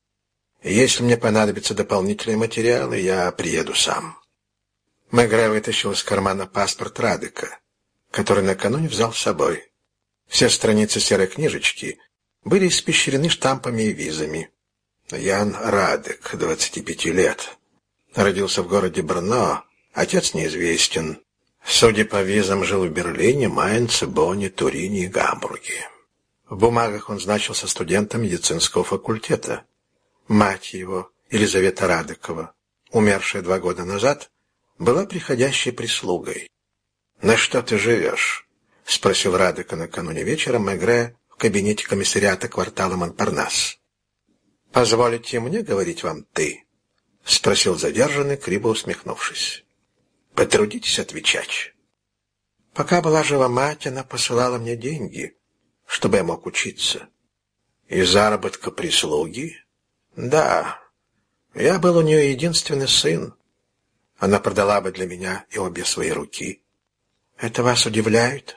Если мне понадобятся дополнительные материалы, я приеду сам. Мегре вытащил из кармана паспорт Радека, который накануне взял с собой. Все страницы серой книжечки были испещрены штампами и визами. Ян Радек, двадцати пяти лет. Родился в городе Брно, отец неизвестен. Судя по визам, жил в Берлине, Майнце, Бонне, Турине и Гамбурге. В бумагах он значился студентом медицинского факультета. Мать его, Елизавета Радекова, умершая два года назад, была приходящей прислугой. «На что ты живешь?» — спросил Радека накануне вечером Мегре в кабинете комиссариата квартала Монпарнас. «Позволите мне говорить вам «ты»?» — спросил задержанный, криво усмехнувшись. «Потрудитесь отвечать». «Пока была жива мать, она посылала мне деньги, чтобы я мог учиться». «Из заработка прислуги?» «Да. Я был у нее единственный сын. Она продала бы для меня и обе свои руки». «Это вас удивляет?»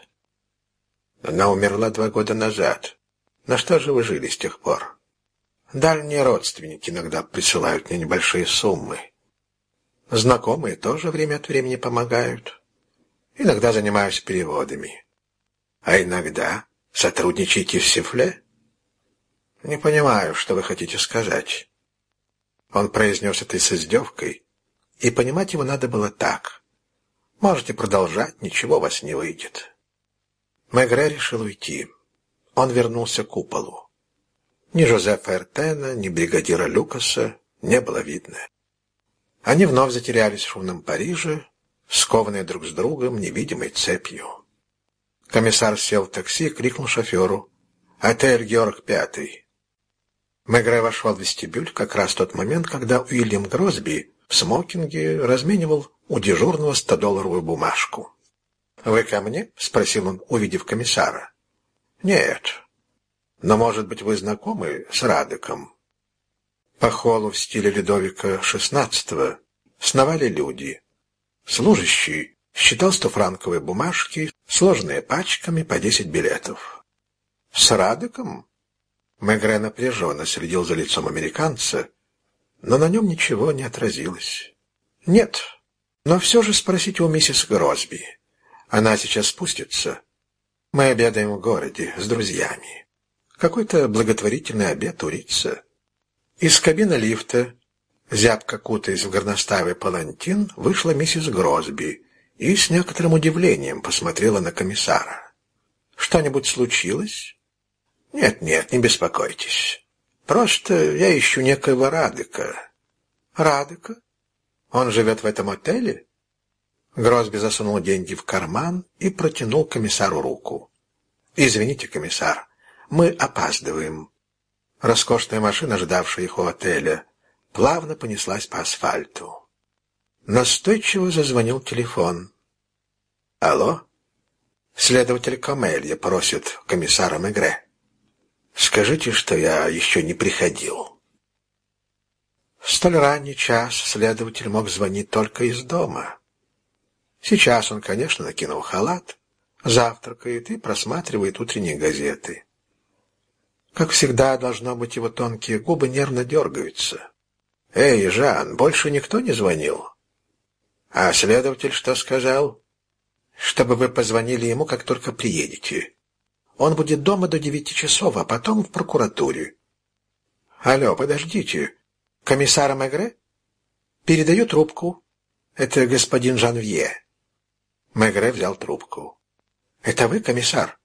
«Она умерла два года назад. На что же вы жили с тех пор?» «Дальние родственники иногда присылают мне небольшие суммы. Знакомые тоже время от времени помогают. Иногда занимаюсь переводами. А иногда сотрудничаете в Сифле?» «Не понимаю, что вы хотите сказать». Он произнес это с издевкой, и понимать его надо было так. «Можете продолжать, ничего у вас не выйдет». Мегре решил уйти. Он вернулся к куполу. Ни Жозефа Эртена, ни бригадира Люкаса не было видно. Они вновь затерялись в шумном Париже, скованные друг с другом невидимой цепью. Комиссар сел в такси и крикнул шоферу: «Отель Георг Пятый». Мегре вошел в вестибюль как раз в тот момент, когда Уильям Гросби в смокинге разменивал у дежурного стодолларовую бумажку. «Вы ко мне?» — спросил он, увидев комиссара. «Нет. Но, может быть, вы знакомы с Радеком?» По холлу в стиле Людовика шестнадцатого сновали люди. Служащий считал стофранковые бумажки, сложенные пачками по десять билетов. «С Радеком?» Мегре напряженно следил за лицом американца, но на нем ничего не отразилось. «Нет, но все же спросите у миссис Гросби. Она сейчас спустится. Мы обедаем в городе с друзьями. Какой-то благотворительный обед у Рица». Из кабины лифта, зябко кутаясь в горностаевый палантин, вышла миссис Гросби и с некоторым удивлением посмотрела на комиссара. «Что-нибудь случилось?» «Нет-нет, не беспокойтесь. Просто я ищу некоего Радека». «Радека? Он живет в этом отеле?» Гросби засунул деньги в карман и протянул комиссару руку. «Извините, комиссар, мы опаздываем». Роскошная машина, ждавшая их у отеля, плавно понеслась по асфальту. Настойчиво зазвонил телефон. «Алло? Следователь Комелья просит комиссара Мегре. Скажите, что я еще не приходил». В столь ранний час следователь мог звонить только из дома. Сейчас он, конечно, накинул халат, завтракает и просматривает утренние газеты. Как всегда, должно быть, его тонкие губы нервно дергаются. «Эй, Жан, больше никто не звонил?» «А следователь что сказал?» «Чтобы вы позвонили ему, как только приедете. Он будет дома до девяти часов, а потом в прокуратуре». «Алло, подождите. Комиссара Мегре?» «Передаю трубку. Это господин Жанвье». Мегре взял трубку. «Это вы, комиссар?»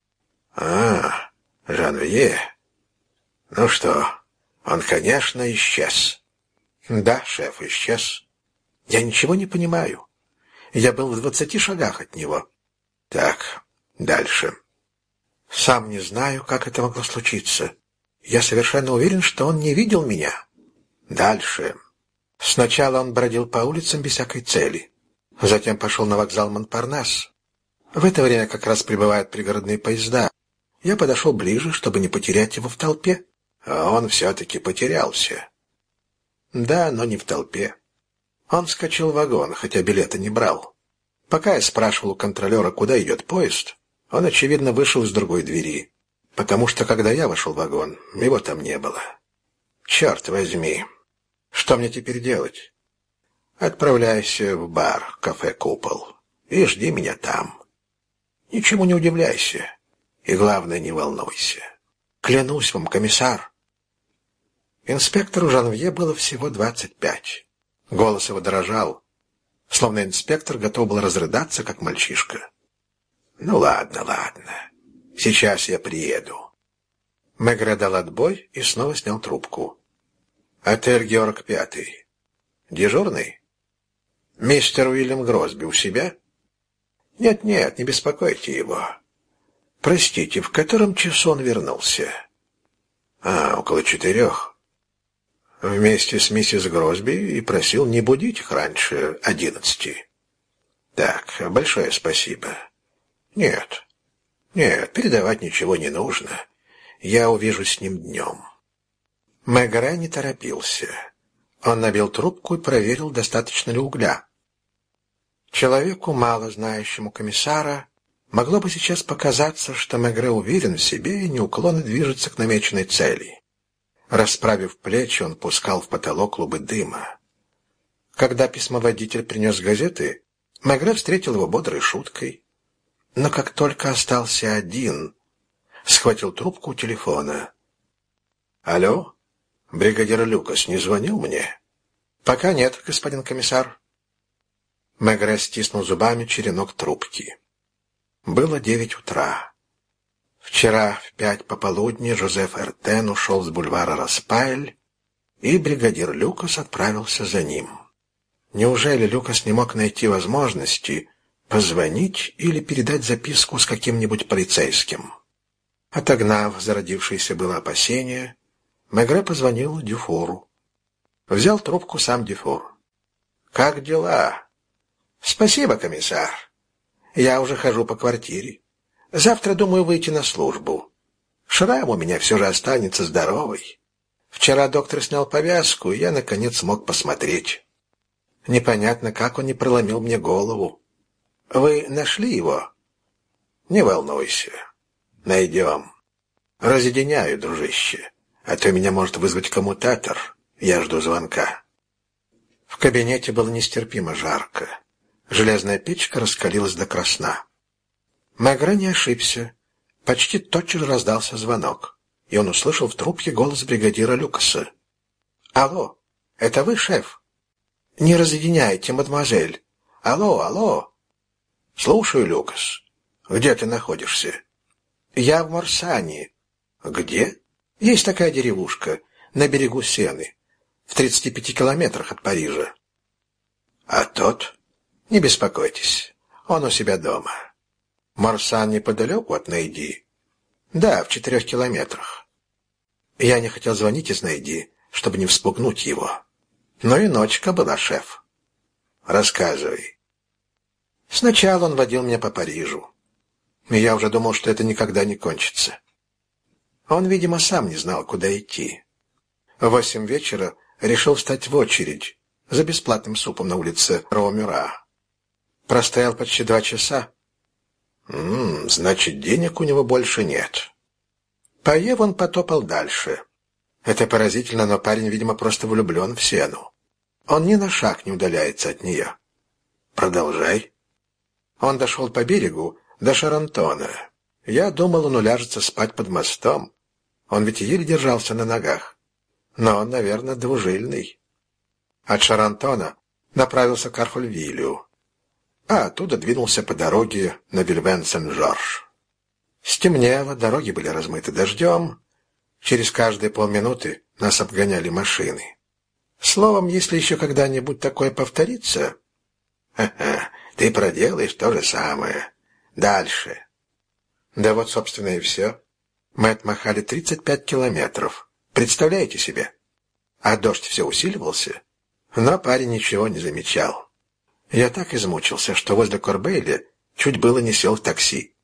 «А, Жанвье. Ну что, он, конечно, исчез». «Да, шеф, исчез. Я ничего не понимаю. Я был в двадцати шагах от него». «Так, дальше». «Сам не знаю, как это могло случиться. Я совершенно уверен, что он не видел меня». «Дальше». «Сначала он бродил по улицам без всякой цели. Затем пошел на вокзал Монпарнас. В это время как раз прибывают пригородные поезда. Я подошел ближе, чтобы не потерять его в толпе. А он все-таки потерялся. Да, но не в толпе. Он вскочил в вагон, хотя билета не брал. Пока я спрашивал у контролера, куда идет поезд, он, очевидно, вышел из другой двери, потому что, когда я вошел в вагон, его там не было. Черт возьми, что мне теперь делать? Отправляйся в бар, кафе «Купол», и жди меня там. Ничему не удивляйся, и, главное, не волнуйся. Клянусь вам, комиссар. Инспектору Жанвье было всего двадцать пять. Голос его дрожал, словно инспектор готов был разрыдаться, как мальчишка. «Ну ладно, ладно. Сейчас я приеду». Мегре дал отбой и снова снял трубку. «Отель Георг Пятый. Дежурный? Мистер Уильям Гросби у себя?» «Нет-нет, не беспокойте его. Простите, в котором часу он вернулся?» «А, около четырех. Вместе с миссис Гросби и просил не будить их раньше одиннадцати». «Так, большое спасибо». «Нет, нет, передавать ничего не нужно. Я увижусь с ним днем». Мегре не торопился. Он набил трубку и проверил, достаточно ли угля. Человеку, мало знающему комиссара, могло бы сейчас показаться, что Мегре уверен в себе и неуклонно движется к намеченной цели. Расправив плечи, он пускал в потолок клубы дыма. Когда письмоводитель принес газеты, Мегре встретил его бодрой шуткой. Но как только остался один, схватил трубку у телефона. «Алло? Бригадир Люкас не звонил мне?» «Пока нет, господин комиссар». Мегре стиснул зубами черенок трубки. Было девять утра. Вчера в пять пополудни Жозеф Эртен ушел с бульвара Распайль, и бригадир Люкас отправился за ним. Неужели Люкас не мог найти возможности позвонить или передать записку с каким-нибудь полицейским? Отогнав зародившееся было опасение, Мегре позвонил Дюфору. Взял трубку сам Дюфор. «Как дела?» «Спасибо, комиссар. Я уже хожу по квартире. Завтра думаю выйти на службу. Шрам у меня все же останется здоровый. Вчера доктор снял повязку, и я, наконец, смог посмотреть. Непонятно, как он не проломил мне голову. Вы нашли его?» «Не волнуйся. Найдем. Разъединяю, дружище, а то меня может вызвать коммутатор. Я жду звонка». В кабинете было нестерпимо жарко. Железная печка раскалилась до красна. Мегре не ошибся. Почти тотчас раздался звонок, и он услышал в трубке голос бригадира Люкаса. «Алло, это вы, шеф? Не разъединяйте, мадемуазель. Алло, алло». «Слушаю, Люкас. Где ты находишься?» «Я в Марсане». «Где?» «Есть такая деревушка на берегу Сены, в тридцати пяти километрах от Парижа». «А тот?» «Не беспокойтесь, он у себя дома». «Марсан неподалеку от Нейди?» «Да, в четырех километрах». Я не хотел звонить из Нейди, чтобы не вспугнуть его. Но и ночка была, шеф. «Рассказывай». Сначала он водил меня по Парижу, и я уже думал, что это никогда не кончится. Он, видимо, сам не знал, куда идти. В восемь вечера решил встать в очередь за бесплатным супом на улице Роумюра. Простоял почти два часа. М-м, значит, денег у него больше нет. Поев, он потопал дальше. Это поразительно, но парень, видимо, просто влюблен в Сену. Он ни на шаг не удаляется от нее. Продолжай. Он дошел по берегу до Шарантона. Я думал, он уляжется спать под мостом. Он ведь еле держался на ногах. Но он, наверное, двужильный. От Шарантона направился к Арфольвилю, а оттуда двинулся по дороге на Вильвен-Сен-Жорж. Стемнело, дороги были размыты дождем. Через каждые полминуты нас обгоняли машины. Словом, если еще когда-нибудь такое повторится... Ха-ха, ты проделаешь то же самое. Дальше. Да вот, собственно, и все. Мы отмахали тридцать пять километров. Представляете себе? А дождь все усиливался, но парень ничего не замечал. Я так измучился, что возле Корбейля чуть было не сел в такси.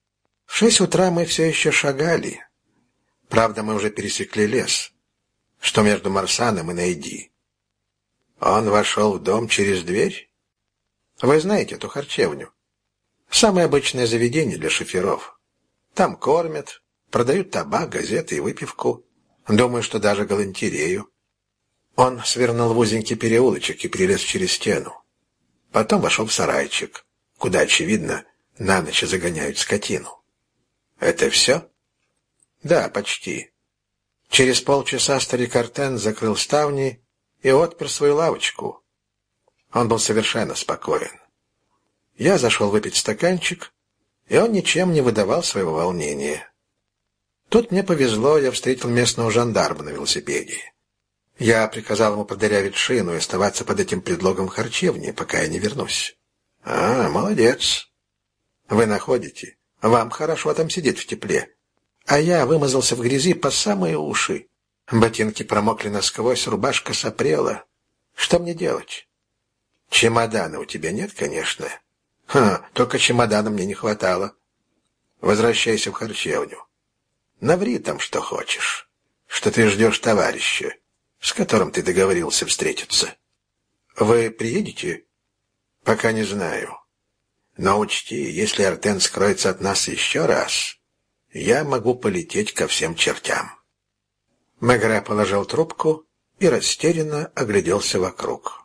В шесть утра мы все еще шагали. Правда, мы уже пересекли лес, что между Марсаном и Найди. Он вошел в дом через дверь. Вы знаете эту харчевню? Самое обычное заведение для шоферов. Там кормят, продают табак, газеты и выпивку. Думаю, что даже галантерею. Он свернул в узенький переулочек и перелез через стену. Потом вошел в сарайчик, куда, очевидно, на ночь загоняют скотину. Это все? Да, почти. Через полчаса старик Артен закрыл ставни и отпер свою лавочку. Он был совершенно спокоен. Я зашел выпить стаканчик, и он ничем не выдавал своего волнения. Тут мне повезло, я встретил местного жандарма на велосипеде. Я приказал ему продырявить шину и оставаться под этим предлогом в харчевне, пока я не вернусь. А, молодец. Вы находите? Вам хорошо там сидеть в тепле. А я вымазался в грязи по самые уши. Ботинки промокли насквозь, рубашка сопрела. Что мне делать? Чемодана у тебя нет, конечно. Ха, только чемодана мне не хватало. Возвращайся в харчевню. Наври там, что хочешь, что ты ждешь товарища, с которым ты договорился встретиться. Вы приедете? Пока не знаю. Но учти, если Артен скроется от нас еще раз, я могу полететь ко всем чертям. Мегре положил трубку и растерянно огляделся вокруг.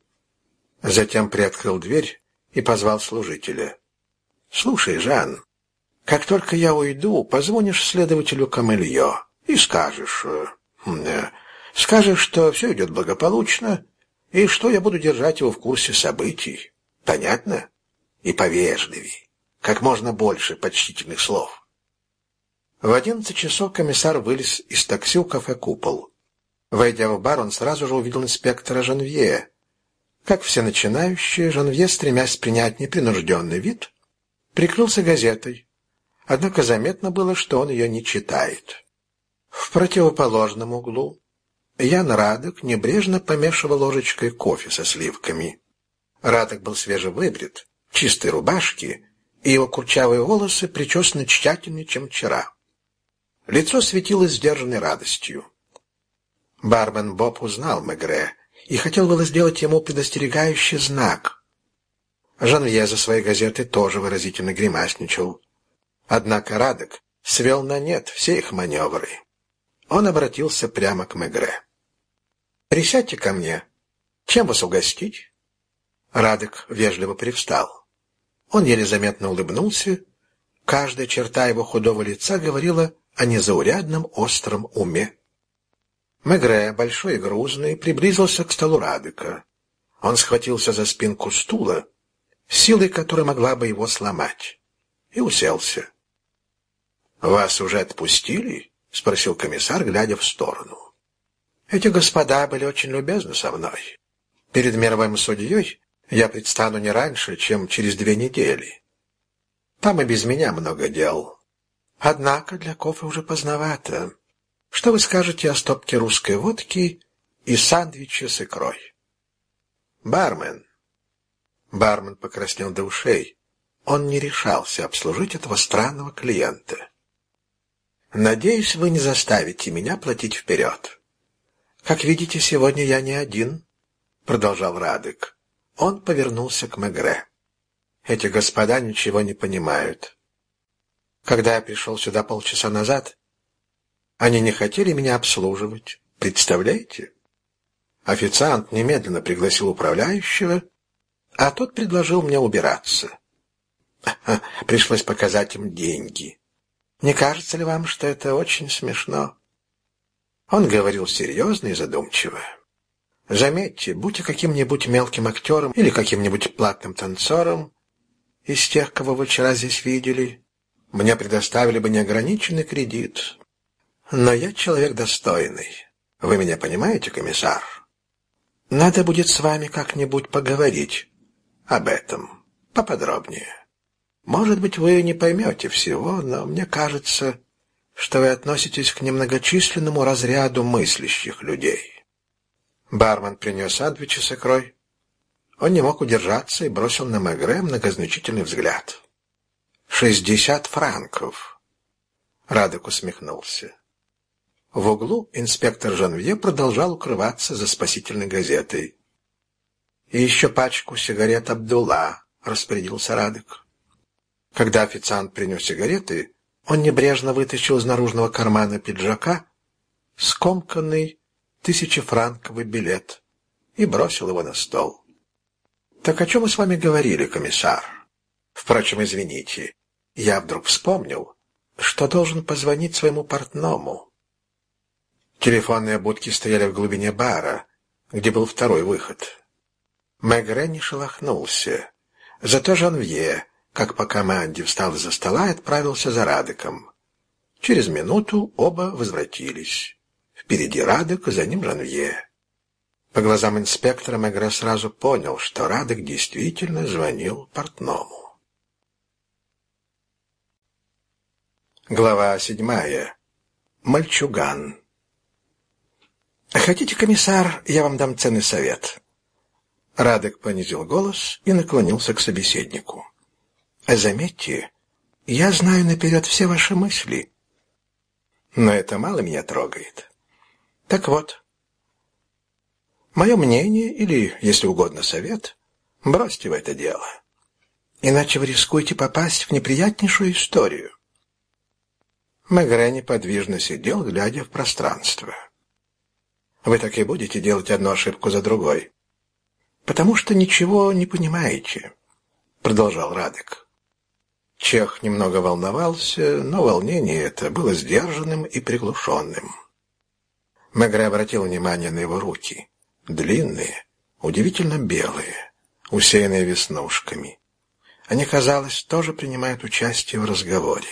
Затем приоткрыл дверь и позвал служителя. — Слушай, Жан, как только я уйду, позвонишь следователю Камельо и скажешь... Э, скажешь, что все идет благополучно, и что я буду держать его в курсе событий. Понятно? И повежливей. Как можно больше почтительных слов. В одиннадцать часов комиссар вылез из такси у кафе «Купол». Войдя в бар, он сразу же увидел инспектора Жанвье. Как все начинающие, Жанвье, стремясь принять непринужденный вид, прикрылся газетой. Однако заметно было, что он ее не читает. В противоположном углу Ян Радек небрежно помешивал ложечкой кофе со сливками. Радек был свежевыбрит, в чистой рубашке, и его курчавые волосы причесаны тщательнее, чем вчера. Лицо светилось сдержанной радостью. Бармен Боб узнал Мегре и хотел было сделать ему предостерегающий знак. Жанвье за своей газетой тоже выразительно гримасничал. Однако Радек свел на нет все их маневры. Он обратился прямо к Мегре. «Присядьте ко мне. Чем вас угостить?» Радек вежливо привстал. Он еле заметно улыбнулся. Каждая черта его худого лица говорила о незаурядном остром уме. Мегре, большой и грузный, приблизился к столу Радека. Он схватился за спинку стула, силой которой могла бы его сломать, и уселся. — Вас уже отпустили? — спросил комиссар, глядя в сторону. — Эти господа были очень любезны со мной. Перед мировым судьей я предстану не раньше, чем через две недели. Там и без меня много дел. Однако для кофе уже поздновато. Что вы скажете о стопке русской водки и сандвиче с икрой? Бармен. Бармен покраснел до ушей. Он не решался обслужить этого странного клиента. Надеюсь, вы не заставите меня платить вперед. Как видите, сегодня я не один, продолжал Радек. Он повернулся к Мегре. Эти господа ничего не понимают. Когда я пришел сюда полчаса назад, они не хотели меня обслуживать. Представляете? Официант немедленно пригласил управляющего, а тот предложил мне убираться. Пришлось показать им деньги. Не кажется ли вам, что это очень смешно? Он говорил серьезно и задумчиво. Заметьте, будьте каким-нибудь мелким актером или каким-нибудь платным танцором из тех, кого вы вчера здесь видели, мне предоставили бы неограниченный кредит. Но я человек достойный. Вы меня понимаете, комиссар? Надо будет с вами как-нибудь поговорить об этом поподробнее. Может быть, вы не поймете всего, но мне кажется, что вы относитесь к немногочисленному разряду мыслящих людей. Бармен принес сандвичи с икрой. Он не мог удержаться и бросил на Мегре многозначительный взгляд. Шестьдесят франков. Радек усмехнулся. В углу инспектор Жанвье продолжал укрываться за спасительной газетой. «И еще пачку сигарет Абдулла», — распорядился Радек. Когда официант принес сигареты, он небрежно вытащил из наружного кармана пиджака скомканный тысячефранковый билет и бросил его на стол. «Так о чем мы с вами говорили, комиссар? Впрочем, извините, я вдруг вспомнил, что должен позвонить своему портному». Телефонные будки стояли в глубине бара, где был второй выход. Мегре не шелохнулся. Зато Жанвье, как по команде, встал из-за стола и отправился за Радеком. Через минуту оба возвратились. Впереди Радек, за ним Жанвье. По глазам инспектора Мегре сразу понял, что Радек действительно звонил портному. Глава седьмая. Мальчуган. «Хотите, комиссар, я вам дам ценный совет?» Радек понизил голос и наклонился к собеседнику. «Заметьте, я знаю наперед все ваши мысли, но это мало меня трогает. Так вот, мое мнение, или, если угодно, совет, бросьте в это дело, иначе вы рискуете попасть в неприятнейшую историю». Мегре неподвижно сидел, глядя в пространство. «Вы так и будете делать одну ошибку за другой, потому что ничего не понимаете», — продолжал Радек. Чех немного волновался, но волнение это было сдержанным и приглушенным. Мегре обратил внимание на его руки, длинные, удивительно белые, усеянные веснушками. Они, казалось, тоже принимают участие в разговоре.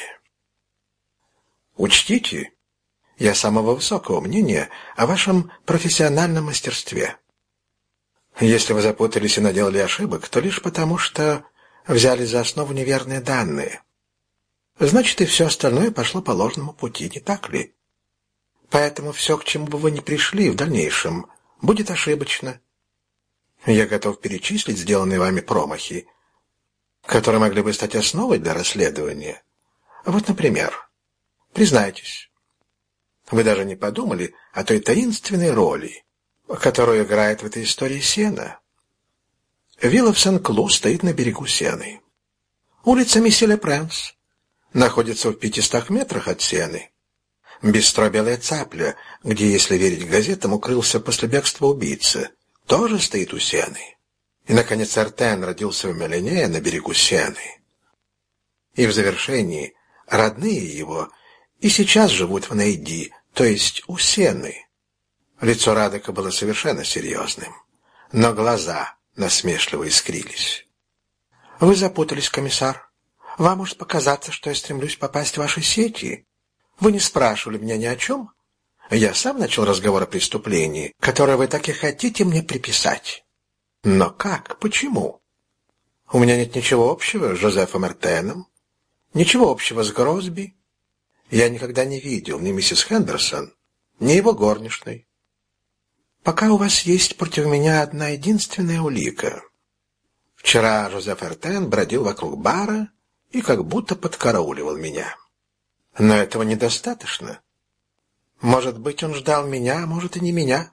«Учтите, я самого высокого мнения о вашем профессиональном мастерстве. Если вы запутались и наделали ошибок, то лишь потому, что взяли за основу неверные данные. Значит, и все остальное пошло по ложному пути, не так ли? Поэтому все, к чему бы вы ни пришли в дальнейшем, будет ошибочно. Я готов перечислить сделанные вами промахи, которые могли бы стать основой для расследования. Вот, например, признайтесь, вы даже не подумали о той таинственной роли, которую играет в этой истории Сена. Вилла в Сен-Клу стоит на берегу Сены. Улица Месье-Ле-Пренс находится в пятистах метрах от Сены. Бистро «Белая цапля», где, если верить газетам, укрылся после бегства убийцы, тоже стоит у Сены. И, наконец, Артен родился в Мелине на берегу Сены. И в завершении родные его и сейчас живут в Нейди, то есть у Сены. Лицо Радека было совершенно серьезным, но глаза насмешливо искрились. «Вы запутались, комиссар. Вам может показаться, что я стремлюсь попасть в ваши сети. Вы не спрашивали меня ни о чем. Я сам начал разговор о преступлении, которое вы так и хотите мне приписать. Но как? Почему? У меня нет ничего общего с Жозефом Эртеном, ничего общего с Гросби. Я никогда не видел ни миссис Хендерсон, ни его горничной. Пока у вас есть против меня одна единственная улика. Вчера Жозеф Эртен бродил вокруг бара и как будто подкарауливал меня. Но этого недостаточно. Может быть, он ждал меня, а может и не меня.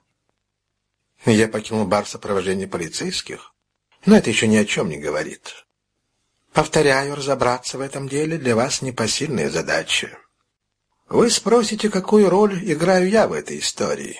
Я покинул бар в сопровождении полицейских, но это еще ни о чем не говорит. Повторяю, разобраться в этом деле для вас непосильная задача. Вы спросите, какую роль играю я в этой истории?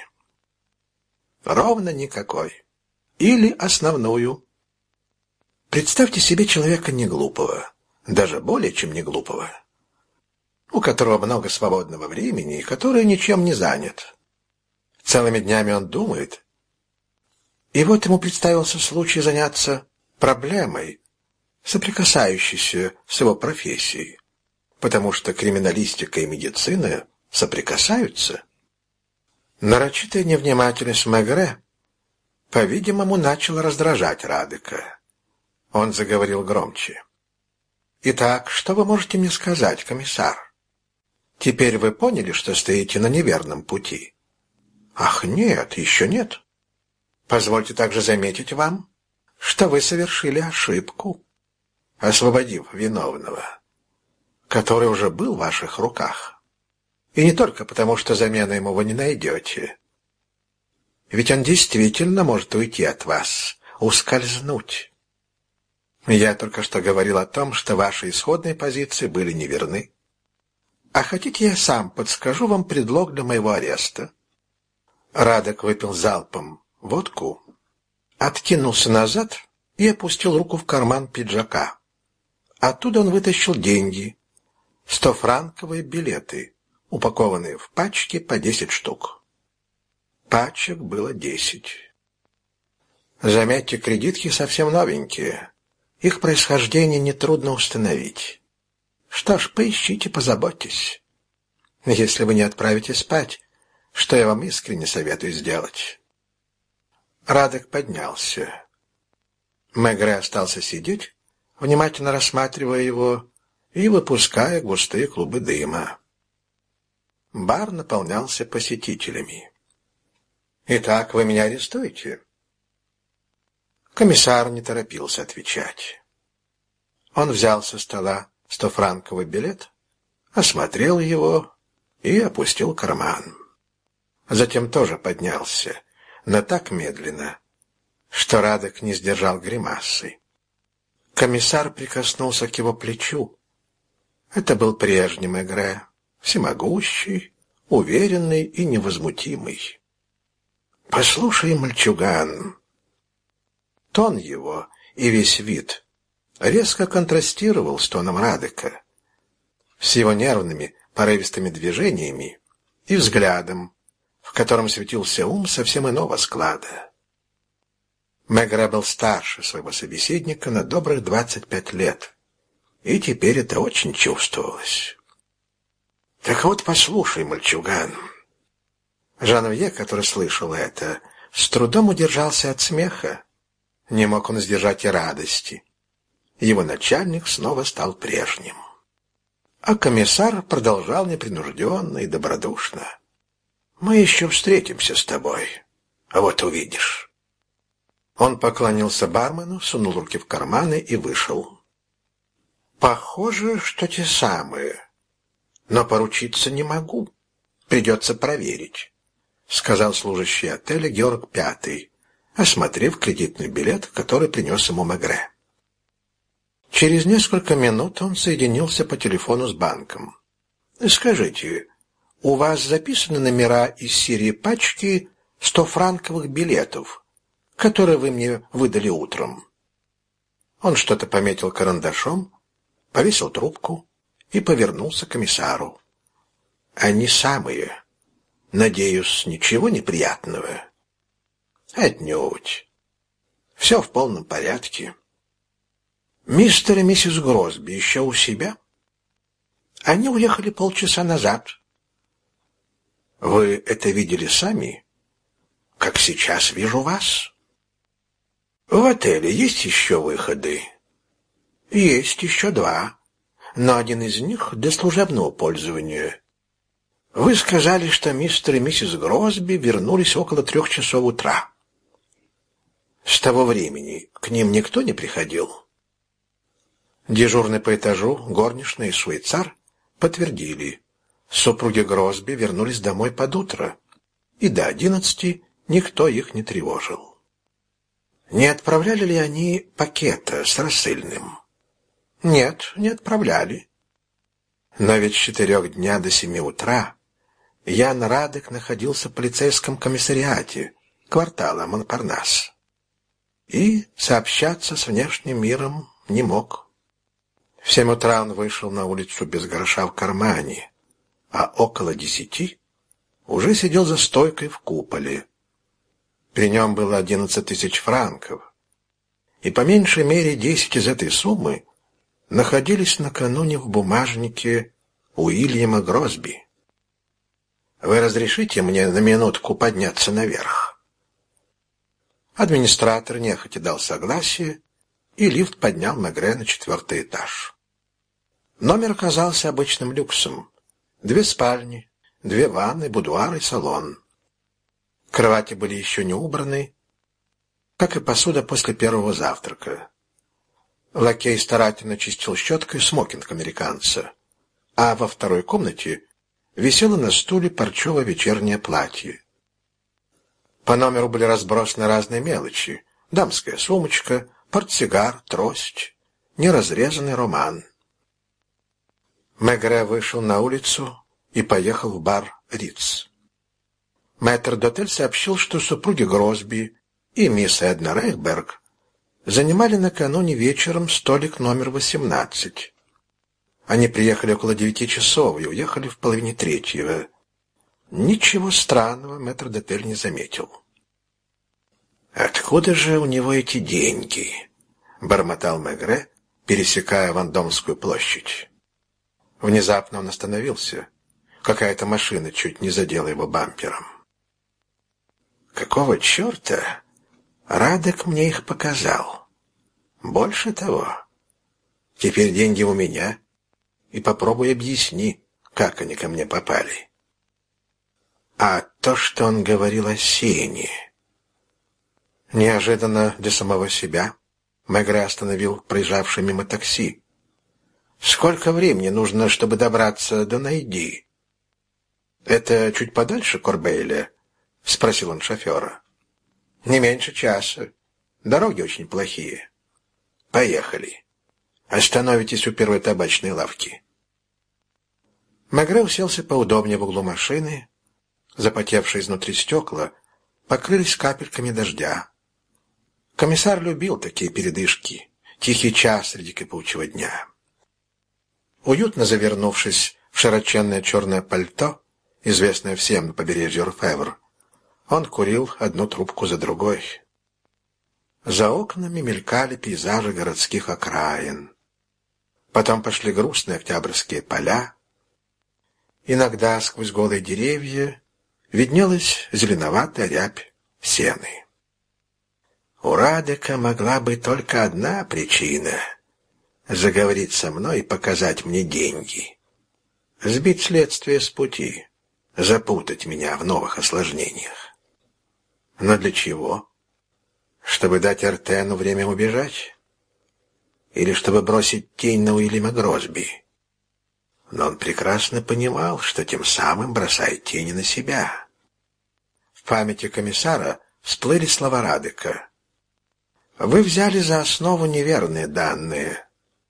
Ровно никакой. Или основную. Представьте себе человека неглупого, даже более чем неглупого, у которого много свободного времени и который ничем не занят. Целыми днями он думает. И вот ему представился случай заняться проблемой, соприкасающейся с его профессией, потому что криминалистика и медицина соприкасаются. Нарочитая невнимательность Мегре, по-видимому, начала раздражать Радека. Он заговорил громче. «Итак, что вы можете мне сказать, комиссар? Теперь вы поняли, что стоите на неверном пути?» «Ах, нет, еще нет. Позвольте также заметить вам, что вы совершили ошибку, освободив виновного. который уже был в ваших руках. И не только потому, что замены ему вы не найдете. Ведь он действительно может уйти от вас, ускользнуть. Я только что говорил о том, что ваши исходные позиции были неверны. А хотите, я сам подскажу вам предлог для моего ареста?» Радек выпил залпом водку, откинулся назад и опустил руку в карман пиджака. Оттуда он вытащил деньги, стофранковые билеты, упакованные в пачки по десять штук. Пачек было десять. Заметьте, кредитки совсем новенькие. Их происхождение нетрудно установить. Что ж, поищите, позаботьтесь. Если вы не отправитесь спать, что я вам искренне советую сделать. Радек поднялся. Мегре остался сидеть, внимательно рассматривая его и выпуская густые клубы дыма. Бар наполнялся посетителями. «Итак, вы меня арестуете?» Комиссар не торопился отвечать. Он взял со стола стофранковый билет, осмотрел его и опустил в карман. Затем тоже поднялся, но так медленно, что Радек не сдержал гримасы. Комиссар прикоснулся к его плечу. Это был прежний Мегре, всемогущий, уверенный и невозмутимый. «Послушай, мальчуган!» Тон его и весь вид резко контрастировал с тоном Радека, с его нервными, порывистыми движениями и взглядом, в котором светился ум совсем иного склада. Мегре был старше своего собеседника на добрых двадцать пять лет, и теперь это очень чувствовалось. «Так вот, послушай, мальчуган!» Жанвье, который слышал это, с трудом удержался от смеха. Не мог он сдержать и радости. Его начальник снова стал прежним. А комиссар продолжал непринужденно и добродушно. «Мы еще встретимся с тобой, а вот увидишь». Он поклонился бармену, сунул руки в карманы и вышел. «Похоже, что те самые, но поручиться не могу. Придется проверить», — сказал служащий отеля Георг Пятый, осмотрев кредитный билет, который принес ему Мегре. Через несколько минут он соединился по телефону с банком. «Скажите, у вас записаны номера из серии пачки стофранковых билетов, которые вы мне выдали утром?» Он что-то пометил карандашом, повесил трубку и повернулся к комиссару. «Они самые. Надеюсь, ничего неприятного?» «Отнюдь. Все в полном порядке. Мистер и миссис Гросби еще у себя? Они уехали полчаса назад». «Вы это видели сами? Как сейчас вижу вас?» «В отеле есть еще выходы?» «Есть еще два, но один из них для служебного пользования. Вы сказали, что мистер и миссис Гросби вернулись около трех часов утра. С того времени к ним никто не приходил?» Дежурный по этажу, горничная и швейцар подтвердили. Супруги Гросби вернулись домой под утро, и до одиннадцати никто их не тревожил. «Не отправляли ли они пакета с рассыльным?» «Нет, не отправляли. Но ведь с четырех дня до семи утра Ян Радек находился в полицейском комиссариате квартала Монпарнас и сообщаться с внешним миром не мог. В семь утра он вышел на улицу без гроша в кармане, а около десяти уже сидел за стойкой в куполе. При нем было одиннадцать тысяч франков, и по меньшей мере десять из этой суммы находились накануне в бумажнике Уильяма Гросби. «Вы разрешите мне на минутку подняться наверх?» Администратор нехотя дал согласие, и лифт поднял Мегре на четвертый этаж. Номер оказался обычным люксом. Две спальни, две ванны, будуар и салон. Кровати были еще не убраны, как и посуда после первого завтрака. Лакей старательно чистил щеткой смокинг американца, а во второй комнате висело на стуле парчевое вечернее платье. По номеру были разбросаны разные мелочи: дамская сумочка, портсигар, трость, неразрезанный роман. Мегре вышел на улицу и поехал в бар «Риц». Мэтрдотель сообщил, что супруги Гросби и мисс Эдна Рейхберг занимали накануне вечером столик номер восемнадцать. Они приехали около девяти часов и уехали в половине третьего. Ничего странного мэтрдотель не заметил. «Откуда же у него эти деньги?» — бормотал Мегре, пересекая Вандомскую площадь. Внезапно он остановился. Какая-то машина чуть не задела его бампером. «Какого черта Радек мне их показал? Больше того, теперь деньги у меня, и попробуй объясни, как они ко мне попали». А то, что он говорил о Сене... Неожиданно для самого себя Мегре остановил проезжавшее мимо такси. «Сколько времени нужно, чтобы добраться до Найди?» «Это чуть подальше Корбейля?» — спросил он шофера. «Не меньше часа. Дороги очень плохие. Поехали. Остановитесь у первой табачной лавки». Мегре уселся поудобнее в углу машины. Запотевшие изнутри стекла покрылись капельками дождя. Комиссар любил такие передышки, тихий час среди кипучего дня. Уютно завернувшись в широченное черное пальто, известное всем на побережье Орфевр, он курил одну трубку за другой. За окнами мелькали пейзажи городских окраин. Потом пошли грустные октябрьские поля. Иногда сквозь голые деревья виднелась зеленоватая рябь сены. У Радека могла быть только одна причина — заговорить со мной и показать мне деньги. Сбить следствие с пути, запутать меня в новых осложнениях. Но для чего? Чтобы дать Эртену время убежать? Или чтобы бросить тень на Уильяма Гросби? Но он прекрасно понимал, что тем самым бросает тени на себя. В памяти комиссара всплыли слова Радека. «Вы взяли за основу неверные данные».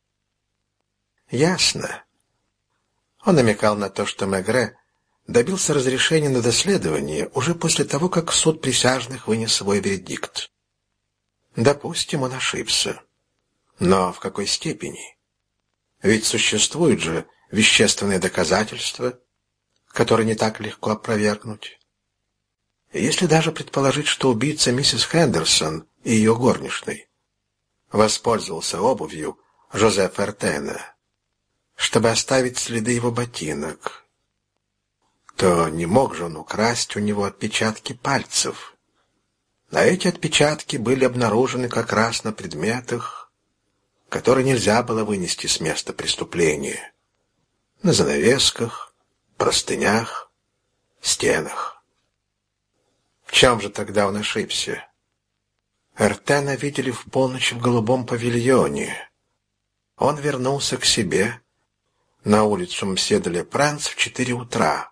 Ясно. Он намекал на то, что Мегре добился разрешения на доследование уже после того, как суд присяжных вынес свой вердикт. Допустим, он ошибся. Но в какой степени? Ведь существуют же вещественные доказательства, которые не так легко опровергнуть. Если даже предположить, что убийца миссис Хендерсон и ее горничной воспользовался обувью Жозефа Эртена, чтобы оставить следы его ботинок, то не мог же он украсть у него отпечатки пальцев. А эти отпечатки были обнаружены как раз на предметах, которые нельзя было вынести с места преступления: на занавесках, простынях, стенах. В чем же тогда он ошибся? Эртена видели в полночь в голубом павильоне. Он вернулся к себе на улицу Мсье-де-Ле-Пранс в четыре утра.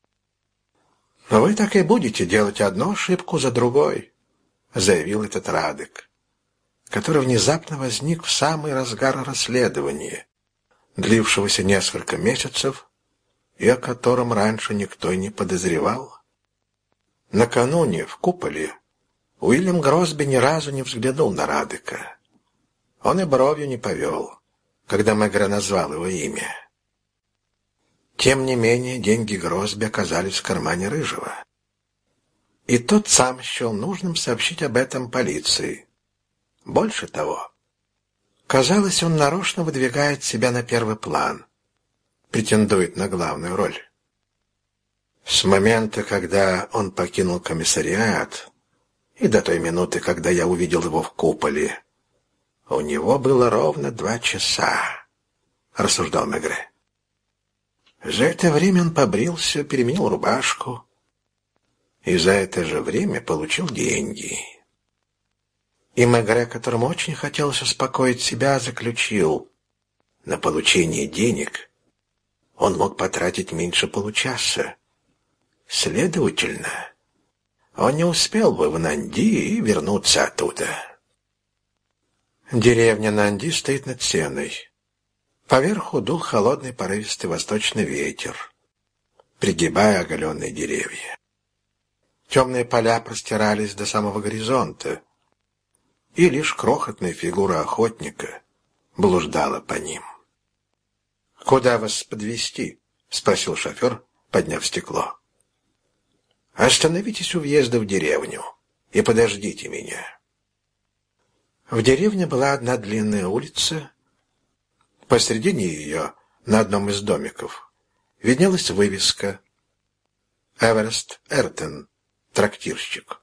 «Но вы так и будете делать одну ошибку за другой», — заявил этот Радек, который внезапно возник в самый разгар расследования, длившегося несколько месяцев и о котором раньше никто и не подозревал. Накануне в куполе Уильям Гросби ни разу не взглянул на Радека. Он и бровью не повел, когда Мегре назвал его имя. Тем не менее, деньги Гросби оказались в кармане Рыжего. И тот сам счел нужным сообщить об этом полиции. Больше того, казалось, он нарочно выдвигает себя на первый план, претендует на главную роль. С момента, когда он покинул комиссариат, и до той минуты, когда я увидел его в куполе, у него было ровно два часа, — рассуждал Мегре. За это время он побрился, переменил рубашку, и за это же время получил деньги. И Мегре, которому очень хотелось успокоить себя, заключил: на получение денег он мог потратить меньше получаса. Следовательно, он не успел бы в Нанди и вернуться оттуда. Деревня Нанди стоит над Сеной. Поверху дул холодный порывистый восточный ветер, пригибая оголенные деревья. Темные поля простирались до самого горизонта, и лишь крохотная фигура охотника блуждала по ним. «Куда вас подвезти?» — спросил шофер, подняв стекло. «Остановитесь у въезда в деревню и подождите меня». В деревне была одна длинная улица. Посредине ее, на одном из домиков, виднелась вывеска «Эверест Эртен, трактирщик».